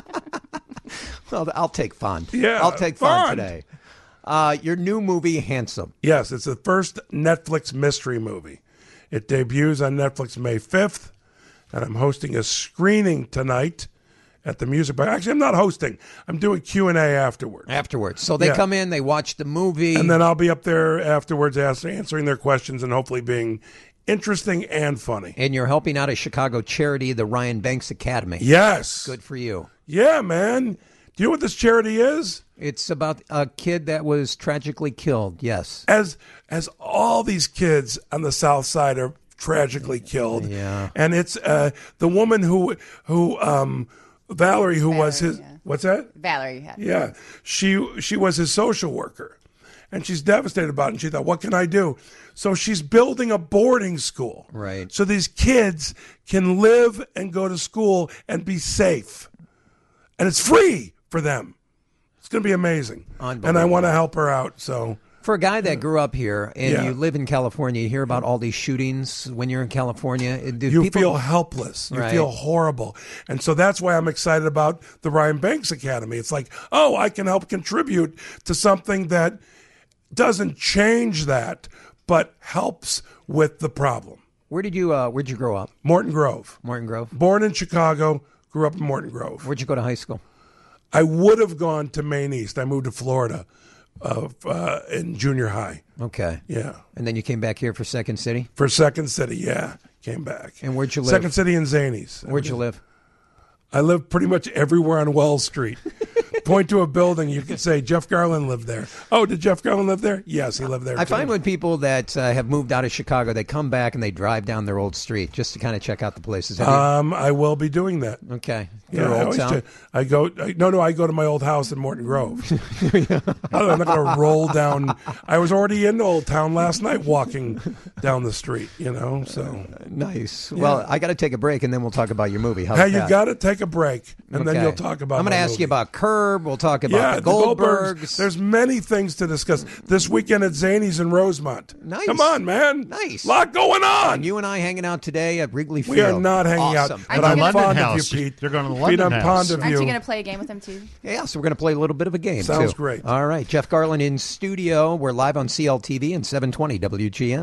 Well, I'll take fond. Yeah, I'll take fond fond. today. Your new movie, Handsome. Yes, it's the first Netflix mystery movie. It debuts on Netflix May 5th, and I'm hosting a screening tonight at the Music Box. Actually, I'm not hosting. I'm doing Q&A afterwards. So they come in, they watch the movie. And then I'll be up there afterwards answering their questions and hopefully being interesting and funny. And you're helping out a Chicago charity, the Ryan Banks Academy. Yes. Good for you. Yeah, man. Do you know what this charity is? It's about a kid that was tragically killed, yes. As all these kids on the South Side are tragically killed. Yeah. And it's the woman who Valerie, who was his, what's that? Valerie. Yeah. She was his social worker. And she's devastated about it. And she thought, what can I do? So she's building a boarding school. Right. So these kids can live and go to school and be safe. And it's free for them. It's going to be amazing. And I want to help her out. So For a guy that grew up here and you live in California, you hear about all these shootings when you're in California. You feel helpless. You feel horrible. And so that's why I'm excited about the Ryan Banks Academy. It's like, oh, I can help contribute to something that doesn't change that, but helps with the problem. Where'd you grow up? Morton Grove. Morton Grove. Born in Chicago, grew up in Morton Grove. Where'd you go to high school? I would have gone to Maine East. I moved to Florida in junior high. Okay. Yeah. And then you came back here for Second City? For Second City, yeah. Came back. And where'd you live? Second City and Zanies. Where'd you live? I live pretty much everywhere on Wells Street. Point to a building, you can say, Jeff Garland lived there. Oh, did Jeff Garland live there? Yes, he lived there I too. find when people that have moved out of Chicago, they come back and they drive down their old street just to kind of check out the places. I will be doing that. Okay. Yeah, Your old town? I go to my old house in Morton Grove. I'm not going to roll down. I was already in Old Town last night walking down the street, so. Nice. Yeah. Well, I got to take a break and then we'll talk about your movie. How's Hey, you that? got to take a break and then you'll talk about I'm going to ask you about Curb. We'll talk about the Goldbergs. There's many things to discuss. This weekend at Zanies in Rosemont. Nice. Come on, man. Nice. Lot going on. And you and I hanging out today at Wrigley Field. We are not hanging Awesome. out, but I'm fond of you, Pete. They're going to the Pete, London I'm House. fond of Aren't you. you going to play a game with him too? Yeah, so we're going to play a little bit of a game, Sounds too. great. All right, Jeff Garland in studio. We're live on CLTV and 720 WGN.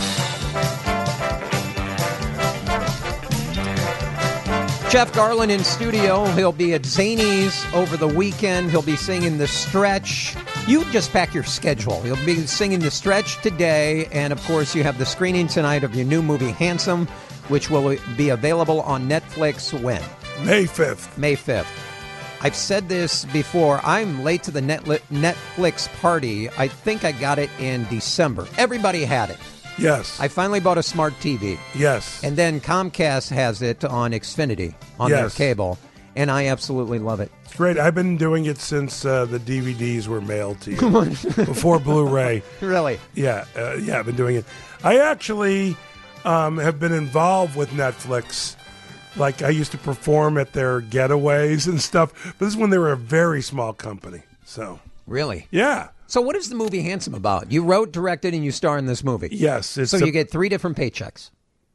Jeff Garland in studio. He'll be at Zanies over the weekend. He'll be singing The Stretch. You just pack your schedule. He'll be singing The Stretch today. And, of course, you have the screening tonight of your new movie, Handsome, which will be available on Netflix when? May 5th. May 5th. I've said this before. I'm late to the Netflix party. I think I got it in December. Everybody had it. Yes. I finally bought a smart TV. Yes. And then Comcast has it on Xfinity, on their cable, and I absolutely love it. It's great. I've been doing it since the DVDs were mailed to you. Before Blu-ray. Really? Yeah. I've been doing it. I actually have been involved with Netflix. Like, I used to perform at their getaways and stuff. But this is when they were a very small company. So. Really? Yeah. So what is the movie Handsome about? You wrote, directed, and you star in this movie. Yes. So you get 3 different paychecks.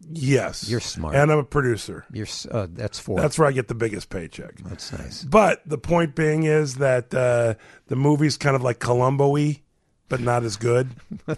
Yes. You're smart. And I'm a producer. That's 4. That's where I get the biggest paycheck. That's nice. But the point being is that the movie's kind of like Columbo-y, but not as good.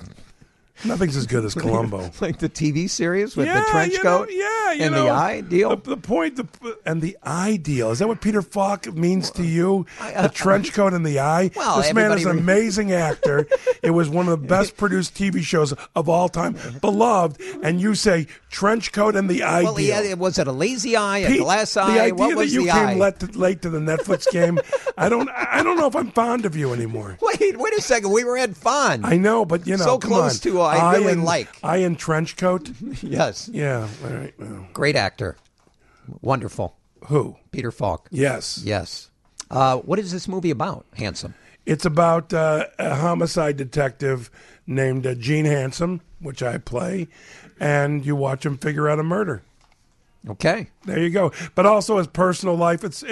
Nothing's as good as Columbo. Like the TV series with the trench coat? And the eye deal? The point, and the eye deal. Is that what Peter Falk means to you? The trench coat and the eye? Well, this man is an amazing actor. It was one of the best produced TV shows of all time. Beloved. And you say trench coat and the eye deal. Well, was it a lazy eye, Pete, a glass eye? The idea what was that you the came eye? late to the Netflix game, I don't know if I'm fond of you anymore. Wait a second. We were at fun. I know, but so come close on. to I really like. Eye in trench coat? Yes. Yeah. All right. Well. Great actor. Wonderful. Who? Peter Falk. Yes. Yes. What is this movie about, Handsome? It's about a homicide detective named Gene Handsome, which I play, and you watch him figure out a murder. Okay. There you go. But also his personal life, it's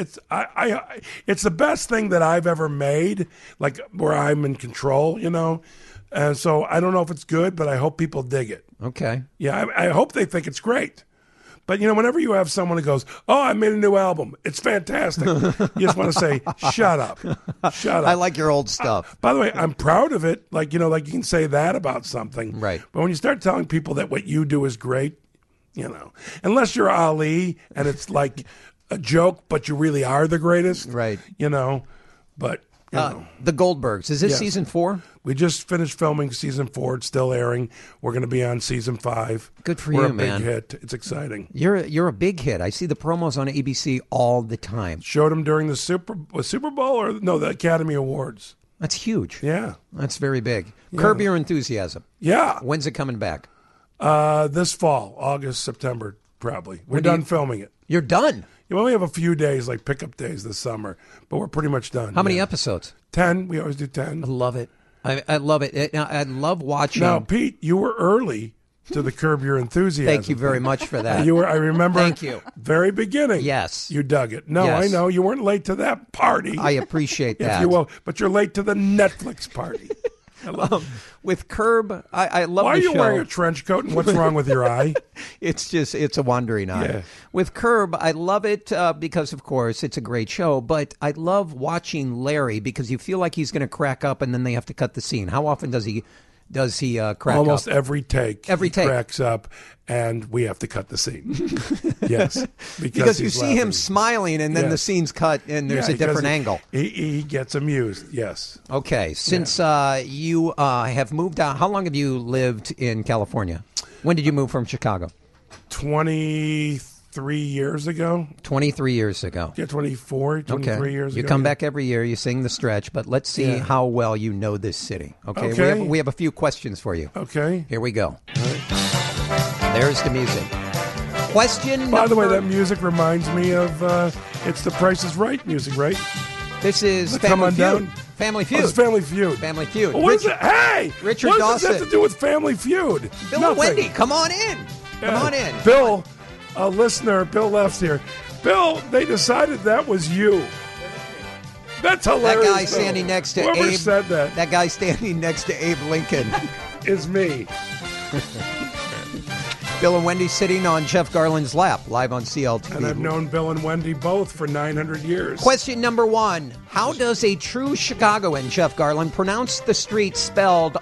the best thing that I've ever made, like where I'm in control, And so I don't know if it's good, but I hope people dig it. Okay. Yeah, I hope they think it's great. But, whenever you have someone who goes, oh, I made a new album, it's fantastic, you just want to say, shut up. Shut up. I like your old stuff. By the way, I'm proud of it. Like you can say that about something. Right. But when you start telling people that what you do is great, unless you're Ali and it's like a joke, but you really are the greatest. Right. But... The Goldbergs. Is this season 4? We just finished filming season 4. It's still airing. We're going to be on season 5. Good for We're you, a big man. hit. It's exciting. You're a big hit. I see the promos on ABC all the time. Showed them during the Super Bowl or the Academy Awards. That's huge. Yeah. That's very big. Yeah. Curb Your Enthusiasm. Yeah. When's it coming back? This fall, August, September, probably. We're done filming it. You're done? You only have a few days, like pickup days this summer, but we're pretty much done. How many episodes? 10. We always do 10. I love it. I love it. I love watching. Now, Pete, you were early to the Curb Your Enthusiasm. Thank you very much for that. You were. I remember. Thank you. Very beginning. Yes. You dug it. No, Yes. I know. You weren't late to that party. I appreciate that. If you will. But you're late to the Netflix party. With Curb, I love Why the show. are you wearing a trench coat and what's wrong with your eye? It's a wandering eye. Yeah. With Curb, I love it because, of course, it's a great show, but I love watching Larry because you feel like he's going to crack up and then they have to cut the scene. How often does he crack Almost up? every take. He cracks up and we have to cut the scene. Yes. Because you see laughing. him smiling and then Yes. the scene's cut and there's a because different angle. He gets amused, yes. Okay. Since you have moved out, how long have you lived in California? When did you move from Chicago? 23 years ago. 23 years ago. Yeah, 23 years ago. You come back every year, you sing the stretch, but let's see how well you know this city. Okay. Okay. We have a few questions for you. Okay. Here we go. There's the music. Question By the way, number- that music reminds me of it's the Price is Right music, right? This is Come Family on Feud. down. Family Oh, Feud. it's Family Feud. Family Feud. Well, what is it? Hey! Richard what Dawson. does this have to do with Family Feud? Bill Nothing. and Wendy, come on in. Come on in. Bill, a listener, Bill Left's here. Bill, they decided that was you. That's That hilarious. guy Bill. standing next to Whoever Abe. said that That guy standing next to Abe Lincoln. is me. Bill and Wendy sitting on Jeff Garland's lap, live on CLTV. And I've known Bill and Wendy both for 900 years. Question number 1. How does a true Chicagoan, Jeff Garland, pronounce the street spelled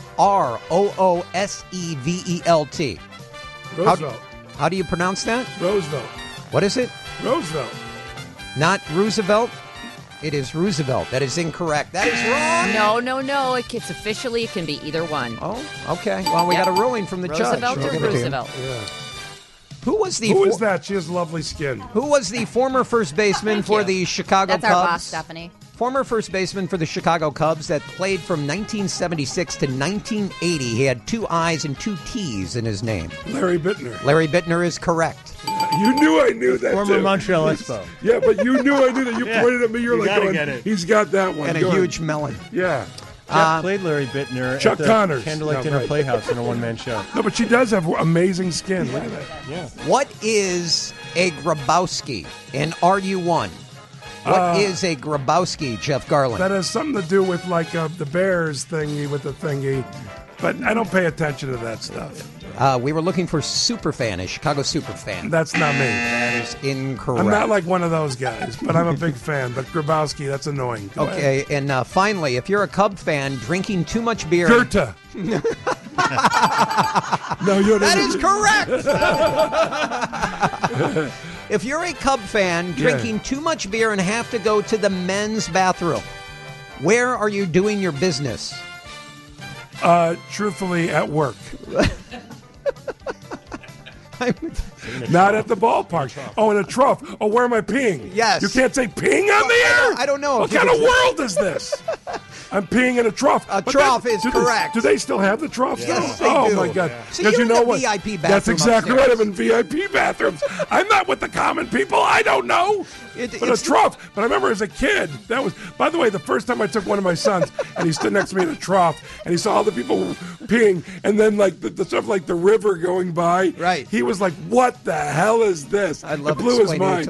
Roosevelt? Roosevelt. How do you pronounce that? Roosevelt. What is it? Roosevelt. Not Roosevelt? It is Roosevelt. That is incorrect. That is wrong. No. It's officially, it can be either one. Oh, okay. Well, we got a ruling from the judge. Roosevelt We'll or give it to you. Roosevelt? Yeah. Who was the Who is that? She has lovely skin. Who was the former first baseman for the Chicago That's Cubs? our boss, Stephanie. Former first baseman for the Chicago Cubs that played from 1976 to 1980. He had 2 I's and 2 T's in his name. Larry Bittner. Larry Bittner is correct. You knew I knew that, Former too. Montreal Expo. Yeah, but you knew I knew that. You Yeah. pointed at me. You're You like, gotta going, get it. he's got that one. And Go a ahead. huge melon. Yeah. Jeff played Larry Bittner Chuck at the Connors. Candlelight No, Dinner right. Playhouse in a one-man show. No, but she does have amazing skin. Look at that. Yeah. What is a Grabowski? And are you one? What is a Grabowski, Jeff Garland? That has something to do with like the Bears thingy with the thingy, but I don't pay attention to that stuff. We were looking for superfan, a Chicago superfan. That's not me. That is incorrect. I'm not like one of those guys, but I'm a big fan. But Grabowski, that's annoying. Go Okay, and finally, if you're a Cub fan, drinking too much beer. Goethe. No, you're That is correct. If you're a Cub fan, drinking too much beer and have to go to the men's bathroom, where are you doing your business? Truthfully, at work. Not at the ballpark. Oh, in a trough. Oh, where am I peeing? Yes. You can't say peeing on the air? I don't know. What kind of world is this? I'm peeing in a trough. A But trough is do correct. Do they still have the troughs? Yes, now? they do. My God. So Because you're you know in the what? VIP bathroom That's exactly upstairs. right. I'm in VIP bathrooms. I'm not with the common people. I don't know. But a it's- trough. But I remember as a kid, that was, by the way, the first time I took one of my sons and he stood next to me in a trough and he saw all the people peeing and then like the stuff like the river going by. Right. He was like, what the hell is this? I love it blew his explaining it mind.